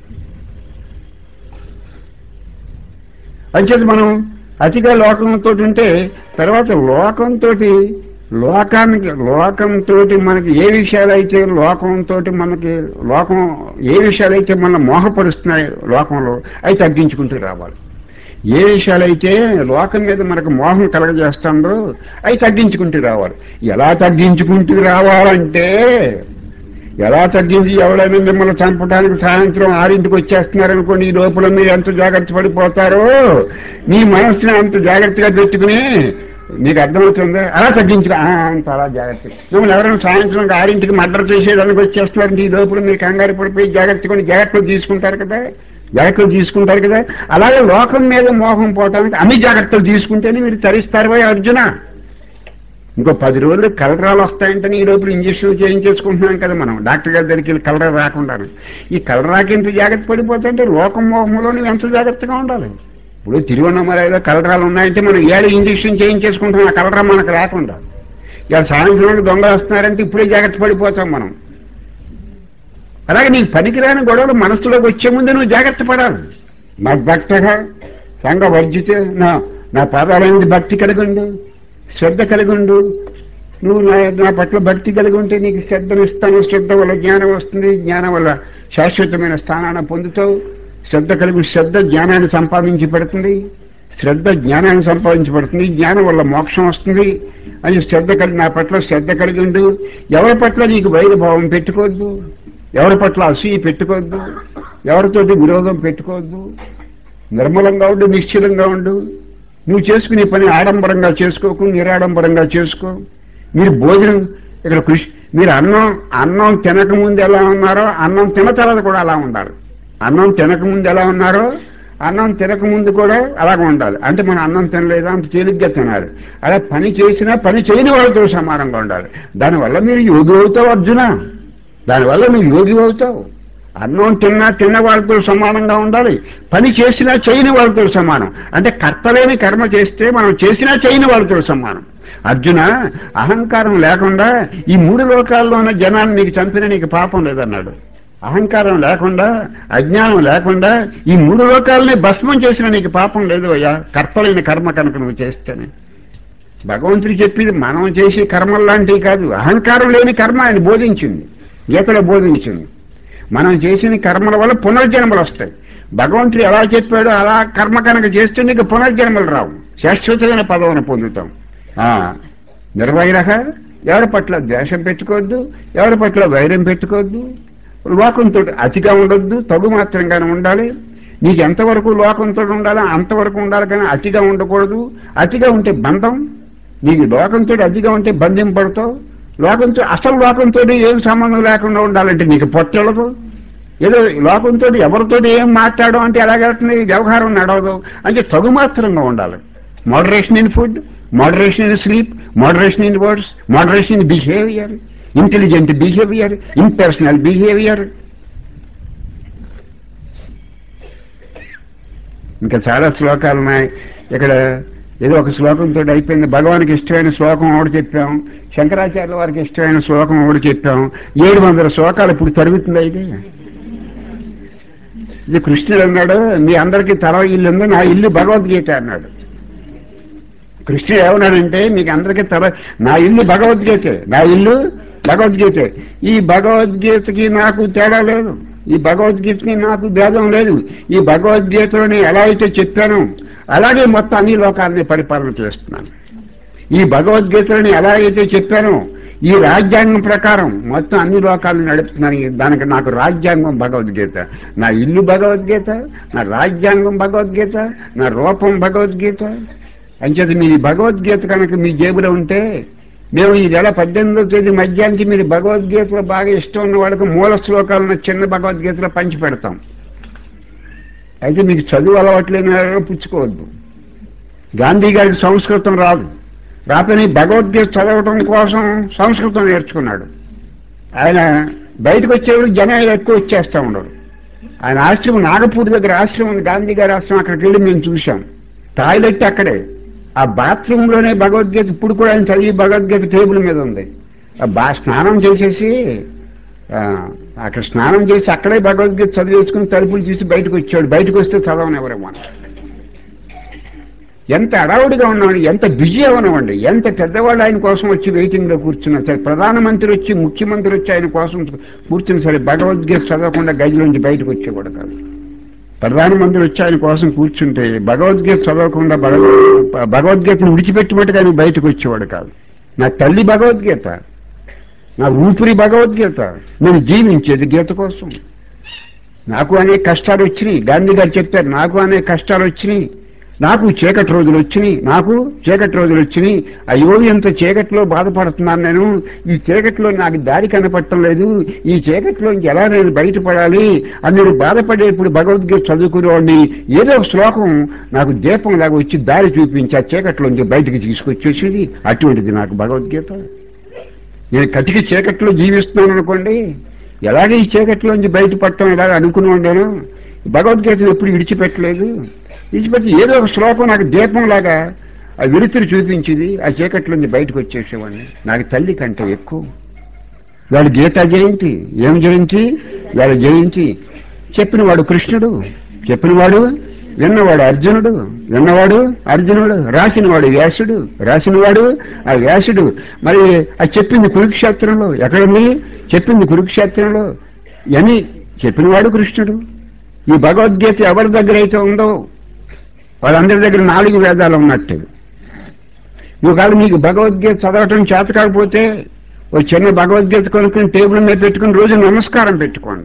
అంచేది మనం అతిగా లోకంతో ఉంటే తర్వాత లోకంతో లోకానికి లోకంతో మనకి ఏ విషయాలైతే లోకంతో మనకి లోకం ఏ విషయాలైతే మనం మోహపరుస్తున్నాయి లోకంలో అవి తగ్గించుకుంటూ రావాలి. ఏ విషయాలైతే లోకం మీద మనకు మోహం కలగజేస్తుందో అవి తగ్గించుకుంటూ రావాలి. ఎలా తగ్గించుకుంటూ రావాలంటే, ఎలా తగ్గించి ఎవరైనా మిమ్మల్ని చంపడానికి సాయంత్రం ఆరింటికి వచ్చేస్తున్నారనుకోండి, ఈ లోపల మీరు ఎంత జాగ్రత్త పడిపోతారో మీ మనస్సుని అంత జాగ్రత్తగా పెట్టుకుని, నీకు అర్థమవుతుందా, అలా తగ్గించుకో అంత అలా జాగ్రత్త. మిమ్మల్ని ఎవరైనా సాయంత్రం ఆరింటికి మర్డర్ చేసేదానికి వచ్చేస్తున్నారంటే ఈ లోపల మీరు కంగారు పడిపోయి జాగ్రత్తగా జాగ్రత్తలు తీసుకుంటారు కదా జాగ్రత్తలు తీసుకుంటారు కదా అలాగే లోకం మీద మోహం పోవటానికి అన్ని జాగ్రత్తలు తీసుకుంటేనే మీరు తరిస్తారు పోయి అర్జున. ఇంకో పది రోజులు కలరాలు వస్తాయంటే ఈ లోపల ఇంజక్షన్ చేయించేసుకుంటున్నాం కదా మనం డాక్టర్ గారి దగ్గరికి వెళ్ళి కలరా రాకుండా. ఈ కలరాకి ఎంత జాగ్రత్త పడిపోతుంటే లోకం మోహంలో నువ్వు ఎంత జాగ్రత్తగా ఉండాలి. ఇప్పుడు తిరువన్నమలైలో కలరాలు ఉన్నాయంటే మనం ఏడు ఇంజక్షన్ చేయించేసుకుంటున్నాం, ఆ కలరా మనకు రాకుండా. ఇవాళ సాయంత్రానికి దొంగలు వస్తున్నారంటే ఇప్పుడే జాగ్రత్త పడిపోతాం మనం. అలాగే నీకు పనికిరాని గొడవలు మనస్సులోకి వచ్చే ముందు నువ్వు జాగ్రత్త పడాలి. నాకు భక్తగా సంఘ వర్జితే నా నా పాదాలైనది భక్తి కలిగిండు, శ్రద్ధ కలిగిండు. నువ్వు నా నా పట్ల భక్తి కలిగి ఉంటే నీకు శ్రద్ధను ఇస్తాను, శ్రద్ధ వల్ల జ్ఞానం వస్తుంది, జ్ఞానం వల్ల శాశ్వతమైన స్థానాన్ని పొందుతావు. శ్రద్ధ కలిగి శ్రద్ధ జ్ఞానాన్ని సంపాదించి పెడుతుంది, శ్రద్ధ జ్ఞానాన్ని సంపాదించి పెడుతుంది, జ్ఞానం వల్ల మోక్షం వస్తుంది అని శ్రద్ధ కలిగి నా పట్ల శ్రద్ధ కలిగి ఉండు. ఎవరి పట్ల నీకు వైరభావం పెట్టుకోవద్దు, ఎవరి పట్ల అసూయ పెట్టుకోవద్దు, ఎవరితోటి విరోధం పెట్టుకోవద్దు, నిర్మలంగా ఉండు, నిశ్చలంగా ఉండు. నువ్వు చేసుకునే పని ఆడంబరంగా చేసుకోకు, నిరాడంబరంగా చేసుకో. మీరు భోజనం ఇక్కడ కృషి మీరు అన్నం అన్నం తినకముందు ఎలా ఉన్నారో అన్నం తిన్న తర్వాత కూడా అలా ఉండాలి. అన్నం తినకముందు ఎలా ఉన్నారో అన్నం తినకముందు కూడా అలాగే ఉండాలి. అంటే మనం అన్నం తినలేదా అంత తేలిగ్గా తినాలి. అలా పని చేసినా పని చేయని వాళ్ళతో సమానంగా ఉండాలి. దానివల్ల మీరు యోగి అవుతావు అర్జున, దానివల్ల నువ్వు యోగి అవుతావు. అన్నం తిన్నా తిన్న వాళ్ళతో సమానంగా ఉండాలి, పని చేసినా చేయని వాళ్ళతో సమానం. అంటే కర్తలేని కర్మ చేస్తే మనం చేసినా చేయని వాళ్ళతో సమానం. అర్జున, అహంకారం లేకుండా ఈ మూడు లోకాల్లో ఉన్న జనాన్ని నీకు చంపిన నీకు పాపం లేదన్నాడు. అహంకారం లేకుండా, అజ్ఞానం లేకుండా ఈ మూడు లోకాలని భస్మం చేసిన నీకు పాపం లేదు అయ్యా, కర్తలేని కర్మ కనుక నువ్వు చేస్తేనే. భగవంతుడు చెప్పేది మనం చేసే కర్మల్లాంటివి కాదు, అహంకారం లేని కర్మ ఆయన బోధించింది, గీతలో బోధించింది. మనం చేసిన కర్మల వల్ల పునర్జన్మలు వస్తాయి. భగవంతుడు ఎలా చెప్పాడో అలా కర్మ కనుక చేస్తే నీకు పునర్జన్మలు రావు, శాశ్వతమైన పదవిని పొందుతాం. నిర్వైరహ, ఎవరి పట్ల ద్వేషం పెట్టుకోవద్దు, ఎవరి పట్ల వైరం పెట్టుకోవద్దు, లోకంతో అతిగా ఉండొద్దు, తగు మాత్రంగానే ఉండాలి. నీకు ఎంతవరకు లోకంతో ఉండాలో అంతవరకు ఉండాలి, కానీ అతిగా ఉండకూడదు. అతిగా ఉంటే బంధం, నీకు లోకంతో అతిగా ఉంటే బంధింపడతావు. లోకంతో అసలు లోకంతో ఏం సంబంధం లేకుండా ఉండాలంటే నీకు పొట్టెళ్ళదు. ఏదో లోకంతో ఎవరితో ఏం మాట్లాడడం అంటే ఎలాగెళ్తుంది, వ్యవహారం నడవదు. అంటే తగు మాత్రంగా ఉండాలి. Moderation in food, moderation in sleep, moderation in words, moderation in behaviour, intelligent behaviour, impersonal behaviour. ఇంకా చాలా శ్లోకాలు ఉన్నాయి. ఇక్కడ ఏదో ఒక శ్లోకంతో అయిపోయింది. భగవానికి ఇష్టమైన శ్లోకం ఒకటి చెప్పాం, శంకరాచార్యుల వారికి ఇష్టమైన శ్లోకం ఒకటి చెప్పాం. ఏడు వందల శ్లోకాలు ఇప్పుడు తరుగుతుంది. అయితే ఇది కృష్ణుడు అన్నాడు, మీ అందరికీ తల ఇల్లు ఉంది, నా ఇల్లు భగవద్గీత అన్నాడు. కృష్ణుడు ఏమన్నాడంటే మీకు అందరికీ తల, నా ఇల్లు భగవద్గీతే, నా ఇల్లు భగవద్గీతే. ఈ భగవద్గీతకి నాకు తేడా లేదు, ఈ భగవద్గీతకి నాకు భేదం లేదు. ఈ భగవద్గీతలోని ఎలా అయితే చెప్పానో అలాగే మొత్తం అన్ని లోకాలని పరిపాలన చేస్తున్నాను. ఈ భగవద్గీతలోని ఎలా అయితే చెప్పానో ఈ రాజ్యాంగం ప్రకారం మొత్తం అన్ని లోకాలను నడుపుతున్నాను. దానికి నాకు రాజ్యాంగం భగవద్గీత, నా ఇల్లు భగవద్గీత, నా రాజ్యాంగం భగవద్గీత, నా రూపం భగవద్గీత. అంచేది మీ భగవద్గీత కనుక మీ జేబులో ఉంటే, మేము ఈ నెల పద్దెనిమిదో తేదీ మధ్యాహ్నానికి మీరు భగవద్గీతలో బాగా ఇష్టం ఉన్న వాళ్ళకి మూల శ్లోకాలను చిన్న భగవద్గీతలో పంచి పెడతాం. అయితే మీకు చదువు అలవాట్లేని పుచ్చుకోవద్దు. గాంధీ గారికి సంస్కృతం రాదు, రాపని భగవద్గీత చదవటం కోసం సంస్కృతం నేర్చుకున్నాడు. ఆయన బయటకు వచ్చేవాడు జనాలు ఎక్కువ వచ్చేస్తూ ఉండరు. ఆయన ఆశ్రమం నాగపూర్ దగ్గర ఆశ్రమం ఉంది, గాంధీ గారి ఆశ్రమం. అక్కడికి వెళ్ళి మేము చూసాం. టాయిలెట్ అక్కడే, ఆ బాత్రూంలోనే భగవద్గీత. ఇప్పుడు కూడా ఆయన చదివి భగవద్గీత టేబుల్ మీద ఉంది. బా స్నానం చేసేసి అక్కడ స్నానం చేసి అక్కడే భగవద్గీత చదివేసుకుని తలుపులు తీసి బయటకు వచ్చాడు. బయటకు వస్తే చదవనివ్వరేమో. ఎంత అడావుడిగా ఉన్నామండి, ఎంత బిజీ అవునామండి. ఎంత పెద్దవాళ్ళు ఆయన కోసం వచ్చి వెయిటింగ్లో కూర్చున్నా సరే, ప్రధానమంత్రి వచ్చి ముఖ్యమంత్రి వచ్చి ఆయన కోసం కూర్చుని సరే భగవద్గీత చదవకుండా గదిలోంచి బయటకు వచ్చేవాడు కాదు. ప్రధానమంత్రి వచ్చి ఆయన కోసం కూర్చుంటే భగవద్గీత చదవకుండా భగవద్గీతను విడిచిపెట్టినట్టుగా ఆయన బయటకు వచ్చేవాడు కాదు. నా తల్లి భగవద్గీత, నా ఊపిరి భగవద్గీత, నేను జీవించేది గీత కోసం. నాకు అనేక కష్టాలు వచ్చినాయి, గాంధీ గారు చెప్పారు. నాకు అనేక కష్టాలు వచ్చినాయి, నాకు చీకటి రోజులు వచ్చినాయి, నాకు చీకటి రోజులు వచ్చినాయి. అయ్యో ఎంత చీకటిలో బాధపడుతున్నాను నేను, ఈ చీకటిలో నాకు దారి కనపడటం లేదు, ఈ చీకటిలోంచి ఎలా నేను బయటపడాలి అని నేను బాధపడేప్పుడు భగవద్గీత చదువుకునేవాడిని. ఏదో ఒక శ్లోకం నాకు దీపం లాగా వచ్చి దారి చూపించి ఆ చీకటిలోంచి బయటకు తీసుకొచ్చేసేది. అటువంటిది నాకు భగవద్గీత. నేను కటికి చీకట్లో జీవిస్తున్నాను అనుకోండి, ఎలాగే ఈ చీకట్లోంచి బయటపడటం ఇలాగ అనుకునేవాడు. నేను భగవద్గీతను ఎప్పుడు విడిచిపెట్టలేదు. విడిచిపెట్టి ఏదో ఒక శ్లోకం నాకు దీపంలాగా ఆ వెలుతురు చూపించింది, ఆ చీకట్లోంచి బయటకు వచ్చేసేవాడిని. నాకు తల్లి కంటే ఎక్కువ. వాడు గీతా జయంతి, ఏం జయంతి? వాడు జయంతి. చెప్పినవాడు కృష్ణుడు, చెప్పినవాడు విన్నవాడు అర్జునుడు, విన్నవాడు అర్జునుడు, రాసినవాడు వ్యాసుడు, రాసినవాడు ఆ వ్యాసుడు. మరి అది చెప్పింది కురుక్షేత్రంలో. ఎక్కడుంది? చెప్పింది కురుక్షేత్రంలో. అని చెప్పినవాడు కృష్ణుడు. ఈ భగవద్గీత ఎవరి దగ్గర అయితే ఉందో వాళ్ళందరి దగ్గర నాలుగు వేదాలు ఉన్నట్టు. ఒకవేళ మీకు భగవద్గీత చదవటం చేత కాకపోతే ఓ చిన్న భగవద్గీత కొనుక్కుని టేబుల్ మీద పెట్టుకుని రోజు నమస్కారం పెట్టుకోండి.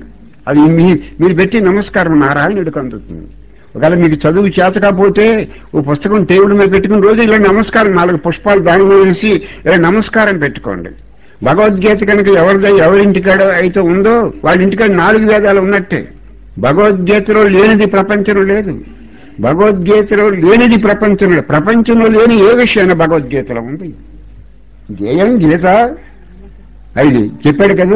అది మీ మీరు పెట్టి నమస్కారం నారాయణుడికి అందుతుంది. ఒకవేళ మీకు చదువు చేత కాకపోతే ఓ పుస్తకం టేబుల్ మీద పెట్టుకుని రోజు ఇలా నమస్కారం నాలుగు పుష్పాలు దాని మీద వేసి ఇలా నమస్కారం పెట్టుకోండి. భగవద్గీత కనుక ఎవరిదై ఎవరింటికాడ అయితే ఉందో వాళ్ళ ఇంటికాడ నాలుగు వేదాలు ఉన్నట్టే. భగవద్గీతలో లేనిది ప్రపంచంలో లేదు. భగవద్గీతలో లేనిది ప్రపంచంలో ప్రపంచంలో లేని ఏ విషయాన్ని భగవద్గీతలో ఉంది. గేయం గీత అది చెప్పాడు కదా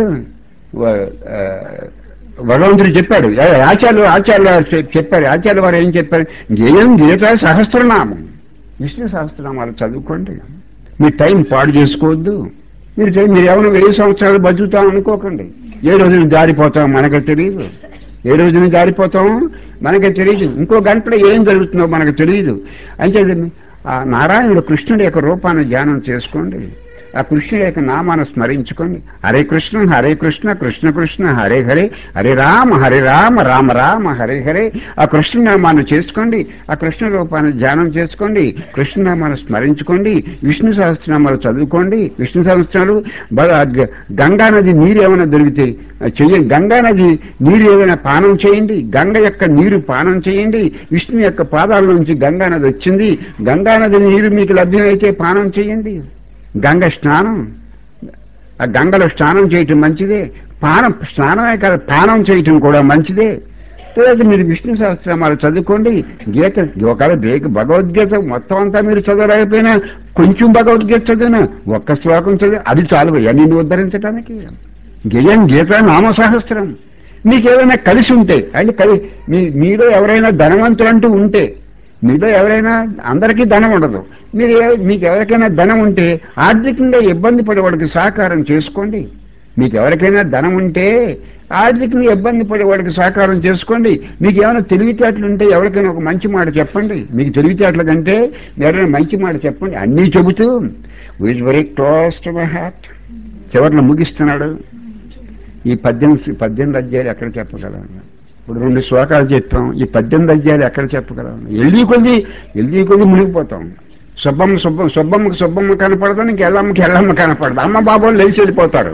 భగవంతుడు చెప్పాడు. ఆచార్యులు ఆచార్యులు చెప్పారు. ఆచార్యుల వారు ఏం చెప్పారు? గేయం గీత సహస్రనామం, విష్ణు సహస్రనామాలు చదువుకోండి. మీ టైం పాడు చేసుకోవద్దు. మీరు మీరు ఏమైనా వెయ్యి సంవత్సరాలు బతుకుతాం అనుకోకండి. ఏ రోజున జారిపోతాం మనకు తెలియదు. ఏ రోజున జారిపోతామో మనకి తెలియదు. ఇంకో గంటలో ఏం జరుగుతుందో మనకు తెలియదు. అంటే ఆ నారాయణుడు కృష్ణుడి యొక్క రూపాన్ని ధ్యానం చేసుకోండి. ఆ కృష్ణుడి యొక్క నామాన్ని స్మరించుకోండి. హరే కృష్ణ హరే కృష్ణ కృష్ణ కృష్ణ హరే హరే హరే రామ హరే రామ రామ రామ హరే హరే. ఆ కృష్ణనామాన్ని చేసుకోండి. ఆ కృష్ణ రూపాన్ని ధ్యానం చేసుకోండి. కృష్ణనామాన్ని స్మరించుకోండి. విష్ణు సహస్రనామాలు చదువుకోండి. విష్ణు సహస్రాలు గంగా నది నీరు ఏమైనా దొరికితే చెయ్యండి. గంగా నది నీరు ఏమైనా పానం చేయండి. గంగ యొక్క నీరు పానం చేయండి. విష్ణు యొక్క పాదాల నుంచి గంగా నది వచ్చింది. గంగా నది నీరు మీకు లభ్యమైతే పానం చేయండి. గంగ స్నానం, ఆ గంగలో స్నానం చేయటం మంచిదే. పానం స్నానమే కాదు పానం చేయటం కూడా మంచిదే. తర్వాత మీరు విష్ణు సహస్రనామాలు చదువుకోండి. గీత ఒకవేళ బేగ భగవద్గీత మొత్తం అంతా మీరు చదవలేకపోయినా కొంచెం భగవద్గీత చదివినా ఒక్క శ్లోకం చదివి అది చాలు అన్ని ఉద్ధరించడానికి. గేయం గీత నామ సహస్రం. మీకు ఏదైనా కలిసి ఉంటే అంటే కలి మీ మీలో ఎవరైనా ధనవంతులంటూ ఉంటే, మీలో ఎవరైనా అందరికీ ధనం ఉండదు, మీరు మీకు ఎవరికైనా ధనం ఉంటే ఆర్థికంగా ఇబ్బంది పడేవాడికి సహకారం చేసుకోండి. మీకు ఎవరికైనా ధనం ఉంటే ఆర్థికంగా ఇబ్బంది పడేవాడికి సహకారం చేసుకోండి. మీకు ఏమైనా తెలివితేటలు ఉంటే ఎవరికైనా ఒక మంచి మాట చెప్పండి. మీకు తెలివితేటల కంటే ఎవరైనా మంచి మాట చెప్పండి. అన్నీ చెబుతూ is very close to my heart. చివరిలో ముగిస్తున్నాడు. ఈ పద్దెనిమిది పద్దెనిమిది అధ్యాయులు ఎక్కడ చెప్పగలను? ఇప్పుడు రెండు శ్లోకాలు చెప్పాం. ఈ పద్దెనిమిది అధ్యాయులు ఎక్కడ చెప్పగలం? ఎల్లి కొద్ది ఎల్లి కొద్ది మునిగిపోతాం. సుబ్బమ్మ సుబ్బమ్మ సుబ్బమ్మకి సుబ్బమ్మ కనపడదు, ఇంక ఎల్లమ్మకి ఎల్లమ్మ కనపడదు. అమ్మ బాబోలు లేచి వెళ్ళిపోతారు.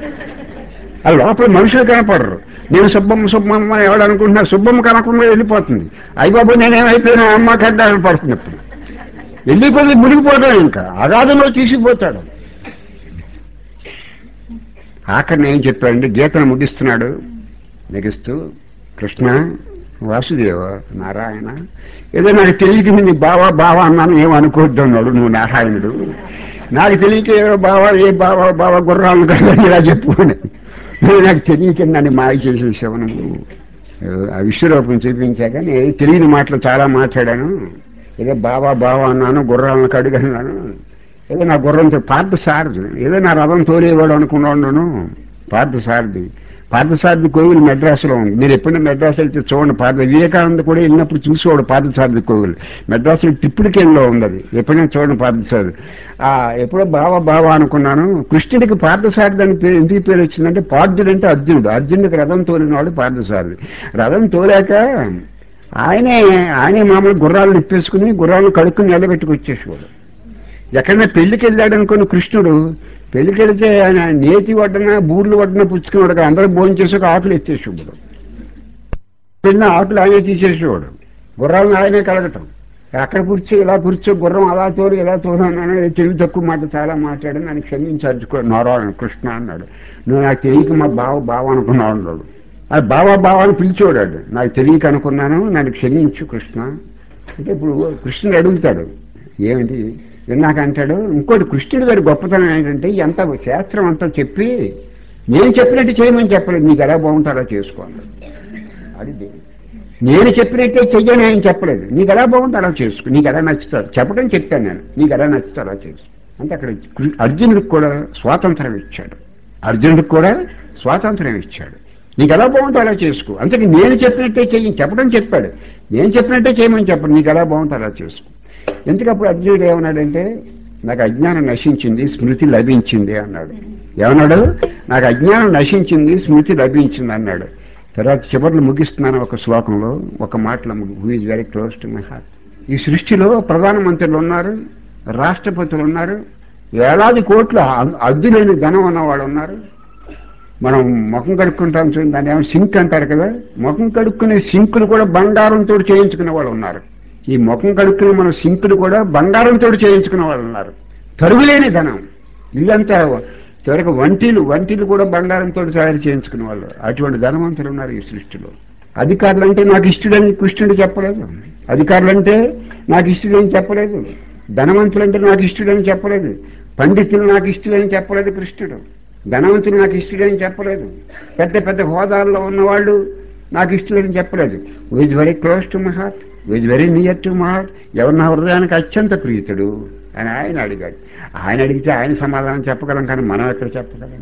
ఆ లోపల మనుషులు కనపడరు. నేను సుబ్బమ్మ సుబ్బమ్మ ఎవడు అనుకుంటున్నా, సుబ్బమ్మ కనకుండా వెళ్ళిపోతుంది. అయ్య బాబు నేనేమైపోయినా అమ్మ కడ్డాలని పడుతుంది. ఇప్పుడు ఎల్లి కొద్ది మునిగిపోతాడు. ఇంకా అగాధంలో తీసుకుపోతాడు. ఆఖరిని ఏం చెప్పాడంటే గీతను ముగిస్తున్నాడు. ముగిస్తూ కృష్ణ వాసుదేవ నారాయణ ఏదో నాకు తెలియక నీ బావా బావా అన్నాను ఏమనుకోవద్దు అన్నాడు. నువ్వు నారాయణుడు. నాకు తెలియక ఏదో బావా ఏ బావా బావా గుర్రాలను కదా ఇలా చెప్పుకుని నువ్వు నాకు తెలియక నన్ను మాయ చేసేసావు. నువ్వు ఆ విశ్వరూపం చూపించాక నేను తెలియని మాటలు చాలా మాట్లాడాను. ఏదో బావా బావా అన్నాను, గుర్రాలను కడుగన్నాను. ఏదో నా గుర్రంతో పార్థసారథి ఏదో నా రథం తోలేవాడు అనుకున్నాను. పార్థసారథి పార్థసారథి కోవిల్ మెడ్రాసులో ఉంది. మీరు ఎప్పుడైనా మెడ్రాస్ వెళ్తే చూడండి. పార్థ వివేకానంద కూడా వెళ్ళినప్పుడు చూసేవాడు పార్థసారథి కోవిల్. మెడ్రాసులో టిప్పుడికేన్లో ఉంది. అది ఎప్పుడైనా చూడండి పార్థసారథి. ఎప్పుడో బావా బావా అనుకున్నాను. కృష్ణుడికి పార్థసారథి అని పేరు ఎందుకు పేరు వచ్చిందంటే పార్థుడు అంటే అర్జునుడు. అర్జునుడికి రథం తోలినవాడు పార్థసారథి. రథం తోలాక ఆయనే ఆయనే మామూలు గుర్రాలు నిప్పేసుకుని గుర్రాలను కడుక్కుని నిలబెట్టుకు వచ్చేసేవాడు. ఎక్కడైనా పెళ్లికి వెళ్ళాడు అనుకుని కృష్ణుడు పెళ్లికి వెళితే ఆయన నేతి వడ్డన బూర్లు వడ్డన పుచ్చుకునేవాడు. అందరూ భోజనం చేసాక ఆకులు ఎత్తేసేవాడు. పెళ్ళిన ఆకులు ఆయనే తీసేసేవాడు. గుర్రాలను ఆయనే కడగటం. అక్కడ కూర్చో ఇలా కూర్చో గుర్రం అలా తోడు ఇలా తోడు అన్నాను. తెలివి తక్కువ మాట చాలా మాట్లాడాను. నన్ను క్షమించు నారాయణ కృష్ణ అన్నాడు. నువ్వు నాకు తెలియక మా బావ బావ అనుకున్నావు అన్నాడు. అది బావా బావ అని పిలిచేవాడు. నాకు తెలియక అనుకున్నాను, నన్ను క్షమించు కృష్ణ అంటే ఇప్పుడు కృష్ణుడు అడుగుతాడు ఏమిటి విన్నాక అంటాడు. ఇంకోటి కృష్ణుడి గారి గొప్పతనం ఏంటంటే ఎంత శాస్త్రం అంతా చెప్పి నేను చెప్పినట్టు చేయమని చెప్పలేదు. నీకు ఎలా బాగుంటే అలా చేసుకోవాలి. అది నేను చెప్పినట్టే చెయ్యని ఆయన చెప్పలేదు. నీకు ఎలా బాగుంటే అలా చేసుకో, నీకు ఎలా నచ్చుతారు చెప్పడం చెప్పాను నేను. నీకు ఎలా నచ్చుతా అలా చేసుకో అంటే అక్కడ అర్జునుడికి కూడా స్వాతంత్రం ఇచ్చాడు. అర్జునుడికి కూడా స్వాతంత్రం ఇచ్చాడు. నీకు ఎలా బాగుంటే అలా చేసుకో. అంతేకి నేను చెప్పినట్టే చెయ్యి చెప్పడం చెప్పాడు. నేను చెప్పినట్టే చేయమని చెప్పడు. నీకు ఎలా బాగుంటే అలా చేసుకో. ఎందుకప్పుడు అర్జునుడు ఏమన్నాడంటే నాకు అజ్ఞానం నశించింది, స్మృతి లభించింది అన్నాడు. ఏమన్నాడు? నాకు అజ్ఞానం నశించింది, స్మృతి లభించింది అన్నాడు. తర్వాత చివరిలో ముగిస్తున్నాను ఒక శ్లోకంలో ఒక మాటలో who is very close to my heart. ఈ సృష్టిలో ప్రధానమంత్రులు ఉన్నారు, రాష్ట్రపతులు ఉన్నారు, వేలాది కోట్ల అద్దులేని ధనం ఉన్నవాళ్ళు ఉన్నారు. మనం ముఖం కడుక్కుంటాం చూడండి, దాన్ని ఏమో సింక్ అంటారు కదా. ముఖం కడుక్కునే సింకులు కూడా బంగారంతో చేయించుకునే వాళ్ళు ఉన్నారు. ఈ ముఖం కడుక్కునే మన సింకులు కూడా బంగారంతో చేయించుకునే వాళ్ళు ఉన్నారు. తరుగులేని ధనం. ఇల్లంతా చివరికి వంటీలు వంటీలు కూడా బంగారంతో తయారు చేయించుకునే వాళ్ళు, అటువంటి ధనవంతులు ఉన్నారు ఈ సృష్టిలో. అధికారులు అంటే నాకు ఇష్టడని కృష్ణుడు చెప్పలేదు. అధికారులు అంటే నాకు ఇష్టడని చెప్పలేదు. ధనవంతులు అంటే నాకు ఇష్టడని చెప్పలేదు. పండితులు నాకు ఇష్టడని చెప్పలేదు కృష్ణుడు. ధనవంతులు నాకు ఇష్టడని చెప్పలేదు. పెద్ద పెద్ద హోదాల్లో ఉన్నవాళ్ళు నాకు ఇష్టడని చెప్పలేదు. Is very close to my heart, is very near to my heart, ఎవరు నా హృదయానికి అత్యంత ప్రీతుడు అని ఆయన అడిగాడు. ఆయన అడిగితే ఆయన సమాధానం చెప్పగలం, కానీ మనం ఎక్కడ చెప్పగలం?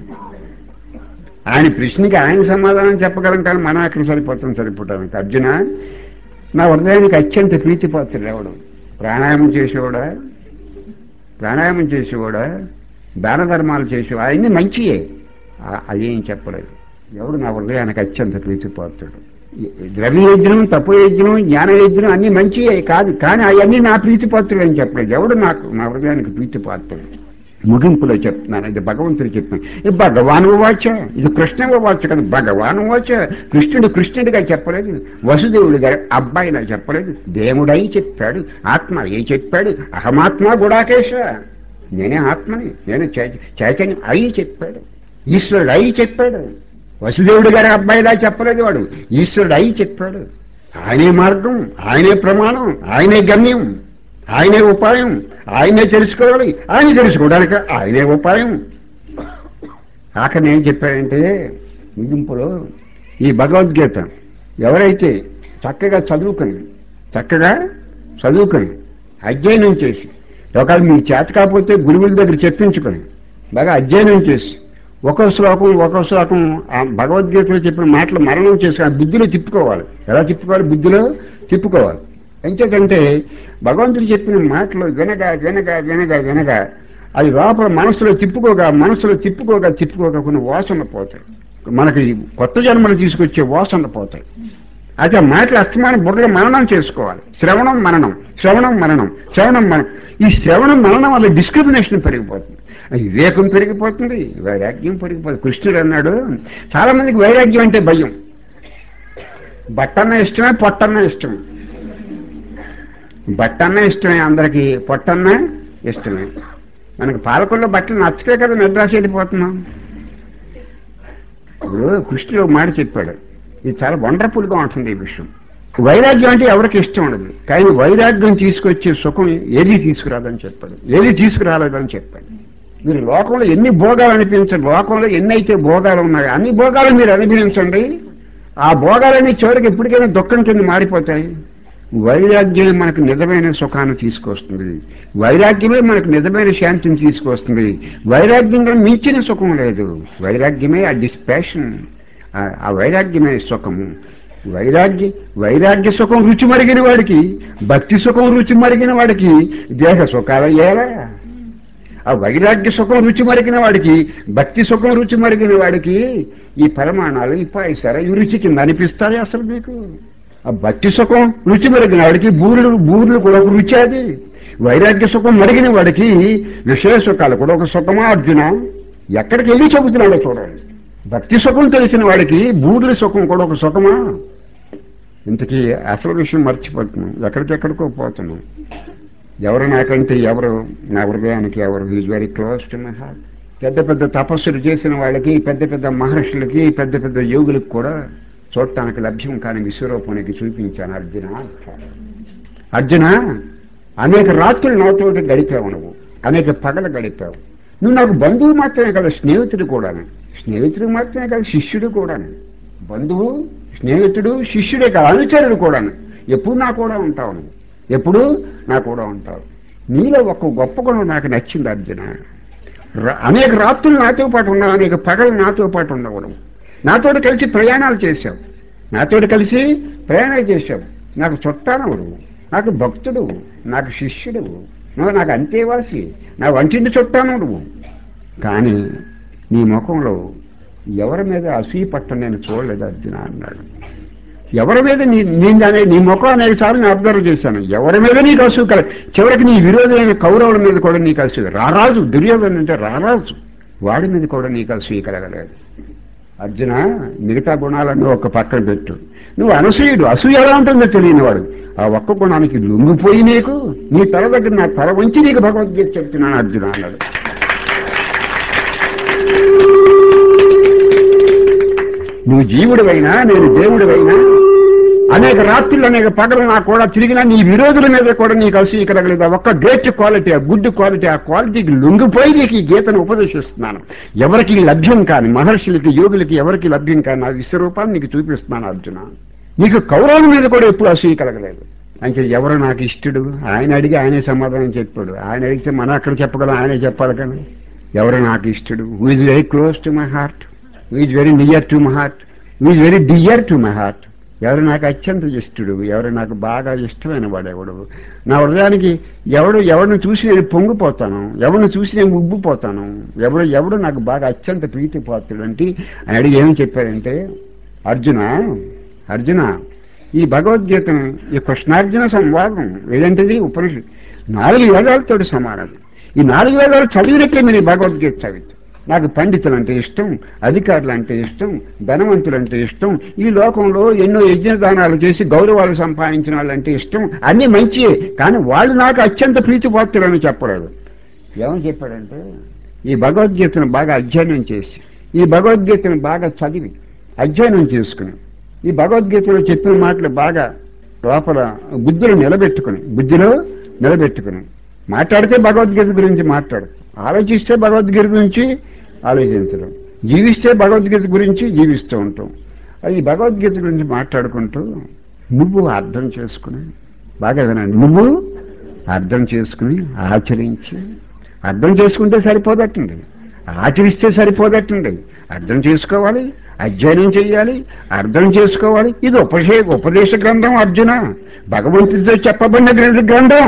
ఆయన ప్రశ్నకి ఆయన సమాధానం చెప్పగలం, కానీ మనం ఎక్కడ సరిపోతాం సరిపోవడానికి. అర్జున, నా హృదయానికి అత్యంత ప్రీతిపాత్రుడు ఎవడు? ప్రాణాయామం చేసేవాడా? ప్రాణాయామం చేసేవాడా? దాన ధర్మాలు చేసేవాడు? అవన్నీ మంచియే, అదేం చెప్పలేదు. ఎవడు నా హృదయానికి అత్యంత ప్రీతిపాత్రుడు? ద్రవ్యయజ్ఞం, తపోయజ్ఞం, జ్ఞానయజ్ఞం అన్నీ మంచియే కాదు, కానీ అవన్నీ నా ప్రీతిపాత్రుడు అని చెప్పలేదు. ఎవడు నాకు నా హృదయానికి ప్రీతిపాత్రుడు? ముగింపులో చెప్తున్నాను, ఇది భగవంతుడు చెప్తున్నాను. ఇది భగవాను వాచ, ఇది కృష్ణుడు వాచ కదా. భగవాను వాచ, కృష్ణుడు కృష్ణుడిగా చెప్పలేదు, వసుదేవుడు గారు అబ్బాయిలా చెప్పలేదు, దేవుడై చెప్పాడు, ఆత్మ ఏ చెప్పాడు, అహమాత్మ గుడాకేశ, నేనే ఆత్మని, నేను చైతన్యం అయి చెప్పాడు, ఈశ్వరుడు అయి చెప్పాడు. వసుదేవుడు గారి అబ్బాయిలా చెప్పలేదు వాడు, ఈశ్వరుడు అయి చెప్పాడు. ఆయనే మార్గం, ఆయనే ప్రమాణం, ఆయనే గమ్యం, ఆయనే ఉపాయం, ఆయనే తెలుసుకోవాలి, ఆయన తెలుసుకోవడానికి ఆయనే ఉపాయం. ఆఖరి ఏం చెప్పాడంటే ముగింపులో, ఈ భగవద్గీత ఎవరైతే చక్కగా చదువుకుని చక్కగా చదువుకుని అధ్యయనం చేసి, ఒకవేళ మీ చేత కాకపోతే గురువుల దగ్గర చెప్పించుకొని బాగా అధ్యయనం చేసి ఒక్కో శ్లోకం ఒక్కో శ్లోకం ఆ భగవద్గీతలో చెప్పిన మాటలు మరణం చేసుకుని ఆ బుద్ధిలో తిప్పుకోవాలి. ఎలా తిప్పుకోవాలి? బుద్ధిలో తిప్పుకోవాలి. ఎంచేతంటే భగవంతుడు చెప్పిన మాటలు వినగా వినగా వినగా వినగా అది లోపల మనసులో తిప్పుకోగా మనసులో తిప్పుకోగా తిప్పుకోగా కొన్ని వాసనలు పోతాయి. మనకి కొత్త జన్మలు తీసుకొచ్చే వాసనలు పోతాయి. అయితే ఆ మాటలు అస్తమానం బుర్రలో మననం చేసుకోవాలి. శ్రవణం మననం, శ్రవణం మననం, శ్రవణం మనం. ఈ శ్రవణం మననం వల్ల డిస్క్రిమినేషన్ పెరిగిపోతుంది, వివేకం పెరిగిపోతుంది, వైరాగ్యం పెరిగిపోతుంది. కృష్ణుడు అన్నాడు, చాలా మందికి వైరాగ్యం అంటే భయం. బట్టన్న ఇష్టమే, పొట్టన్న ఇష్టమే. బట్టన్న ఇష్టమే అందరికీ, పొట్టన్న ఇష్టమే. మనకు పాలకొల్లో బట్టలు నచ్చకే కదా నిద్రాసి వెళ్ళిపోతున్నాం. ఇప్పుడు కృష్ణుడు మాట చెప్పాడు, ఇది చాలా వండర్ఫుల్గా ఉంటుంది ఈ విషయం. వైరాగ్యం అంటే ఎవరికి ఇష్టం ఉండదు, కానీ వైరాగ్యం తీసుకొచ్చే సుఖం ఏది తీసుకురాదని చెప్పాడు, ఏది తీసుకురాలేదని చెప్పాడు. మీరు లోకంలో ఎన్ని భోగాలు అనిపించండి, లోకంలో ఎన్నైతే భోగాలు ఉన్నాయో అన్ని భోగాలు మీరు అనుభవించండి, ఆ భోగాలన్నీ చివరికి ఎప్పటికైనా దుఃఖం కింద మారిపోతాయి. వైరాగ్యమే మనకు నిజమైన సుఖాన్ని తీసుకొస్తుంది, వైరాగ్యమే మనకు నిజమైన శాంతిని తీసుకొస్తుంది. వైరాగ్యంగా మించిన సుఖం లేదు, వైరాగ్యమే ఆ డిస్పాషన్, ఆ వైరాగ్యమే సుఖము. వైరాగ్య వైరాగ్య సుఖం రుచి మరిగిన వాడికి, భక్తి సుఖం రుచి మరిగిన వాడికి దేహ సుఖాలు అయ్యేలా. ఆ వైరాగ్య సుఖం రుచి మరిగిన వాడికి, భక్తి సుఖం రుచి మరిగిన వాడికి ఈ పరిమాణాలు ఈ పాయసారా ఈ రుచి కింద అనిపిస్తాయి అసలు మీకు. ఆ భక్తి సుఖం రుచి మరిగిన వాడికి బూర్లు బూర్లు కూడా ఒక రుచి, అది వైరాగ్య సుఖం మరిగిన వాడికి విషయ సుఖాలు కూడా ఒక సుఖమా అర్జున? ఎక్కడికి వెళ్ళి చెబుతున్నాడో చూడండి. భక్తి సుఖం తెలిసిన వాడికి బూర్ల సుఖం కూడా ఒక సుఖమా? ఇంతకీ అసలు విషయం మర్చిపోతున్నాం, ఎక్కడికెక్కడికో పోతున్నాం. ఎవరు నాకంటే ఎవరు, నా హృదయానికి ఎవరు? Is very close to my heart. పెద్ద పెద్ద తపస్సులు చేసిన వాళ్ళకి, పెద్ద పెద్ద మహర్షులకి, పెద్ద పెద్ద యోగులకు కూడా చూడటానికి లభ్యం కాని విశ్వరూపానికి చూపించాను అర్జున. అర్జున, అనేక రాత్రులు నాతోటి గడిపావు, నువ్వు అనేక పగలు గడిపావు. నువ్వు నాకు బంధువు మాత్రమే కదా, స్నేహితుడు కూడాను. స్నేహితుడు మాత్రమే కదా, శిష్యుడు కూడాను. బంధువు, స్నేహితుడు, శిష్యుడే కదా, అనుచరుడు కూడాను. ఎప్పుడు నా కూడా ఉంటావు నువ్వు, ఎప్పుడు నా కూడా ఉంటావు. నీలో ఒక గొప్ప గుణం నాకు నచ్చింది అర్జున. అనేక రాత్రులు నాతో పాటు ఉన్నావు, అనేక పగలు నాతో పాటు ఉండవు. నాతో కలిసి ప్రయాణాలు చేశావు, నాతో కలిసి ప్రయాణాలు చేశావు. నాకు చుట్టానవు నువ్వు, నాకు భక్తుడు, నాకు శిష్యుడు, నువ్వు నాకు అంతేవాసి, నా వంటింటి చుట్టాను నువ్వు. కానీ నీ ముఖంలో ఎవరి మీద అసూయ పట్టం నేను చూడలేదు అర్జున అన్నాడు. ఎవరి మీద నీ నేను అనే నీ ముఖం అనేక సార్లు నేను అబ్జర్వ్ చేశాను. ఎవరి మీద నీకు అసూయ కల, చివరికి నీ విరోధమైన కౌరవుల మీద కూడా నీకు అసూయ. రారాజు దుర్యోధను అంటే రారాజు, వాడి మీద కూడా నీకు అసూయ కలగలేదు. అర్జున, మిగతా గుణాలన్నీ ఒక్క పక్కన పెట్టు. నువ్వు అనసూయుడు. అసూయ ఎలా ఉంటుందో తెలియని వాడు. ఆ ఒక్క గుణానికి లొంగిపోయి నీకు నీ తల దగ్గర నా తల వంచి నీకు భగవద్గీత చెప్తున్నాను అర్జున అన్నాడు. నువ్వు జీవుడివైనా నేను దేవుడివైనా అనేక రాత్రులు అనేక పగలు నా కూడా తిరిగినా నీ విరోధుల మీద కూడా నీకు అసూయ కలగలేదు. ఒక్క గ్రేట్ క్వాలిటీ, ఆ గుడ్ క్వాలిటీ, ఆ క్వాలిటీకి లొంగిపోయి నీకు ఈ గీతను ఉపదేశిస్తున్నాను. ఎవరికి లభ్యం కాని మహర్షులకి యోగులకి ఎవరికి లభ్యం కాని నా విశ్వరూపాన్ని నీకు చూపిస్తున్నాను అర్జున. నీకు కౌరవుల మీద కూడా ఎప్పుడు అసూయ కలగలేదు. అంటే ఎవరు నాకు ఇష్టడు ఆయన అడిగి ఆయనే సమాధానం చెప్పాడు. ఆయన అడిగితే మనం అక్కడ చెప్పగలం, ఆయనే చెప్పాలి. కానీ ఎవరు నాకు ఇష్టడు, who is very close to my heart, who is very near to my heart, who is very dear to my heart. ఎవరు నాకు అత్యంత ఇష్టడు, ఎవరు నాకు బాగా ఇష్టమైన వాడు ఎవడు, నా హృదయానికి ఎవడు ఎవరిని చూసి నేను పొంగిపోతాను, ఎవరిని చూసి నేను ఉబ్బిపోతాను, ఎవడు ఎవడు నాకు బాగా అత్యంత ప్రీతిపాత్రుడు అంటే ఆయన అడిగి ఏమని చెప్పారంటే, అర్జున అర్జున ఈ భగవద్గీతను ఈ కృష్ణార్జున సంవాదం ఏదంటది ఉపనిషత్తు నాలుగు వేదాలతో సమానం. ఈ నాలుగు వేదాలు చదివినట్లే మీరు భగవద్గీత చదివితే నాకు పండితులు అంటే ఇష్టం, అధికారులు అంటే ఇష్టం, ధనవంతులు అంటే ఇష్టం, ఈ లోకంలో ఎన్నో యజ్ఞదానాలు చేసి గౌరవాలు సంపాదించిన వాళ్ళంటే ఇష్టం, అన్నీ మంచియే. కానీ వాళ్ళు నాకు అత్యంత ప్రీతిపాత్రులు అని చెప్పలేదు. ఏమని చెప్పాడంటే, ఈ భగవద్గీతను బాగా అధ్యయనం చేసి ఈ భగవద్గీతను బాగా చదివి అధ్యయనం చేసుకుని ఈ భగవద్గీతలో చెప్పిన మాటలు బాగా లోపల బుద్ధిలో నిలబెట్టుకుని బుద్ధిలో నిలబెట్టుకుని మాట్లాడితే భగవద్గీత గురించి మాట్లాడు, ఆలోచిస్తే భగవద్గీత గురించి ఆలోచించడం, జీవిస్తే భగవద్గీత గురించి జీవిస్తూ ఉంటాం. అది భగవద్గీత గురించి మాట్లాడుకుంటూ నువ్వు అర్థం చేసుకుని బాగా వినండి, నువ్వు అర్థం చేసుకుని ఆచరించి, అర్థం చేసుకుంటే సరిపోదట్టండి, ఆచరిస్తే సరిపోదట్టండి. అర్థం చేసుకోవాలి, అధ్యయనం చేయాలి, అర్థం చేసుకోవాలి. ఇది ఉపదే ఉపదేశ గ్రంథం అర్జున, భగవంతుడితో చెప్పబడిన గ్రంథం.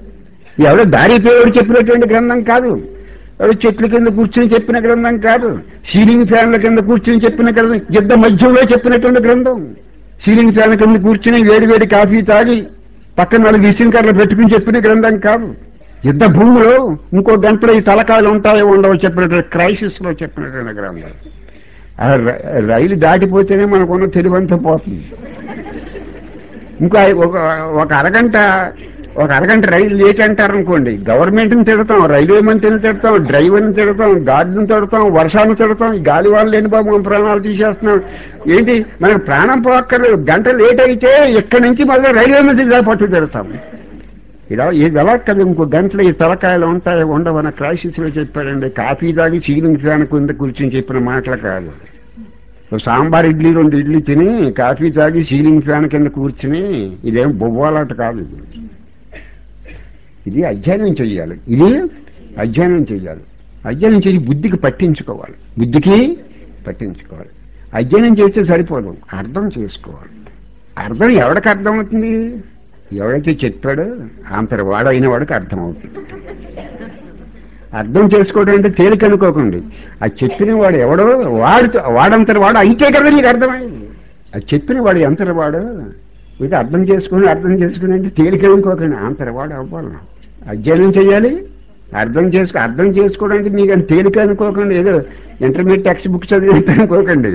ఎవరో దారిపోయేవాడు చెప్పినటువంటి గ్రంథం కాదు, ఎవరో చెట్ల కింద కూర్చుని చెప్పిన గ్రంథం కాదు, సీలింగ్ ఫ్యాన్ల కింద కూర్చుని చెప్పిన గ్రంథం, యుద్ధ మధ్యంలో చెప్పినటువంటి గ్రంథం. సీలింగ్ ఫ్యాన్ల కింద కూర్చుని వేడి వేడి కాఫీ తాగి పక్కన నాలుగు విసిన్ కర్రలు పెట్టుకుని చెప్పిన గ్రంథం కాదు. యుద్ధ భూమిలో ఇంకో గంటలో ఈ తలకాయలు ఉంటాయో ఉండవో చెప్పినటువంటి క్రైసిస్ లో చెప్పినటువంటి గ్రంథం. రైలు దాటిపోతేనే మనకున్న తెలివంతా పోతుంది. ఇంకా ఒక ఒక అరగంట ఒక అరగంట రైలు లేట్ అంటారు అనుకోండి, గవర్నమెంట్ని తిడతాం, రైల్వే మంత్రిని తిడతాం, డ్రైవర్ని తిడతాం, గార్డుని తిడతాం, వర్షాన్ని తిడతాం. ఈ గాలి వాళ్ళు లేని బాబు మన ప్రాణాలు తీసేస్తున్నాం ఏంటి, మనకు ప్రాణం పోక్కర్లేదు. గంట లేట్ అయితే ఎక్కడి నుంచి మళ్ళీ రైల్వే మంత్రి పట్టు తిడతాం. ఇలా ఇది ఎలా కదా ఇంకో గంటలో ఈ తలకాయలు ఉంటాయి ఉండవన్న క్రైసిస్లో చెప్పాడండి. కాఫీ తాగి సీలింగ్ ఫ్యాన్ కింద కూర్చొని చెప్పిన మాటలు కాదు. సాంబార్ ఇడ్లీ రెండు ఇడ్లీ తిని కాఫీ తాగి సీలింగ్ ఫ్యాన్ కింద కూర్చుని ఇదేం బొవ్వాలాట కాదు. ఇది అధ్యయనం చెయ్యాలి, ఇది అధ్యయనం చెయ్యాలి. అధ్యయనం చేసి బుద్ధికి పట్టించుకోవాలి, బుద్ధికి పట్టించుకోవాలి. అధ్యయనం చేస్తే సరిపోదు, అర్థం చేసుకోవాలి. అర్థం ఎవడికి అర్థమవుతుంది, ఎవడైతే చెప్పాడో అంతటి వాడైన వాడికి అర్థమవుతుంది. అర్థం చేసుకోవడం అంటే తేలిక అనుకోకండి. ఆ చెప్పిన వాడు ఎవడో వాడితో వాడంతటి వాడు అయితే కదా నీకు అర్థమైంది. ఆ చెప్పిన వాడు ఎంతటి వాడు ఇది అర్థం చేసుకుని అర్థం చేసుకుని అంటే తేలిక అనుకోకండి, అంతటి వాడు అవ్వాలి. అధ్యయనం చేయాలి, అర్థం చేసుకో అర్థం చేసుకోవడానికి మీకు అని తేలిక అనుకోకండి, ఏదో ఇంటర్మీడియట్ టెక్స్ట్ బుక్ చదివినట్టు అనుకోకండి.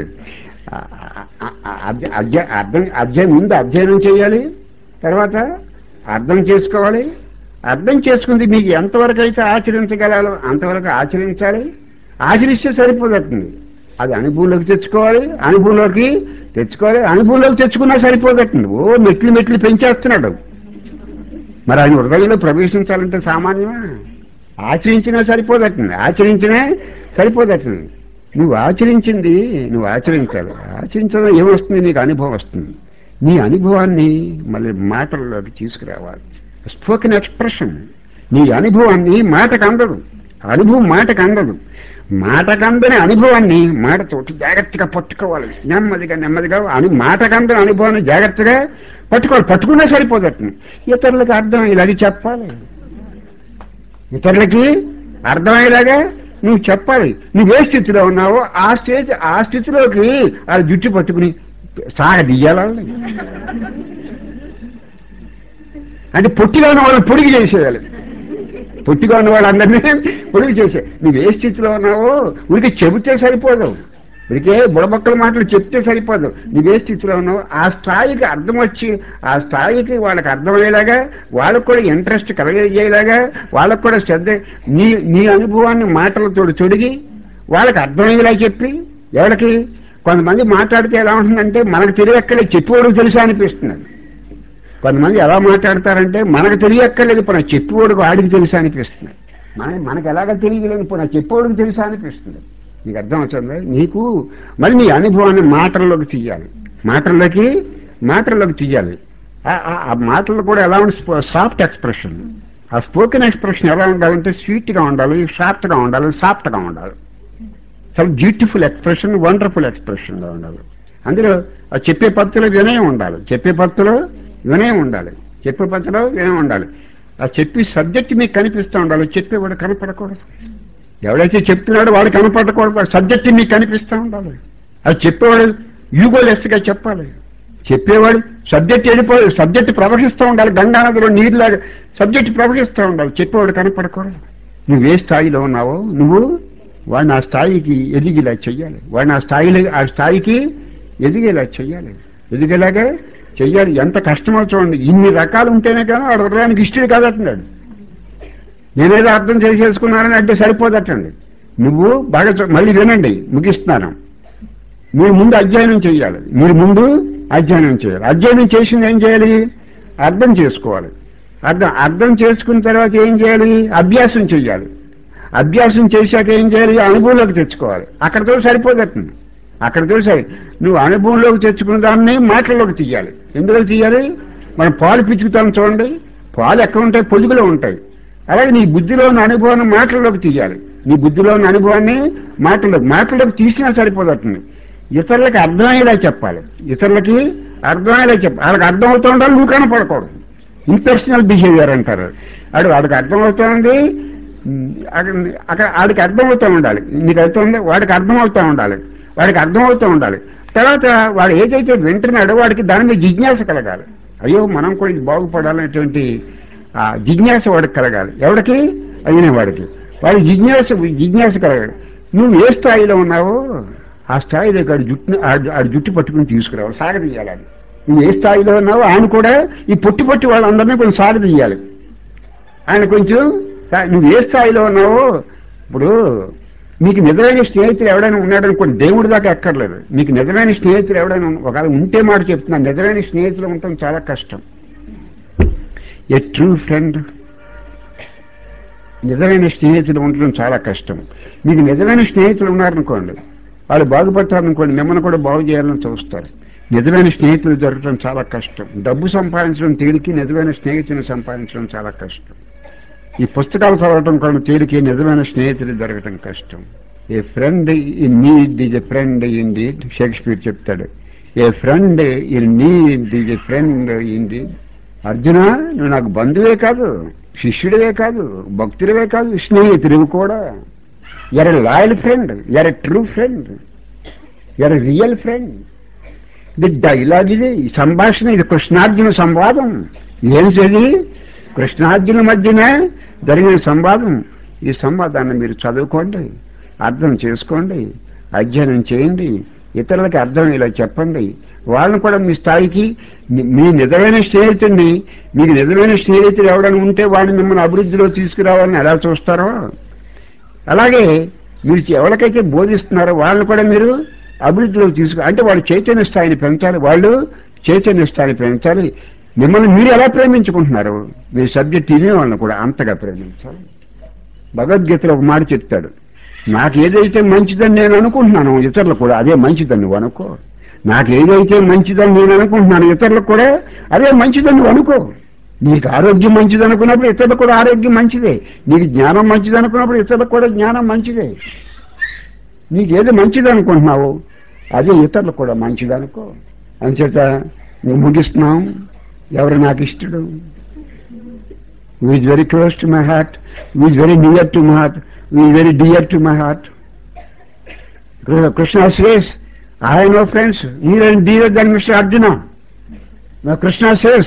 అధ్య అర్థం అధ్యయనం ముందు అధ్యయనం చేయాలి, తర్వాత అర్థం చేసుకోవాలి. అర్థం చేసుకుంది మీకు ఎంతవరకు అయితే ఆచరించగలాలో అంతవరకు ఆచరించాలి. ఆచరిస్తే సరిపోతుంది, అది అనుభవంలోకి తెచ్చుకోవాలి, అనుభవంలోకి తెచ్చుకోవాలి. అనుభవంలోకి తెచ్చుకున్నా సరిపోతుంది. ఓ మెట్లు మెట్లు పెంచేస్తున్నాడు. మరి ఆయన హృదయంలో ప్రవేశించాలంటే సామాన్యమా? ఆచరించినా సరిపోదట్టుంది, ఆచరించినా సరిపోదట్టుంది. నువ్వు ఆచరించింది నువ్వు ఆచరించాలి. ఆచరించడం ఏమొస్తుంది, నీకు అనుభవం వస్తుంది. నీ అనుభవాన్ని మళ్ళీ మాటల్లోకి తీసుకురావాలి. Spoken expression. నీ అనుభవాన్ని మాటకు అందదు, అనుభవం మాటకు అందదు. మాటకందని అనుభవాన్ని మాటతోటి జాగ్రత్తగా పట్టుకోవాలి. నెమ్మదిగా నెమ్మదిగా అను మాటకందని అనుభవాన్ని జాగ్రత్తగా పట్టుకోవాలి. పట్టుకున్నా సరిపోదట్టు. ఇతరులకు అర్థమయ్యేది అది చెప్పాలి, ఇతరులకి అర్థమయ్యేలాగా నువ్వు చెప్పాలి. నువ్వే స్థితిలో ఉన్నావో ఆ స్టేజ్ ఆ స్థితిలోకి అది జుట్టు పట్టుకుని సాగదీయాలి. అంటే పొట్టిగా ఉన్న వాళ్ళు పొడిగి చేసేయాలి, పొట్టిగా ఉన్న వాళ్ళు అందరినీ పొడిగి చేసే. నువ్వు ఏ స్థితిలో ఉన్నావో ఊరికి చెబితే సరిపోదు, ఇదికే బుడబక్కల మాటలు చెప్తే సరిపోదు, నువ్వే స్థితిలో ఉన్నావు ఆ స్థాయికి అర్థం వచ్చి ఆ స్థాయికి వాళ్ళకి అర్థమయ్యేలాగా, వాళ్ళకు కూడా ఇంట్రెస్ట్ కలగజేయలాగా, వాళ్ళకు కూడా శ్రద్ధ నీ నీ అనుభవాన్ని మాటలతో తొడిగి వాళ్ళకి అర్థమయ్యేలా చెప్పి. ఎవరికి కొంతమంది మాట్లాడితే ఎలా ఉంటుందంటే మనకు తెలియక్కలే చెప్పేవాడికి తెలుసా అనిపిస్తున్నది. కొంతమంది ఎలా మాట్లాడతారంటే మనకు తెలియక్కర్లేదు, ఇప్పుడు చెప్పేవాడికి వాడికి తెలుసా అనిపిస్తుంది. మన మనకు ఎలాగ తెలియలేదు, ఇప్పుడు చెప్పేవాడికి తెలుసా అనిపిస్తుంది. నీకు అర్థం అవుతుంది. నీకు మరి నీ అనుభవాన్ని మాటల్లోకి తీయాలి, మాటల్లోకి మాటల్లోకి తీయాలి. ఆ మాటలు కూడా ఎలా ఉండి సాఫ్ట్ ఎక్స్ప్రెషన్, ఆ స్పోకెన్ ఎక్స్ప్రెషన్ ఎలా ఉండాలంటే స్వీట్గా ఉండాలి, షార్ప్గా ఉండాలి, సాఫ్ట్గా ఉండాలి. చాలా బ్యూటిఫుల్ ఎక్స్ప్రెషన్, వండర్ఫుల్ ఎక్స్ప్రెషన్గా ఉండాలి. అందులో ఆ చెప్పే పద్ధతిలో వినయం ఉండాలి, చెప్పే పద్ధతిలో వినయం ఉండాలి, చెప్పే పద్ధతిలో వినయం ఉండాలి. ఆ చెప్పి సబ్జెక్ట్ మీకు కనిపిస్తూ ఉండాలి, చెప్పేవాడు కనపడకూడదు. ఎవడైతే చెప్తున్నాడో వాడు కనపడకూడదు, సబ్జెక్ట్ మీకు కనిపిస్తూ ఉండాలి. అది చెప్పేవాడు యూగోలెస్గా చెప్పాలి. చెప్పేవాడు సబ్జెక్ట్ వెళ్ళిపోయి సబ్జెక్ట్ ప్రవహిస్తూ ఉండాలి, గంగానదిలో నీరులాగా సబ్జెక్ట్ ప్రవహిస్తూ ఉండాలి, చెప్పేవాడు కనపడకూడదు. నువ్వు ఏ స్థాయిలో ఉన్నావో నువ్వు వాడిని ఆ స్థాయికి ఎదిగేలా చెయ్యాలి, వాడిని ఆ స్థాయిలో ఆ స్థాయికి ఎదిగేలా చెయ్యాలి, ఎదిగేలాగా చెయ్యాలి. ఎంత కష్టమో చూడండి. ఇన్ని రకాలు ఉంటేనే కానీ వాడు హృదయానికి ఇష్టడు కాదట్టున్నాడు. నేనేదో అర్థం చేసేసుకున్నానని అంటే సరిపోదట్టండి. నువ్వు బాగా మళ్ళీ వినండి, ముగిస్తున్నాను. మీరు ముందు అధ్యయనం చేయాలి, మీరు ముందు అధ్యయనం చేయాలి. అధ్యయనం చేసింది ఏం చేయాలి? అర్థం చేసుకోవాలి. అర్థం అర్థం చేసుకున్న తర్వాత ఏం చేయాలి? అభ్యాసం చేయాలి. అభ్యాసం చేశాక ఏం చేయాలి? అనుభవంలోకి తెచ్చుకోవాలి. అక్కడితో సరిపోదట్టుంది, అక్కడితో సరి నువ్వు అనుభవంలోకి తెచ్చుకున్న దాన్ని మాటల్లోకి తీయాలి. ఎందులోకి తీయాలి? మనం పాలు పిచ్చుకుతాం చూడండి, పాలు ఎక్కడ ఉంటాయి? పొదుగులో ఉంటాయి. అలాగే నీ బుద్ధిలో ఉన్న అనుభవాన్ని మాటల్లోకి తీయాలి, నీ బుద్ధిలో ఉన్న అనుభవాన్ని మాటల్లోకి మాటల్లోకి తీసినా సరిపోదట్టుంది. ఇతరులకి అర్థమయ్యేలా చెప్పాలి, ఇతరులకి అర్థమయ్యేలా చెప్పాలి. వాళ్ళకి అర్థమవుతూ ఉండాలి, నువ్వు కనపడకూడదు. ఇంపర్సనల్ బిహేవియర్ అంటారు. అడు వాడికి అర్థమవుతుంది, అక్కడ వాడికి అర్థమవుతూ ఉండాలి, నీకు అవుతుంది, వాడికి అర్థమవుతూ ఉండాలి, వాడికి అర్థమవుతూ ఉండాలి. తర్వాత వాడు ఏదైతే వింటున్నాడో వాడికి దాని మీద జిజ్ఞాస కలగాలి. అయ్యో మనం కూడా ఇది బాగుపడాలనేటువంటి ఆ జిజ్ఞాస వాడికి కలగాలి. ఎవడికి? అయిన వాడికి. వాడి జిజ్ఞాస జిజ్ఞాస కలగాలి. నువ్వు ఏ స్థాయిలో ఉన్నావో ఆ స్థాయిలో ఆడి జుట్టుని ఆడి జుట్టు పట్టుకుని తీసుకురావాలి, సాగదీయాలి. నువ్వు ఏ స్థాయిలో ఉన్నావో ఆయన కూడా ఈ పొట్టి పొట్టి వాళ్ళందరినీ కొంచెం సాగదీయాలి. ఆయన కొంచెం నువ్వు ఏ స్థాయిలో ఉన్నావో. ఇప్పుడు మీకు నిజమైన స్నేహితులు ఎవడైనా ఉన్నాడనుకోండి, దేవుడి దాకా ఎక్కర్లేదు. మీకు నిజమైన స్నేహితులు ఎవడైనా ఒకవేళ ఉంటే మాట చెప్తున్నాను, నిజమైన స్నేహితులు ఉండటం చాలా కష్టం. ఏ ట్రూ ఫ్రెండ్, నిజమైన స్నేహితులు ఉండటం చాలా కష్టం. మీకు నిజమైన స్నేహితులు ఉన్నారనుకోండి, వాళ్ళు బాగుపడతారనుకోండి, మిమ్మల్ని కూడా బాగు చేయాలని చూస్తారు. నిజమైన స్నేహితులు దొరకడం చాలా కష్టం. డబ్బు సంపాదించడం తేలికి, నిజమైన స్నేహితులను సంపాదించడం చాలా కష్టం. ఈ పుస్తకాలు చదవటం కూడా తేలికి, నిజమైన స్నేహితులు దొరకటం కష్టం. A friend in need is a friend in deed, Shakespeare చెప్తాడు. A friend in need is a friend in deed. Arjuna, నువ్వు నాకు బంధువే కాదు, శిష్యుడివే కాదు, భక్తుడివే కాదు, స్నేహితుడివి కూడా. You're a loyal friend, you're a true friend, you're a real friend. ఇది dialogue, ఇది సంభాషణ, ఇది కృష్ణార్జున సంవాదం. ఏం చదివి కృష్ణార్జున మధ్యన జరిగిన సంవాదం. ఈ సంవాదాన్ని మీరు చదువుకోండి, అర్థం చేసుకోండి, అధ్యయనం చేయండి, ఇతరులకి అర్థమయ్యేలా చెప్పండి. వాళ్ళని కూడా మీ స్థాయికి, మీ నిజమైన స్నేహితుడిని, మీకు నిజమైన స్నేహితుడు ఎవడని ఉంటే వాడిని మిమ్మల్ని అభివృద్ధిలో తీసుకురావాలని ఎలా చూస్తారో అలాగే మీరు ఎవరికైతే బోధిస్తున్నారో వాళ్ళని కూడా మీరు అభివృద్ధిలోకి తీసుకు అంటే వాళ్ళు చైతన్య స్థాయిని పెంచాలి, వాళ్ళు చైతన్య స్థాయిని పెంచాలి. మిమ్మల్ని మీరు ఎలా ప్రేమించుకుంటున్నారు, మీ సబ్జెక్ట్ ఇదే వాళ్ళని కూడా అంతగా ప్రేమించాలి. భగవద్గీతలో ఒక మాట చెప్తాడు, నాకు ఏదైతే మంచిదని నేను అనుకుంటున్నాను ఇతరులు కూడా అదే మంచిదని నువ్వు అనుకో. నాకు ఏదైతే మంచిదని నేను అనుకుంటున్నాను ఇతరులకు కూడా అదే మంచిదని నువ్వు అనుకో. నీకు ఆరోగ్యం మంచిది అనుకున్నప్పుడు ఇతరులకు కూడా ఆరోగ్యం మంచిదే, నీకు జ్ఞానం మంచిది అనుకున్నప్పుడు ఇతరులకు కూడా జ్ఞానం మంచిదే. నీకు ఏది మంచిది అనుకుంటున్నావు అదే ఇతరులకు కూడా మంచిది అనుకో. అంచేత నువ్వు ముగిస్తున్నాం. ఎవరు నాకు ఇష్టడు? who is very close to my heart, who is very near to my heart, who is very dear to my heart. Krishna says, I have no friends near and dearer than Mister Arjuna. Now Krishna says,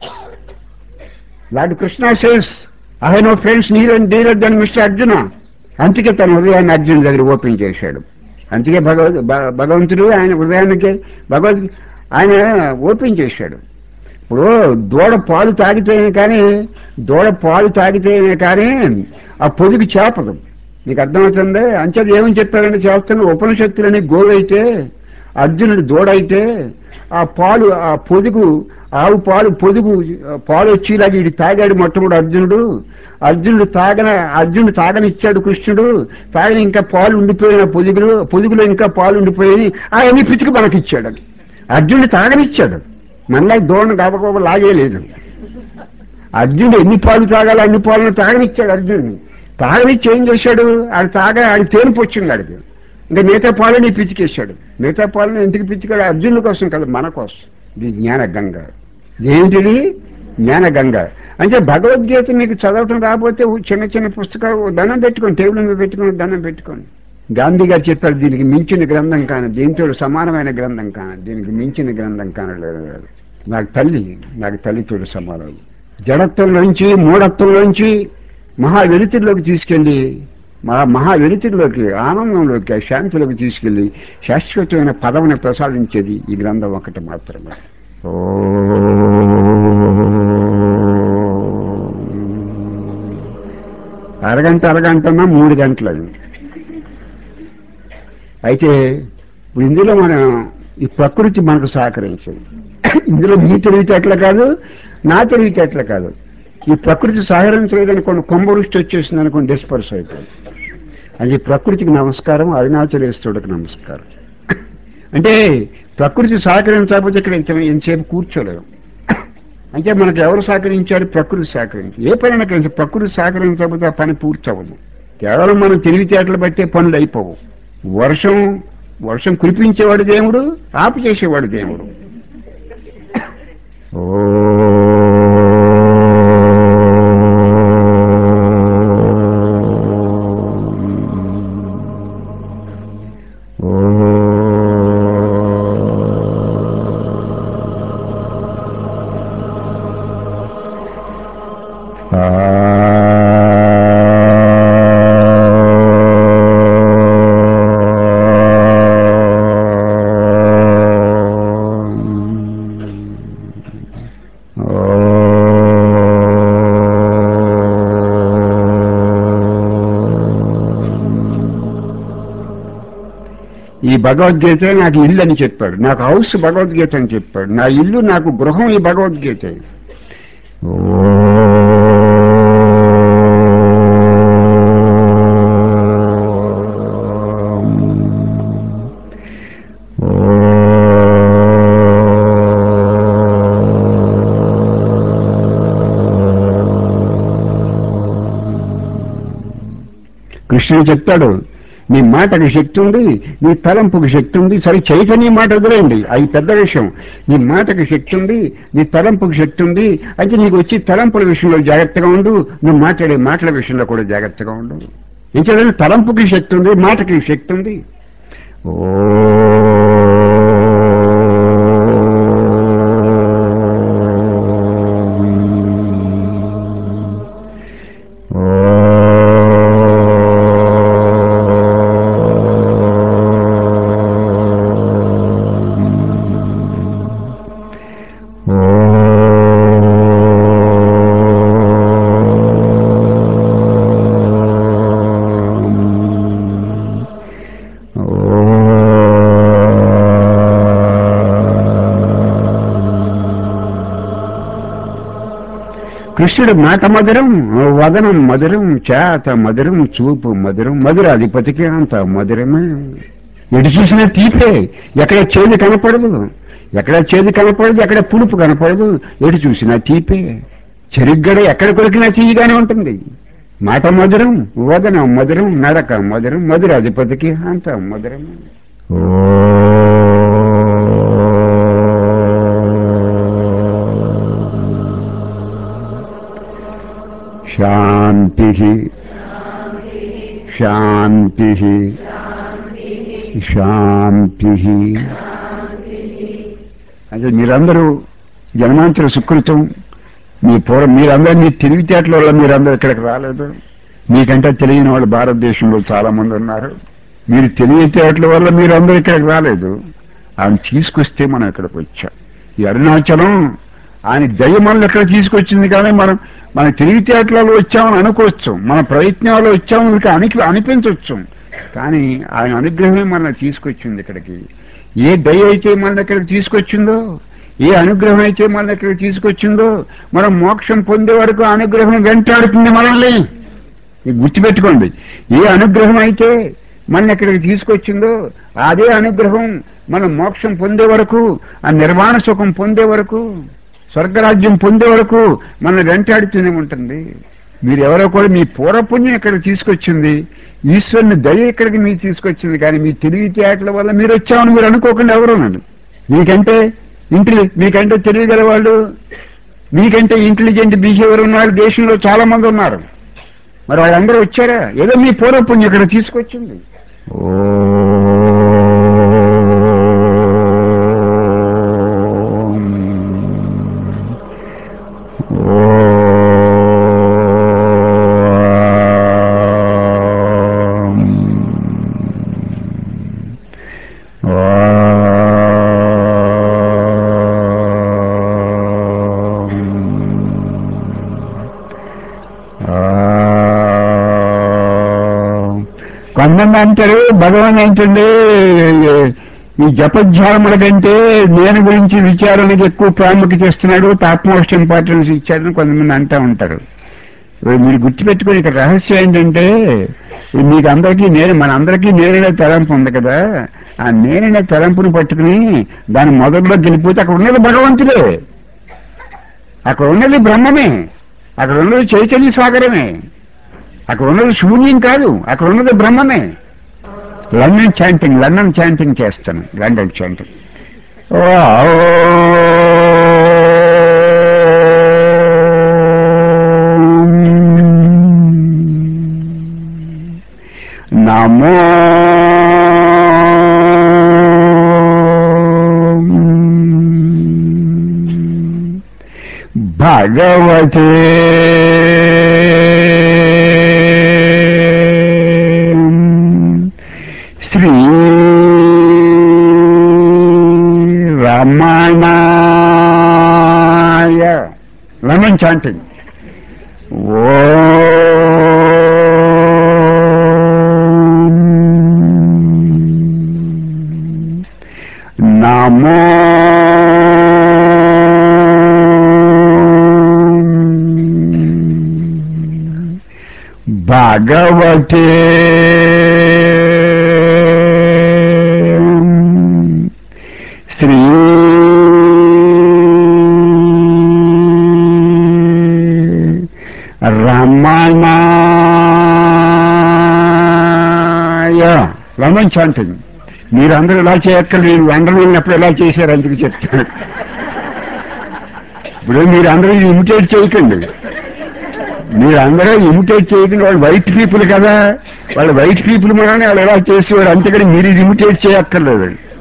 Lord Krishna says, I have no friends near and dearer than Mister Arjuna. అందుకే తన హృదయాన్ని అర్జునుడి దగ్గర open చేశాడు. అందుకే భగవద్ భ- భగవంతుడు ఆయన హృదయానికి భగవద్ ఆయన ఓపెన్ చేశాడు. ఇప్పుడు దూడ పాలు తాగితేనే కానీ దూడ పాలు తాగితేనే కానీ ఆ పొదుగు చేపదు. మీకు అర్థమవుతుంది. అంచేది ఏమని చెప్పారంటే చేస్తున్న ఉపనిషత్తులని గోవైతే అర్జునుడు దూడైతే ఆ పాలు ఆ పొదుగు ఆవు పాలు పొదుగు పాలు వచ్చేలాగా ఇది తాగాడు మొట్టమొదటి అర్జునుడు. అర్జునుడు తాగన అర్జునుడు తాగనిచ్చాడు కృష్ణుడు. తాగని ఇంకా పాలు ఉండిపోయిన పొదుగులు పొదుగులో ఇంకా పాలు ఉండిపోయి అవన్నీ పితికి మనకిచ్చాడు. అది అర్జునుడు తాగనిచ్చాడు. మనలా దూడను గబగబ లాగేలేదు. అర్జునుడు ఎన్ని పాలు తాగాలో అన్ని పాలను తాగనిచ్చాడు. అర్జునుడిని తాగనిచ్చి ఏం చేశాడు? ఆడు తాగ ఆడు తేనిపు వచ్చింది ఆడికి. ఇంకా మిగతా పాలని పిచ్చికేశాడు. మిగతా పాలను ఎందుకు పిచ్చికాడు? అర్జునుడి కోసం కదా, మన కోసం. ఇది జ్ఞాన గంగ. ఏంటిది? జ్ఞాన గంగ. అంటే భగవద్గీత మీకు చదవటం రాకపోతే చిన్న చిన్న పుస్తకాలు దండం పెట్టుకోండి, టేబుల్ మీద పెట్టుకుని దండం పెట్టుకోండి. గాంధీ గారు చెప్పారు, దీనికి మించిన గ్రంథం కాను, దీంతో సమానమైన గ్రంథం కాను, దీనికి మించిన గ్రంథం కానలేదు. నాకు తల్లి నాకు తల్లితోడు సమానం. జడత్వంలోంచి మూఢత్వంలోంచి మహా వెలుతురులోకి తీసుకెళ్ళి మా మహా వెలుతురులోకి ఆనందంలోకి శాంతిలోకి తీసుకెళ్ళి శాశ్వతమైన పదవిని ప్రసాదించేది ఈ గ్రంథం ఒకటి మాత్రమే. ఓ అరగంట అరగంటన్నా మూడు గంటలు. అయితే ఇప్పుడు ఇందులో మనం ఈ ప్రకృతి మనకు సహకరించదు. ఇందులో మీ తెలివితేటలు కాదు, నా తెలివితేటలు కాదు. ఈ ప్రకృతి సహకరించలేదనుకోండి, కొంబవృష్టి వచ్చేసింది అనుకోండి, డిస్పర్స్ అయిపోయింది. అది ప్రకృతికి నమస్కారం, అరుణాచలేశ్వరుడికి నమస్కారం. అంటే ప్రకృతి సహకరించకపోతే ఇక్కడ ఇంత ఎంతసేపు కూర్చోలేము. అంటే మనకు ఎవరు సహకరించారు? ప్రకృతి సహకరించి. ఏ పని కలిసి ప్రకృతి సహకరించకపోతే ఆ పని పూర్తవదు. కేవలం మనం తెలివితేటలు బట్టే పనులు అయిపోవు. వర్షం వర్షం కురిపించేవాడు దేవుడు, ఆపు చేసేవాడు దేవుడు. ఓ ఈ భగవద్గీత నాకు ఇల్లు అని చెప్పాడు, నాకు హౌస్ భగవద్గీత అని చెప్పాడు, నా ఇల్లు నాకు గృహం ఈ భగవద్గీత. కృష్ణుడు చెప్తాడు, నీ మాటకు శక్తి ఉంది, నీ తలంపుకి శక్తి ఉంది. సరే చైతన్య మాట వదిలేయండి, అది పెద్ద విషయం. నీ మాటకు శక్తి ఉంది, నీ తలంపుకి శక్తి ఉంది. అయితే నీకు వచ్చి తలంపుల విషయంలో జాగ్రత్తగా ఉండు, నువ్వు మాట్లాడే మాటల విషయంలో కూడా జాగ్రత్తగా ఉండు. ఇంకేదైనా తలంపుకి శక్తి ఉంది, మాటకి శక్తి ఉంది. ఓ కృష్ణుడు మాట మధురం, వదనం మధురం, చేత మధురం, చూపు మధురం, మధురాధిపతికి అంత మధురమే. ఎటు చూసినా తీపే, ఎక్కడ చేదు కనపడదు, ఎక్కడ చేదు కనపడదు, ఎక్కడ పులుపు కనపడదు, ఎటు చూసినా తీపే. చెరుగ్గడ ఎక్కడ కొరికినా తీయగానే ఉంటుంది. మాట మధురం, వదనం మధురం, నడక మధురం, మధురాధిపతికి అంత మధురమే. శాంతి శాంతి శాంతి. అంటే మీరందరూ జన్మాంతర సుకృతం. మీ పూర్వ మీరందరూ మీ తెలివితేటల వల్ల మీరందరూ ఇక్కడికి రాలేదు. మీకంటే తెలియని వాళ్ళు భారతదేశంలో చాలా మంది ఉన్నారు. మీరు తెలియచేయట్ల వల్ల మీరు అందరూ ఇక్కడికి రాలేదు, ఆయన తీసుకొస్తే మనం ఇక్కడికి వచ్చాం. ఈ అరుణాచలం ఆయన దయ మనల్ని ఇక్కడ తీసుకొచ్చింది. కానీ మనం మన తెలివితేటలలో వచ్చామని అనుకోవచ్చు, మన ప్రయత్నాలు వచ్చామని అని అనిపించవచ్చు. కానీ ఆయన అనుగ్రహమే మనల్ని తీసుకొచ్చింది ఇక్కడికి. ఏ దయ అయితే మనల్ని ఇక్కడికి తీసుకొచ్చిందో, ఏ అనుగ్రహం అయితే మనల్ని ఇక్కడికి తీసుకొచ్చిందో, మనం మోక్షం పొందే వరకు అనుగ్రహం వెంటాడుతుంది మనల్ని. ఇది గుర్తుపెట్టుకోండి. ఏ అనుగ్రహం అయితే మన ఇక్కడికి తీసుకొచ్చిందో అదే అనుగ్రహం మనం మోక్షం పొందే వరకు, ఆ నిర్వాణ సుఖం పొందే వరకు, స్వర్గరాజ్యం పొందే వరకు మన వెంటాడుతూనే ఉంటుంది. మీరు ఎవరో కూడా మీ పూర్వపుణ్యం ఇక్కడికి తీసుకొచ్చింది, ఈశ్వరుని దయ ఇక్కడికి మీరు తీసుకొచ్చింది. కానీ మీ తెలివితేటల వల్ల మీరు వచ్చామని మీరు అనుకోకుండా ఎవరున్నాడు. మీకంటే ఇంటెలి మీకంటే తెలియగల వాళ్ళు, మీకంటే ఇంటెలిజెంట్ బిహేవియర్ ఉన్నారు దేశంలో చాలా మంది ఉన్నారు. మరి వాళ్ళందరూ వచ్చారా? ఏదో మీ పూర్వపుణ్యం ఇక్కడ తీసుకొచ్చింది. ఓ కొంతమంది అంటారు భగవాన్ ఏంటంటే ఈ జపధ్యానముల కంటే నేను గురించి విచారణకి ఎక్కువ ప్రాముఖ్యత ఇస్తున్నాడు, టాప్ మోస్ట్ ఇంపార్టెన్స్ ఇచ్చాడని కొంతమంది అంటూ ఉంటారు. మీరు గుర్తుపెట్టుకుని ఇక్కడ రహస్యం ఏంటంటే మీకు అందరికీ నేను మన అందరికీ నేననే తలంపు ఉంది కదా, ఆ నేననే తలంపుని పట్టుకుని దాని మొదట్లో గెలిపోతే అక్కడ ఉన్నది భగవంతుడే, అక్కడ ఉన్నది బ్రహ్మమే, అక్కడ ఉన్నది చైతన్య సాగరమే, అక్కడ ఉన్నది శూన్యం కాదు, అక్కడ ఉన్నది బ్రహ్మమే. లండన్ చాంటింగ్ లండన్ చాంటింగ్ చేస్తాను, లండన్ చాంటింగ్. నమో భగవతే శ్రీ రమణాయ. London chanting. ఓ నమో భగవతే శ్రీ రమణాయ. London chanting. మీరందరూ ఇలా చేయక్కర్లేదు, లండన్ వెళ్ళినప్పుడు ఎలా చేశారు అందుకు చెప్తాను. ఇప్పుడు మీరందరూ ఇమిటేట్ చేయకండి, మీరందరూ ఇమిటేట్ చేయకండి. వాళ్ళు వైట్ పీపుల్ కదా, వాళ్ళు వైట్ పీపుల్ మనని వాళ్ళు ఎలా చేసేవారు, అంతేకాని మీరు ఇమిటేట్ చేయక్కర్లేదు.